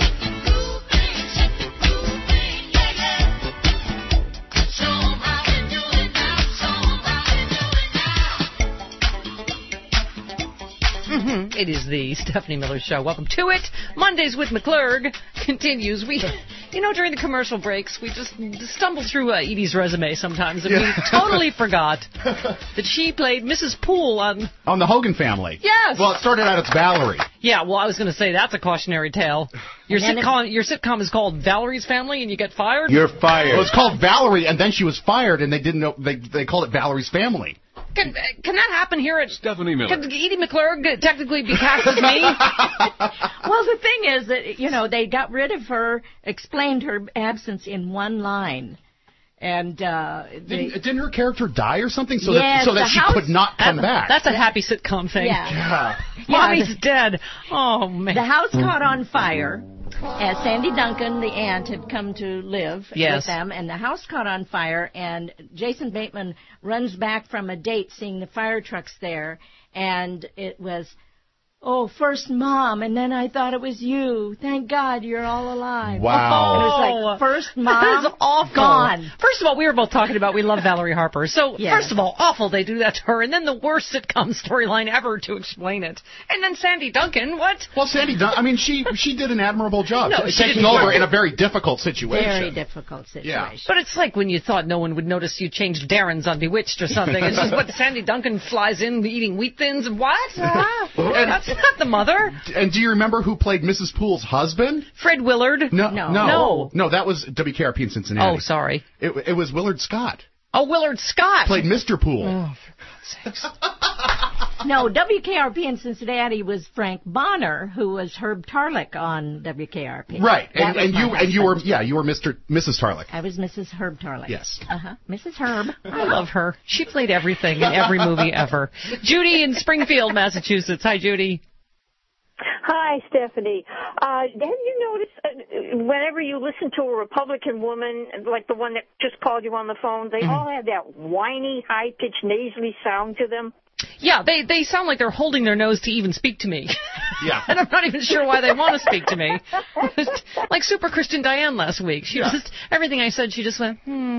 It is the Stephanie Miller Show. Welcome to it. Mondays with McClurg continues. During the commercial breaks, we just stumble through Edie's resume sometimes, and we totally forgot that she played Mrs. Poole on the Hogan Family. Yes. Well, it started out as Valerie. Yeah, well, I was going to say that's a cautionary tale. Your sitcom is called Valerie's Family, and you get fired? You're fired. Well, it's called Valerie, and then she was fired, and they didn't know they called it Valerie's Family. Can that happen here at Stephanie Miller? Could Edie McClurg technically be cast as me? Well, the thing is that, they got rid of her, explained her absence in one line. And didn't her character die or something so yes, that she could not come back? That's a happy sitcom thing. Yeah. Mommy's dead. Oh, man. The house caught on fire. As Sandy Duncan, the aunt, had come to live with them, and the house caught on fire, and Jason Bateman runs back from a date seeing the fire trucks there, and it was, first Mom, and then I thought it was you. Thank God you're all alive. Wow. And it was like, first Mom, that is awful. Gone. First of all, we were both talking about we love Valerie Harper. So, First of all, awful they do that to her, and then the worst sitcom storyline ever to explain it. And then Sandy Duncan, what? Well, Sandy Duncan, she did an admirable job. No, taking over in a very difficult situation. Very difficult situation. Yeah. But it's like when you thought no one would notice you changed Darren's on Bewitched or something. It's just what Sandy Duncan flies in eating wheat thins. What? That's not the mother. And do you remember who played Mrs. Poole's husband? Fred Willard. No, that was WKRP in Cincinnati. Oh, sorry. It was Willard Scott. Oh, Willard Scott. Played Mr. Poole. Oh, for God's sakes. No, WKRP in Cincinnati was Frank Bonner, who was Herb Tarlick on WKRP. Right, and you were Mrs. Tarlick. I was Mrs. Herb Tarlick. Yes. Mrs. Herb. I love her. She played everything in every movie ever. Judy in Springfield, Massachusetts. Hi, Judy. Hi, Stephanie. Have you noticed whenever you listen to a Republican woman, like the one that just called you on the phone, they all have that whiny, high-pitched, nasally sound to them? Yeah, they sound like they're holding their nose to even speak to me. Yeah. And I'm not even sure why they want to speak to me. Like Super Christian Diane last week. She just, everything I said, she just went,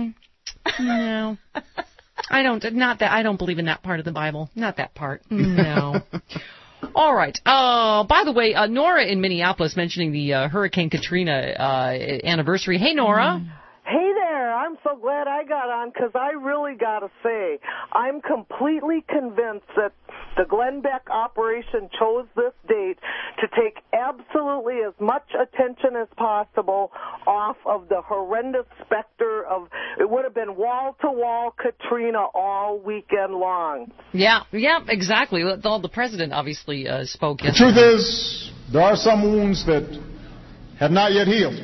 no. I don't believe in that part of the Bible. Not that part. No. All right. By the way, Nora in Minneapolis mentioning the Hurricane Katrina anniversary. Hey, Nora. Hey there. I'm so glad I got on because I really got to say, I'm completely convinced that The Glenn Beck operation chose this date to take absolutely as much attention as possible off of the horrendous specter of, it would have been wall-to-wall Katrina all weekend long. Yeah, exactly. The president obviously spoke yesterday. The truth is, there are some wounds that have not yet healed.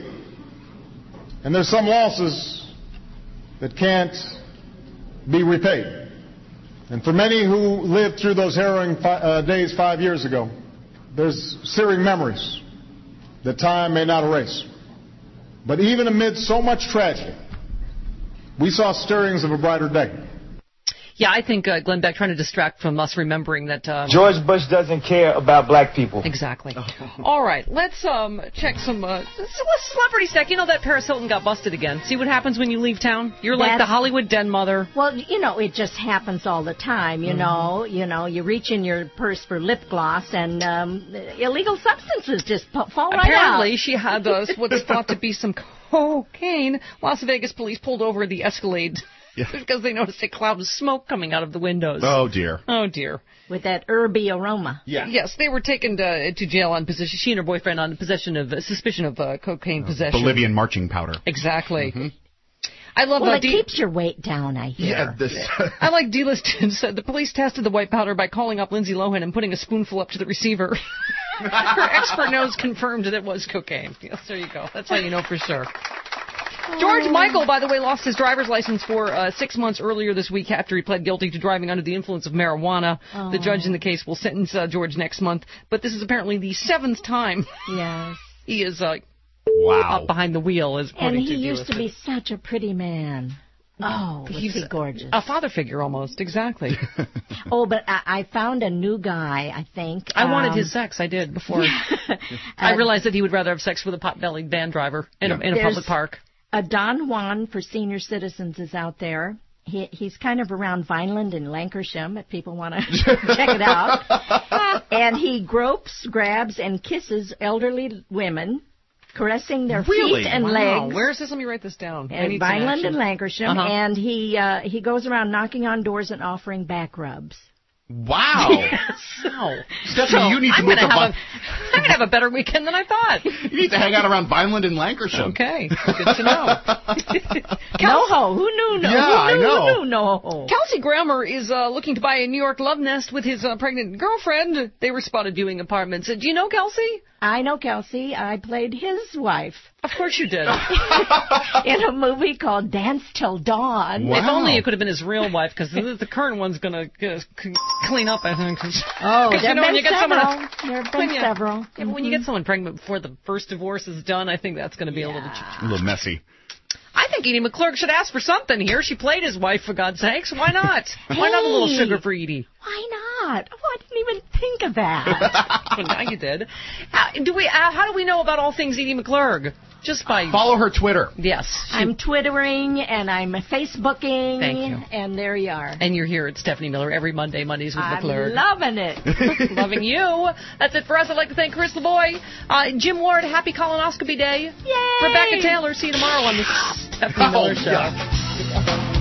And there's some losses that can't be repaid. And for many who lived through those harrowing days 5 years ago, there's searing memories that time may not erase. But even amid so much tragedy, we saw stirrings of a brighter day. Yeah, I think Glenn Beck trying to distract from us remembering that... George Bush doesn't care about black people. Exactly. All right, let's check some celebrity stack. You know that Paris Hilton got busted again. See what happens when you leave town? You're like the Hollywood den mother. Well, it just happens all the time, you know. You reach in your purse for lip gloss and illegal substances just fall right out. Apparently, she had what's thought to be some cocaine. Las Vegas police pulled over the Escalade. Yeah. Because they noticed a cloud of smoke coming out of the windows. Oh, dear. With that herby aroma. Yeah. Yes, they were taken to jail on possession. She and her boyfriend on suspicion of cocaine possession. Bolivian marching powder. Exactly. Mm-hmm. I love it keeps your weight down, I hear. Yeah, I like D-List said the police tested the white powder by calling up Lindsay Lohan and putting a spoonful up to the receiver. Her expert nose confirmed that it was cocaine. Yes, there you go. That's how you know for sure. George Michael, by the way, lost his driver's license for 6 months earlier this week after he pled guilty to driving under the influence of marijuana. The judge in the case will sentence George next month. But this is apparently the 7th time he is up behind the wheel. And he used to be such a pretty man. Oh, he's gorgeous. A father figure almost, exactly. But I found a new guy, I think. I wanted his sex, I did, before. I realized that he would rather have sex with a pot-bellied van driver in a public park. Don Juan for senior citizens is out there. He's kind of around Vineland and Lancashire, if people want to check it out. And he gropes, grabs, and kisses elderly women, caressing their feet and legs. Where is this? Let me write this down. Vineland and Lancashire. And he goes around knocking on doors and offering back rubs. Wow. Yes. Wow. Stephanie, you need to move I'm going to have a better weekend than I thought. You need to hang out around Vineland and Lancashire. Okay. Good to know. No-ho. Who knew no? Yeah, I know. Who knew no? Kelsey Grammer is looking to buy a New York love nest with his pregnant girlfriend. They were spotted viewing apartments. Do you know Kelsey? I know Kelsey. I played his wife. Of course you did. In a movie called Dance Till Dawn. Wow. If only it could have been his real wife, because the current one's going to clean up, I think. There have been several. Yeah, but when you get someone pregnant before the first divorce is done, I think that's going to be a little messy. I think Edie McClurg should ask for something here. She played his wife, for God's sakes. Why not? Why not a little sugar for Edie? Why not? Oh, I didn't even think of that. But now you did. How do we know about all things Edie McClurg? Just by... Follow her Twitter. Yes. I'm Twittering, and I'm Facebooking. Thank you. And there you are. And you're here at Stephanie Miller every Mondays with McClurg. I'm loving it. Loving you. That's it for us. I'd like to thank Chris LeBoy. Jim Ward, happy colonoscopy day. Yay! Rebecca Taylor, see you tomorrow on the Stephanie Miller Show. Yeah.